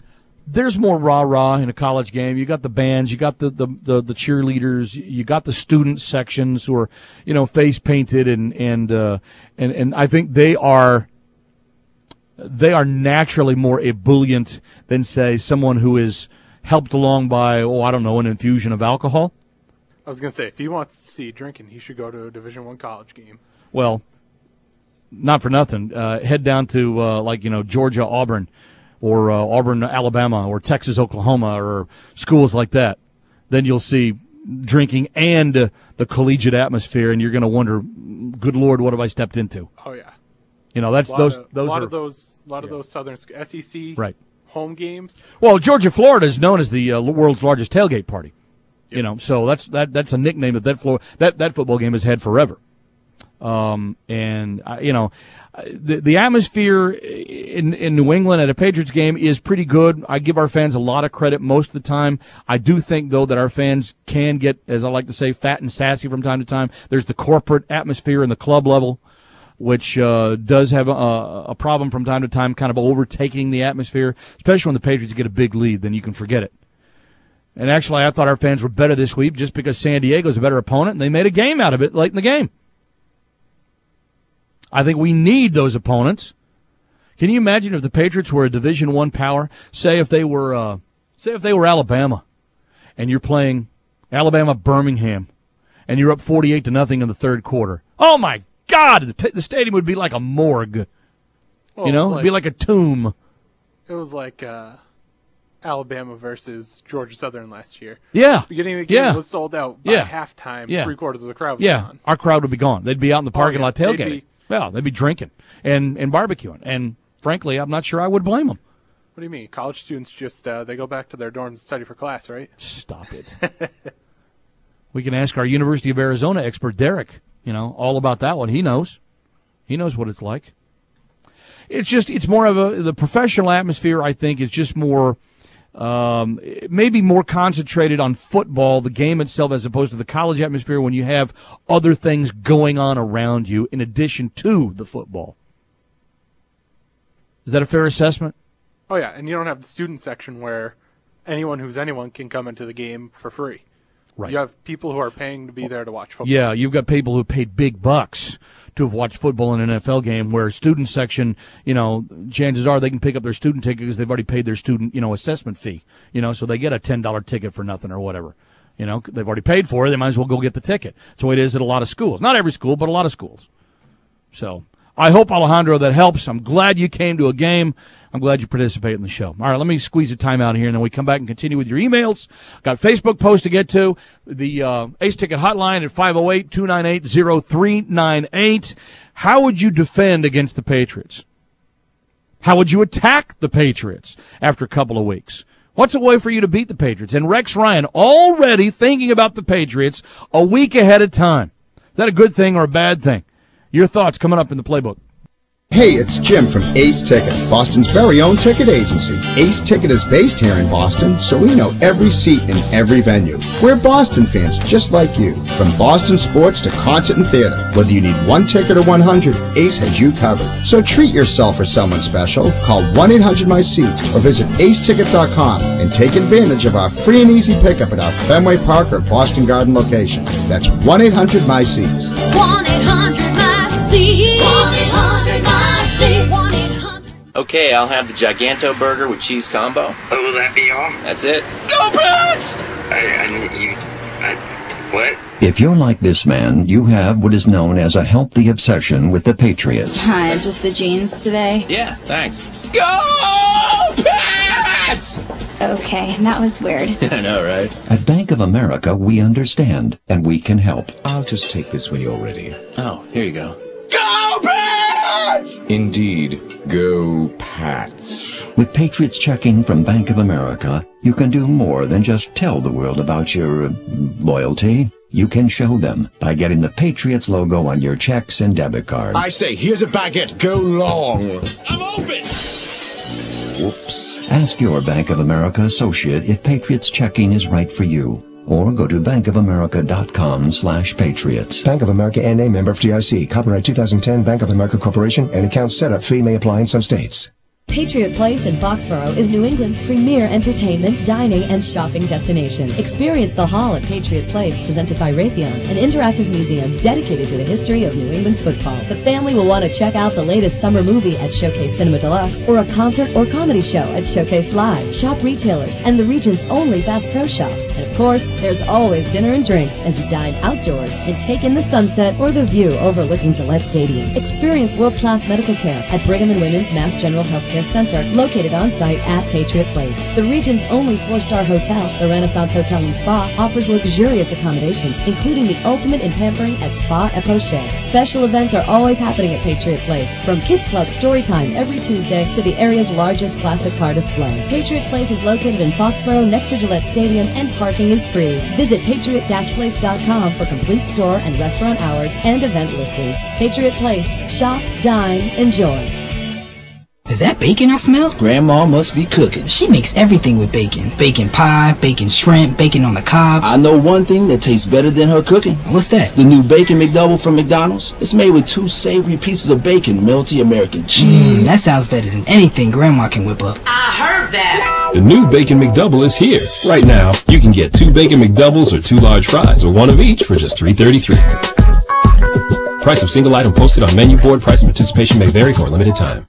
there's more rah-rah in a college game. You got the bands, you got the, the, the, the cheerleaders, you got the student sections who are, you know, face painted, and and uh, and and I think they are they are naturally more ebullient than, say, someone who is helped along by, oh, I don't know, an infusion of alcohol. I was going to say, if he wants to see drinking, he should go to a Division One college game. Well, not for nothing. Uh, head down to, uh, like, you know, Georgia, Auburn, or uh, Auburn, Alabama, or Texas, Oklahoma, or schools like that. Then you'll see drinking and uh, the collegiate atmosphere, and you're going to wonder, good Lord, what have I stepped into? Oh, yeah. You know, that's a lot those. Of, those a lot are, of those. A lot yeah. of those Southern S E C right. home games. Well, Georgia, Florida is known as the uh, world's largest tailgate party. Yep. You know, so that's that. That's a nickname that that, floor, that that football game has had forever. Um, and uh, you know, the the atmosphere in in New England at a Patriots game is pretty good. I give our fans a lot of credit most of the time. I do think, though, that our fans can get, as I like to say, fat and sassy from time to time. There's the corporate atmosphere and the club level, which uh, does have a, a problem from time to time, kind of overtaking the atmosphere, especially when the Patriots get a big lead. Then you can forget it. And actually, I thought our fans were better this week just because San Diego's a better opponent, and they made a game out of it late in the game. I think we need those opponents. Can you imagine if the Patriots were a Division One power? Say if they were, uh, say if they were Alabama, and you're playing Alabama Birmingham, and you're up forty-eight to nothing in the third quarter. Oh my God, the, t- the stadium would be like a morgue. Well, you know, like, it'd be like a tomb. It was like uh, Alabama versus Georgia Southern last year. Yeah, beginning of the game yeah. was sold out by yeah. halftime. Yeah. Three quarters of the crowd was yeah. gone. Our crowd would be gone. They'd be out in the parking oh, yeah. lot tailgating. They'd be, well, they'd be drinking and, and barbecuing. And frankly, I'm not sure I would blame them. What do you mean? College students just uh, they go back to their dorms and study for class, right? Stop it. We can ask our University of Arizona expert, Derek, you know, all about that one. He knows. He knows what it's like. It's just, it's more of a, the professional atmosphere, I think, is just more, um, maybe more concentrated on football, the game itself, as opposed to the college atmosphere when you have other things going on around you in addition to the football. Is that a fair assessment? Oh, yeah, and you don't have the student section where anyone who's anyone can come into the game for free. Right. You have people who are paying to be there to watch football. Yeah, you've got people who paid big bucks to have watched football in an N F L game, where student section, you know, chances are they can pick up their student ticket because they've already paid their student, you know, assessment fee, you know, so they get a ten dollars ticket for nothing or whatever. You know, they've already paid for it. They might as well go get the ticket. That's the way it is at a lot of schools. Not every school, but a lot of schools. So I hope, Alejandro, that helps. I'm glad you came to a game. I'm glad you participated in the show. All right, let me squeeze a timeout here, and then we come back and continue with your emails. Got Facebook post to get to. The uh, Ace Ticket hotline at five oh eight, two nine eight, oh three nine eight. How would you defend against the Patriots? How would you attack the Patriots after a couple of weeks? What's a way for you to beat the Patriots? And Rex Ryan already thinking about the Patriots a week ahead of time. Is that a good thing or a bad thing? Your thoughts coming up in the playbook. Hey, it's Jim from Ace Ticket, Boston's very own ticket agency. Ace Ticket is based here in Boston, so we know every seat in every venue. We're Boston fans just like you. From Boston sports to concert and theater, whether you need one ticket or one hundred, Ace has you covered. So treat yourself or someone special. Call one eight hundred my seats or visit ace ticket dot com and take advantage of our free and easy pickup at our Fenway Park or Boston Garden location. That's one eight hundred my seats. one eight hundred my seats. one eight hundred my seats. one eight hundred Okay, I'll have the Giganto burger with cheese combo. Oh, will that be all? That's it. Go Pats! I, I, you, I, what? If you're like this man, you have what is known as a healthy obsession with the Patriots. Hi, just the jeans today? Yeah, thanks. Go Pats! Okay, that was weird. I know, right? At Bank of America, we understand, and we can help. I'll just take this when you're ready. Oh, here you go. Go Pats! Indeed, go Pats. With Patriots checking from Bank of America, you can do more than just tell the world about your uh, loyalty. You can show them by getting the Patriots logo on your checks and debit cards. I say, here's a baguette. Go long. I'm open! Whoops. Ask your Bank of America associate if Patriots checking is right for you. Or go to bankofamerica.com slash patriots. Bank of America N A member F D I C. Copyright two thousand ten Bank of America Corporation. An account setup fee may apply in some states. Patriot Place in Foxborough is New England's premier entertainment, dining, and shopping destination. Experience the Hall at Patriot Place, presented by Raytheon, an interactive museum dedicated to the history of New England football. The family will want to check out the latest summer movie at Showcase Cinema Deluxe, or a concert or comedy show at Showcase Live. Shop retailers and the region's only Bass Pro Shops. And of course, there's always dinner and drinks as you dine outdoors and take in the sunset or the view overlooking Gillette Stadium. Experience world-class medical care at Brigham and Women's Mass General Healthcare Center, located on site at Patriot Place. The region's only four-star hotel, the Renaissance Hotel and Spa, offers luxurious accommodations, including the ultimate in pampering at Spa et Poche. Special events are always happening at Patriot Place, from Kids Club Storytime every Tuesday to the area's largest classic car display. Patriot Place is located in Foxborough next to Gillette Stadium, and parking is free. Visit patriot dash place dot com for complete store and restaurant hours and event listings. Patriot Place. Shop, dine, enjoy. Is that bacon I smell? Grandma must be cooking. She makes everything with bacon. Bacon pie, bacon shrimp, bacon on the cob. I know one thing that tastes better than her cooking. What's that? The new Bacon McDouble from McDonald's. It's made with two savory pieces of bacon, melty American cheese. Mm, that sounds better than anything Grandma can whip up. I heard that. The new Bacon McDouble is here. Right now, you can get two Bacon McDoubles or two large fries, or one of each for just three thirty-three. Price of single item posted on menu board. Price and participation may vary for a limited time.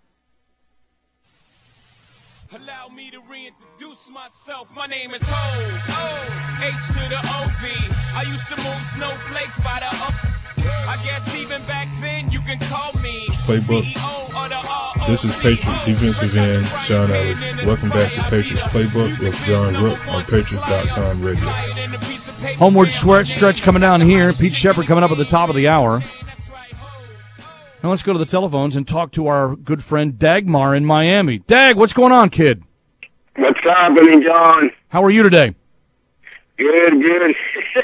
My name is Ho, O, H to the O V. I used to move snowflakes by the up. I guess even back then you can call me Playbook. This is Patriots defensive end Sean Ellis. Welcome back to Patriots Playbook with John Rook on Patriots dot com radio. Homeward stretch coming down here. Pete Shepard coming up at the top of the hour. Now let's go to the telephones and talk to our good friend Dagmar in Miami. Dag, what's going on, kid? What's happening, John? How are you today? Good, good.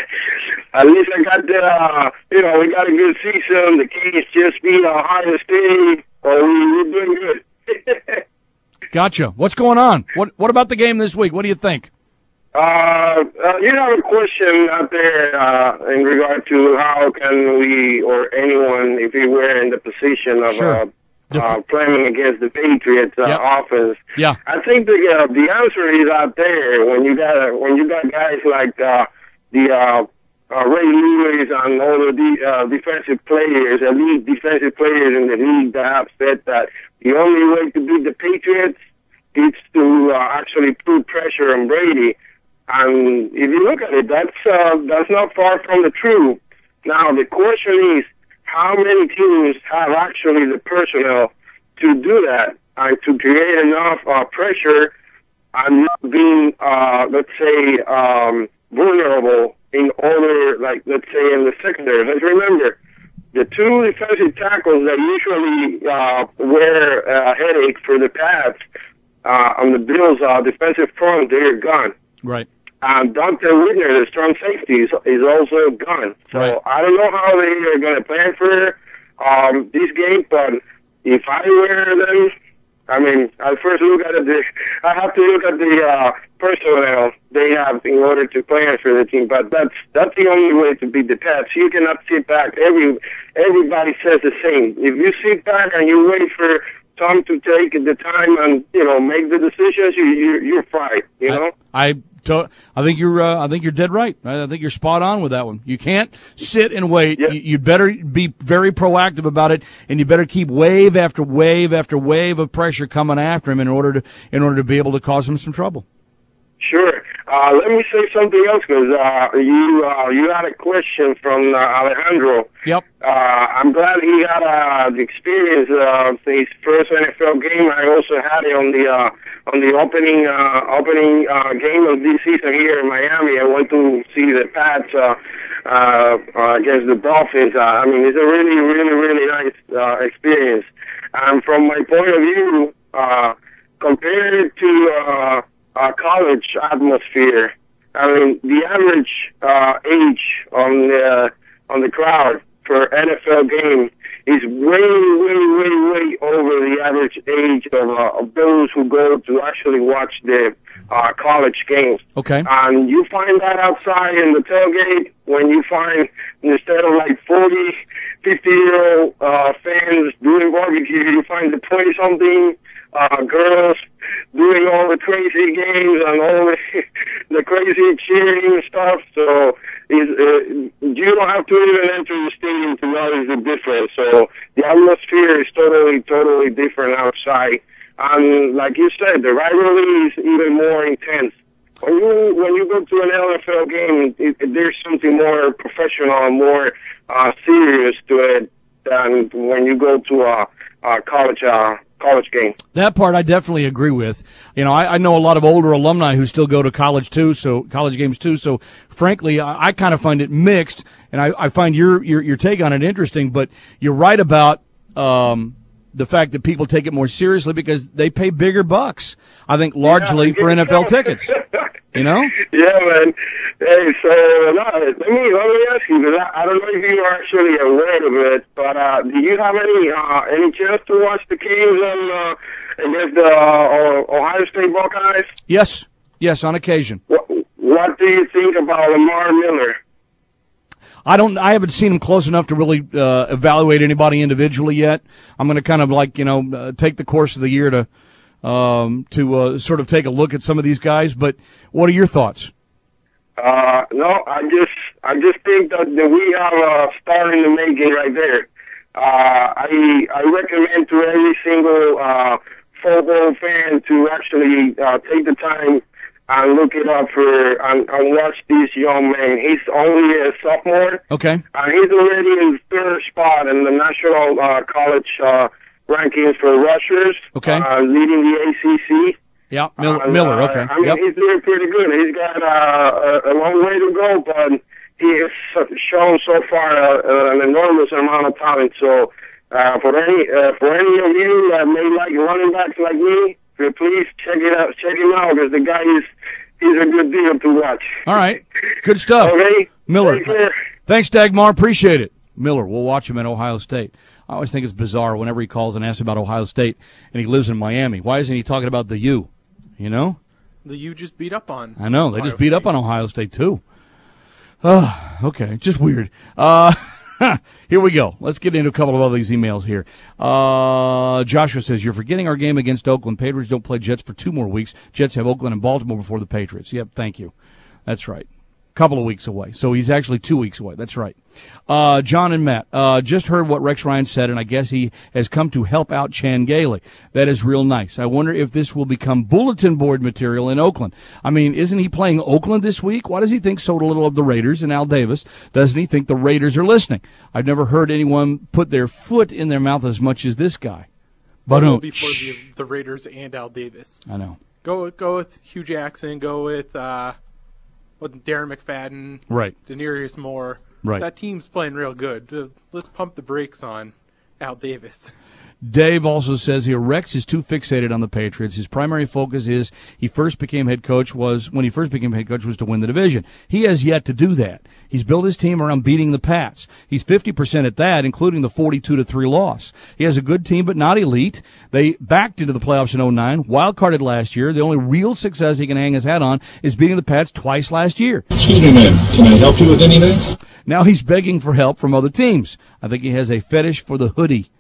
At least I got the, uh, you know, we got a good season. The Kings just beat Ohio State. Oh, we, we're doing good. Gotcha. What's going on? What What about the game this week? What do you think? Uh, uh you have a question out there uh, in regard to how can we or anyone, if we were in the position of Sure. uh, Uh, playing against the Patriots uh, Yep. offense. Yeah. I think the uh, the answer is out there when you got when you got guys like uh, the uh, uh, Ray Lewis and all of the uh, defensive players, elite defensive players in the league that have said that the only way to beat the Patriots is to uh, actually put pressure on Brady. And if you look at it, that's uh, that's not far from the truth. Now the question is, how many teams have actually the personnel to do that and to create enough uh, pressure and not being, uh, let's say, um, vulnerable in order, like, let's say, in the secondary? Let's remember, the two defensive tackles that usually uh, were a headache for the Pats uh, on the Bills' uh, defensive front, they're gone. Right. And Doctor Whitner, the strong safety, is, is also gone. So Right. I don't know how they are going to plan for um, this game, but if I were them, I mean, I first look at the, I have to look at the uh, personnel they have in order to plan for the team. But that's that's the only way to beat the Pats. You cannot sit back. Every everybody says the same. If you sit back and you wait for Tom to take the time and you know make the decisions, you, you you're fried. You know. I, I I think you're. Uh, I think you're dead right. I think you're spot on with that one. You can't sit and wait. You, you'd better be very proactive about it, and you better keep wave after wave after wave of pressure coming after him in order to in order to be able to cause him some trouble. Sure. Uh, let me say something else because uh, you uh, you had a question from uh, Alejandro. Yep. Uh, I'm glad he had uh, the experience of his first N F L game. I also had it on the uh, on the opening uh, opening uh, game of this season here in Miami. I went to see the Pats uh, uh, uh, against the Dolphins. Uh, I mean, it's a really, really, really nice uh, experience. And from my point of view, uh, compared it to uh, uh, college atmosphere, I mean, the average uh, age on the on the crowd for N F L game is way, way, way, way over the average age of, uh, of those who go to actually watch the uh, college games. Okay. And you find that outside in the tailgate when you find, instead of like forty, fifty-year-old uh, fans doing barbecue, you find the twenty-something uh, girls doing all the crazy games and all the, the crazy cheering stuff. So is, uh, you don't have to even enter the stadium to notice the difference. So the atmosphere is totally, totally different outside. And like you said, the rivalry is even more intense. When you when you go to an N F L game, it, it, there's something more professional and more uh, serious to it than when you go to a, a college uh, college game. That part I definitely agree with. You know, I, I know a lot of older alumni who still go to college too, so college games too. So, frankly, I, I kind of find it mixed, and I, I find your, your your take on it interesting. But you're right about um, the fact that people take it more seriously because they pay bigger bucks. I think largely yeah, for N F L tickets. You know? Yeah, man. Hey, so no, let me let me ask you because I, I don't know if you are actually aware of it, but uh, do you have any uh, any chance to watch the games on, uh, against the uh, Ohio State Buckeyes? Yes, yes, on occasion. What, what do you think about Lamar Miller? I don't. I haven't seen him close enough to really uh, evaluate anybody individually yet. I'm going to kind of like you know uh, take the course of the year to um, to uh, sort of take a look at some of these guys. But what are your thoughts? Uh, no, I just I just think that, that we have a star in the making right there. Uh, I I recommend to every single uh, football fan to actually uh, take the time and look it up for and, and watch this young man. He's only a sophomore. Okay. And he's already in third spot in the national uh, college uh, rankings for rushers. Okay. Uh, leading the A C C. Yeah, Miller. Uh, Miller okay. I mean, yep. he's doing pretty good. He's got uh, a, a long way to go, but he has shown so far uh, an enormous amount of talent. So uh, for any uh, for any of you that may like running backs like me, please check it out. Check him out because the guy is he's a good deal to watch. All right, good stuff. Okay, Miller. Thanks, Dagmar. Appreciate it. Miller. We'll watch him at Ohio State. I always think it's bizarre whenever he calls and asks about Ohio State, and he lives in Miami. Why isn't he talking about the U? You know? The U just beat up on. I know. They Ohio just beat State. up on Ohio State, too. Oh, okay. Just weird. Uh, here we go. Let's get into a couple of other these emails here. Uh, Joshua says, you're forgetting our game against Oakland. Patriots don't play Jets for two more weeks. Jets have Oakland and Baltimore before the Patriots. Yep, thank you. That's right. Couple of weeks away. So he's actually two weeks away. That's right. Uh, John and Matt, uh, just heard what Rex Ryan said, and I guess he has come to help out Chan Gailey. That is real nice. I wonder if this will become bulletin board material in Oakland. I mean, isn't he playing Oakland this week? Why does he think so little of the Raiders and Al Davis? Doesn't he think the Raiders are listening? I've never heard anyone put their foot in their mouth as much as this guy. But Well, before the, the Raiders and Al Davis. I know. Go with, go with Hugh Jackson. Go with uh, with Darren McFadden. Right. Denarius Moore. Right. That team's playing real good. Uh, Let's pump the brakes on Al Davis. Dave also says here, Rex is too fixated on the Patriots. His primary focus is he first became head coach was when he first became head coach was to win the division. He has yet to do that. He's built his team around beating the Pats. He's fifty percent at that, including the forty-two to three loss. He has a good team, but not elite. They backed into the playoffs in oh nine, wild-carded last year. The only real success he can hang his hat on is beating the Pats twice last year. Excuse me, ma'am. Can I help you with anything? Now he's begging for help from other teams. I think he has a fetish for the hoodie.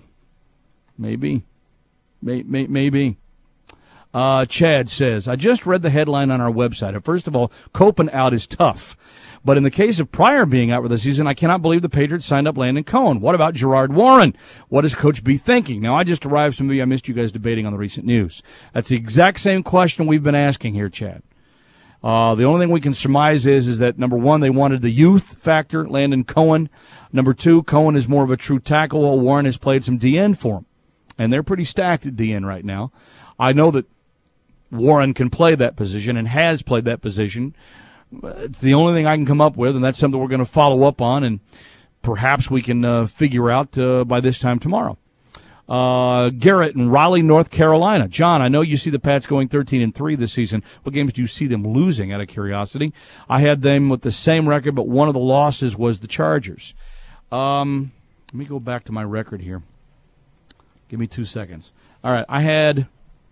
Maybe. May, may, maybe. Uh, Chad says, I just read the headline on our website. First of all, Copen out is tough. But in the case of Pryor being out for the season, I cannot believe the Patriots signed up Landon Cohen. What about Gerard Warren? What is Coach B thinking? Now, I just arrived, so maybe I missed you guys debating on the recent news. That's the exact same question we've been asking here, Chad. Uh, the only thing we can surmise is, is that, number one, they wanted the youth factor, Landon Cohen. Number two, Cohen is more of a true tackle, while Warren has played some D N for him. And they're pretty stacked at D N right now. I know that Warren can play that position and has played that position. It's the only thing I can come up with, and that's something we're going to follow up on, and perhaps we can uh, figure out uh, by this time tomorrow. Uh, Garrett in Raleigh, North Carolina. John, I know you see the Pats going thirteen and three this season. What games do you see them losing, out of curiosity? I had them with the same record, but one of the losses was the Chargers. Um, let me go back to my record here. Give me two seconds. All right, I had,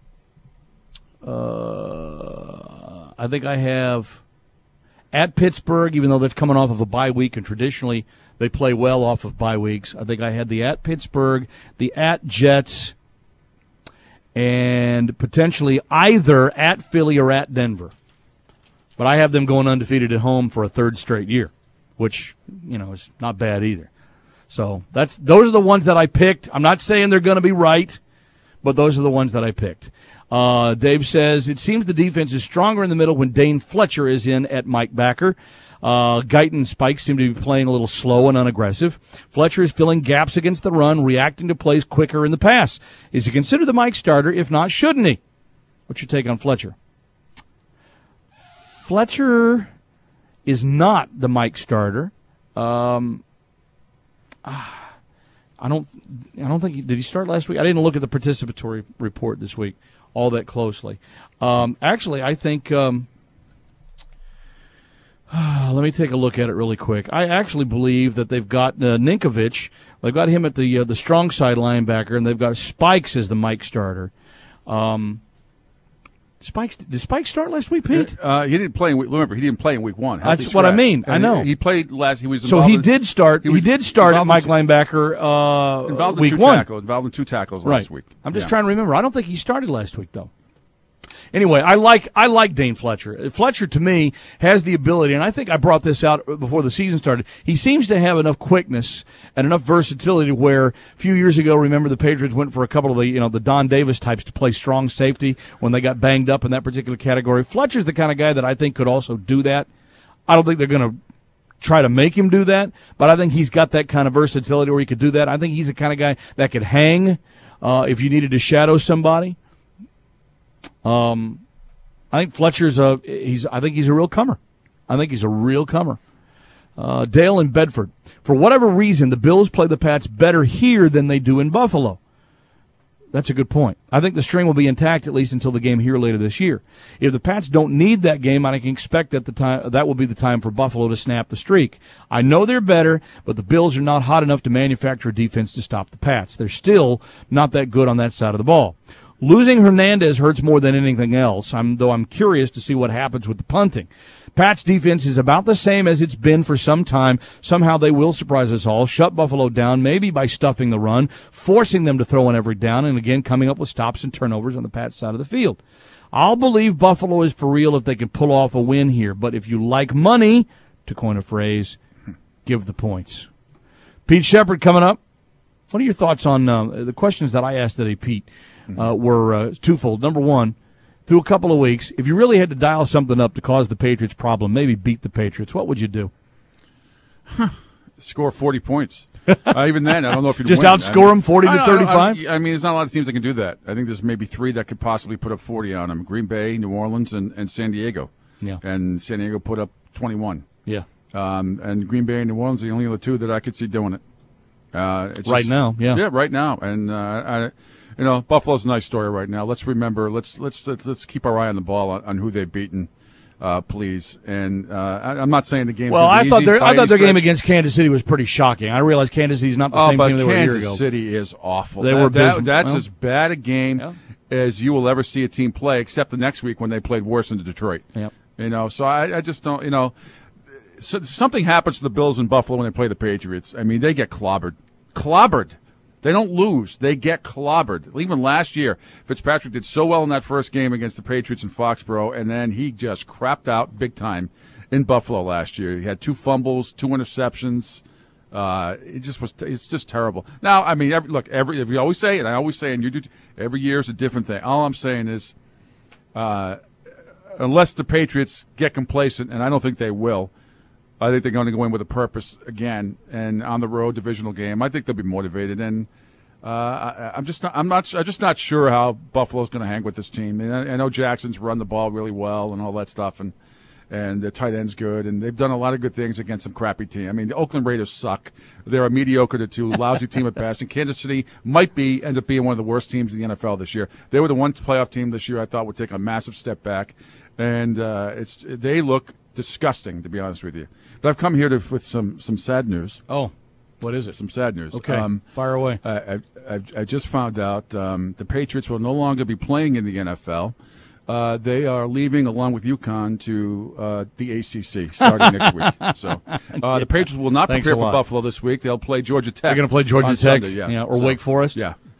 uh, I think I have at Pittsburgh, even though that's coming off of a bye week, and traditionally they play well off of bye weeks. I think I had the at Pittsburgh, the at Jets, and potentially either at Philly or at Denver. But I have them going undefeated at home for a third straight year, which, you know, is not bad either. So that's those are the ones that I picked. I'm not saying they're going to be right, but those are the ones that I picked. Uh, Dave says, it seems the defense is stronger in the middle when Dane Fletcher is in at Mike Backer. Uh, Guyton and Spike seem to be playing a little slow and unaggressive. Fletcher is filling gaps against the run, reacting to plays quicker in the pass. Is he considered the Mike starter? If not, shouldn't he? What's your take on Fletcher? Fletcher is not the Mike starter. Um, ah, I don't. I don't think. He, did he start last week? I didn't look at the participatory report this week all that closely. Um, actually, I think. Um, let me take a look at it really quick. I actually believe that they've got uh, Ninkovich. They've got him at the uh, the strong side linebacker, and they've got Spikes as the Mike starter. Um, Spikes did Spike start last week, Pete? Uh, he didn't play. In week, remember, he didn't play in week one. That's what scratch. I mean. And I know he, he played last. He was so he in, did start. He, he did start at Mike two, linebacker uh, involved week in two one. Tackles, involved in two tackles right. last week. I'm just yeah. trying to remember. I don't think he started last week though. Anyway, I like I like Dane Fletcher. Fletcher, to me, has the ability, and I think I brought this out before the season started. He seems to have enough quickness and enough versatility where a few years ago, remember, the Patriots went for a couple of the, you know, the Don Davis types to play strong safety when they got banged up in that particular category. Fletcher's the kind of guy that I think could also do that. I don't think they're going to try to make him do that, but I think he's got that kind of versatility where he could do that. I think he's the kind of guy that could hang uh, if you needed to shadow somebody. Um, I think Fletcher's a he's. I think he's a real comer. I think he's a real comer. Uh, Dale in Bedford. For whatever reason, the Bills play the Pats better here than they do in Buffalo. That's a good point. I think the string will be intact at least until the game here later this year. If the Pats don't need that game, I can expect that the time that will be the time for Buffalo to snap the streak. I know they're better, but the Bills are not hot enough to manufacture a defense to stop the Pats. They're still not that good on that side of the ball. Losing Hernandez hurts more than anything else, I'm, though I'm curious to see what happens with the punting. Pats' defense is about the same as it's been for some time. Somehow they will surprise us all, shut Buffalo down, maybe by stuffing the run, forcing them to throw on every down, and again coming up with stops and turnovers on the Pats' side of the field. I'll believe Buffalo is for real if they can pull off a win here, but if you like money, to coin a phrase, give the points. Pete Shepard coming up. What are your thoughts on uh, the questions that I asked today, Pete? Uh, were uh, twofold. Number one, through a couple of weeks, if you really had to dial something up to cause the Patriots problem, maybe beat the Patriots, what would you do? Huh. Score forty points. Uh, even then, I don't know if you'd just win. outscore I mean, them forty to thirty-five. I, I, I mean, there's not a lot of teams that can do that. I think there's maybe three that could possibly put up forty on them: Green Bay, New Orleans, and, and San Diego. Yeah. And San Diego put up twenty-one. Yeah. Um, and Green Bay and New Orleans are the only other two that I could see doing it. Uh, it's right just, now, yeah. Yeah, right now, and uh, I. You know, Buffalo's a nice story right now. Let's remember. Let's let's let's, let's keep our eye on the ball on, on who they've beaten, uh, please. And uh, I, I'm not saying the game. Well, I thought their I thought their stretch. game against Kansas City was pretty shocking. I realize Kansas City's not the oh, same but team they were a year ago. Kansas City is awful. They that, were that, that's well, as bad a game yeah. as you will ever see a team play, except the next week when they played worse than Detroit. Yep. You know, so I, I just don't. You know, so something happens to the Bills in Buffalo when they play the Patriots. I mean, they get clobbered, clobbered. They don't lose. They get clobbered. Even last year, Fitzpatrick did so well in that first game against the Patriots in Foxborough, and then he just crapped out big time in Buffalo last year. He had two fumbles, two interceptions. Uh, it just was. It's just terrible. Now, I mean, every, look, every if you always say, and I always say, and you do, every year is a different thing. All I'm saying is, uh, unless the Patriots get complacent, and I don't think they will. I think they're going to go in with a purpose again, and on the road divisional game. I think they'll be motivated, and uh, I, I'm just not, I'm not I'm just not sure how Buffalo's going to hang with this team. And I, I know Jackson's run the ball really well and all that stuff, and and the tight end's good, and they've done a lot of good things against some crappy team. I mean, the Oakland Raiders suck; they're a mediocre to two, lousy team at best. And Kansas City might be end up being one of the worst teams in the N F L this year. They were the one playoff team this year I thought would take a massive step back, and uh, it's they look disgusting, to be honest with you. But I've come here to, with some, some sad news. Oh, what is it? Some sad news. Okay, um, fire away. I, I, I, I just found out um, the Patriots will no longer be playing in the N F L. Uh, they are leaving along with UConn to uh, the A C C starting next week. So uh, the Patriots will not Thanks prepare for lot. Buffalo this week. They'll play Georgia Tech. They're going to play Georgia on Tech, Sunday, yeah. yeah, or so, Wake Forest. Yeah.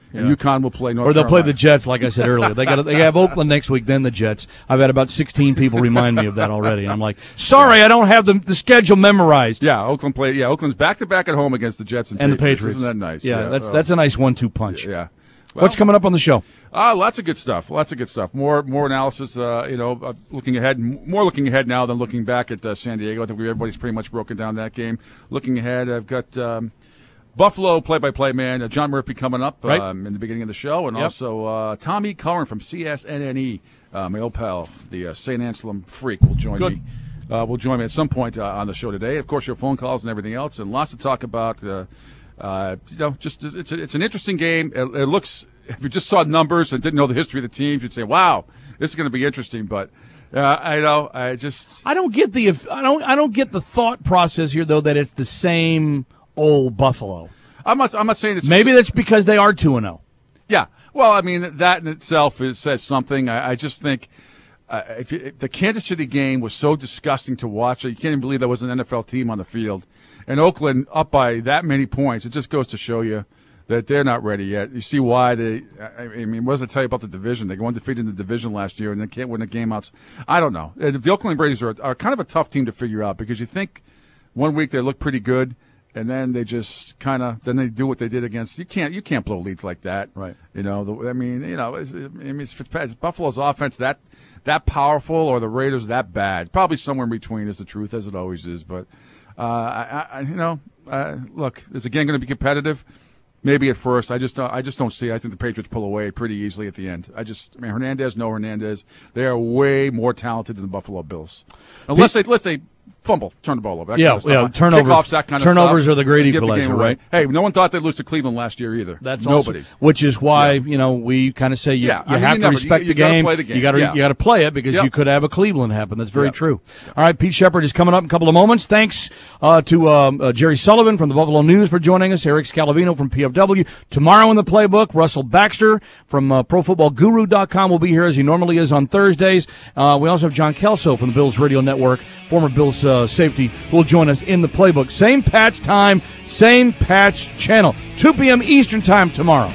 And UConn will play North Or they'll Carolina. play the Jets, like I said earlier. They got they have Oakland next week, then the Jets. I've had about sixteen people remind me of that already. And I'm like, sorry, I don't have the, the schedule memorized. Yeah, Oakland play. Yeah, Oakland's back-to-back at home against the Jets and, And the Patriots. Patriots. Isn't that nice? Yeah, Yeah, that's uh, that's a nice one two punch. Yeah. Well, What's coming up on the show? Uh, lots of good stuff. Lots of good stuff. More more analysis, uh, you know, uh, looking ahead, more looking ahead now than looking back at uh, San Diego. I think we, everybody's pretty much broken down that game. Looking ahead, I've got um, Buffalo play-by-play man uh, John Murphy coming up Right. um, in the beginning of the show, and Yep. also uh, Tommy Curran from C S N N E, uh, my old pal, the uh, Saint Anselm freak, will join Good. me. Uh, will join me at some point uh, on the show today. Of course, your phone calls and everything else, and lots to talk about. Uh, uh, you know, just it's a, it's an interesting game. It, it looks. If you just saw numbers and didn't know the history of the teams, you'd say, "Wow, this is going to be interesting." But uh, I know I just I don't get the I don't I don't get the thought process here though that it's the same old Buffalo. I'm not I'm not saying it's Maybe that's because they are two and zero. Yeah. Well, I mean, that in itself is, says something. I, I just think uh, if, you, if the Kansas City game was so disgusting to watch, you can't even believe there was an N F L team on the field. And Oakland up by that many points, it just goes to show you that they're not ready yet. You see why they – I mean, what does it tell you about the division? They go undefeated in the division last year and they can't win a game outs. I don't know. The Oakland Raiders are, are kind of a tough team to figure out because you think one week they look pretty good – and then they just kind of then they do what they did against you can't you can't blow leads like that, right? You know, the, I mean, you know, it's, I mean, it's, it's Buffalo's offense that that powerful or the Raiders that bad? Probably somewhere in between is the truth, as it always is. But uh, I, I, you know, uh, look, is the game going to be competitive? Maybe at first. I just don't, I just don't see it. I think the Patriots pull away pretty easily at the end. I just, I mean, Hernandez, no Hernandez. They are way more talented than the Buffalo Bills, unless they, unless they. Fumble, turn the ball over. That Yeah, kind of stuff. yeah, turnovers- Kickoffs, that kind of turnovers stuff. are the great Give the equalizer, game away. right? Hey, no one thought they'd lose to Cleveland last year either. That's nobody. Also, which is why you know we kind of say you, Yeah, you I mean, have you to never- respect you- you the, gotta game. play the game. You got to Yeah. you got to play it because Yep. you could have a Cleveland happen. That's very Yep. true. All right, Pete Shepard is coming up in a couple of moments. Thanks uh, to um, uh, Jerry Sullivan from the Buffalo News for joining us. Eric Scalavino from P F W. Tomorrow in the playbook, Russell Baxter from uh, Pro Football Guru dot com will be here as he normally is on Thursdays. Uh, we also have John Kelso from the Bills Radio Network, former Bills uh, safety, who will join us in the playbook. Same Pat's time, same Pat's channel. two p.m. Eastern time tomorrow.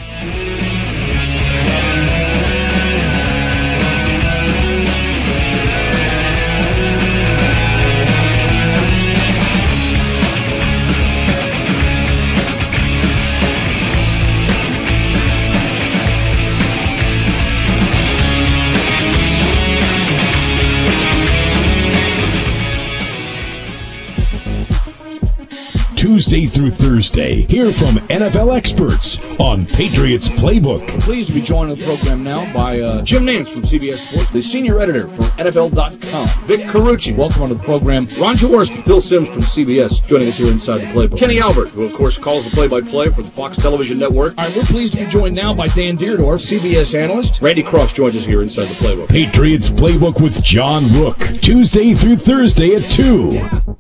Tuesday through Thursday, hear from N F L experts on Patriots Playbook. We're pleased to be joined on the program now by uh, Jim Nance from C B S Sports, the senior editor from N F L dot com. Vic Carucci, welcome onto the program. Ron Jaworski, Phil Simms from C B S, joining us here inside the Playbook. Kenny Albert, who of course calls the play-by-play for the Fox Television Network. All right, we're pleased to be joined now by Dan Deerdorf, C B S analyst. Randy Cross joins us here inside the Playbook. Patriots Playbook with John Rook, Tuesday through Thursday at two.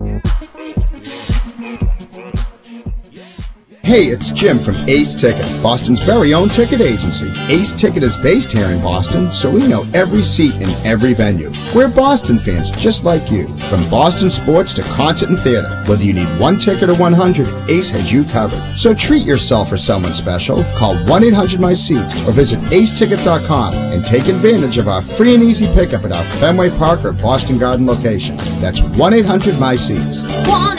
Hey, it's Jim from Ace Ticket, Boston's very own ticket agency. Ace Ticket is based here in Boston, so we know every seat in every venue. We're Boston fans just like you. From Boston sports to concert and theater, whether you need one ticket or one hundred, Ace has you covered. So treat yourself or someone special. Call one eight hundred my seats or visit ace ticket dot com and take advantage of our free and easy pickup at our Fenway Park or Boston Garden location. That's one eight hundred my seats. One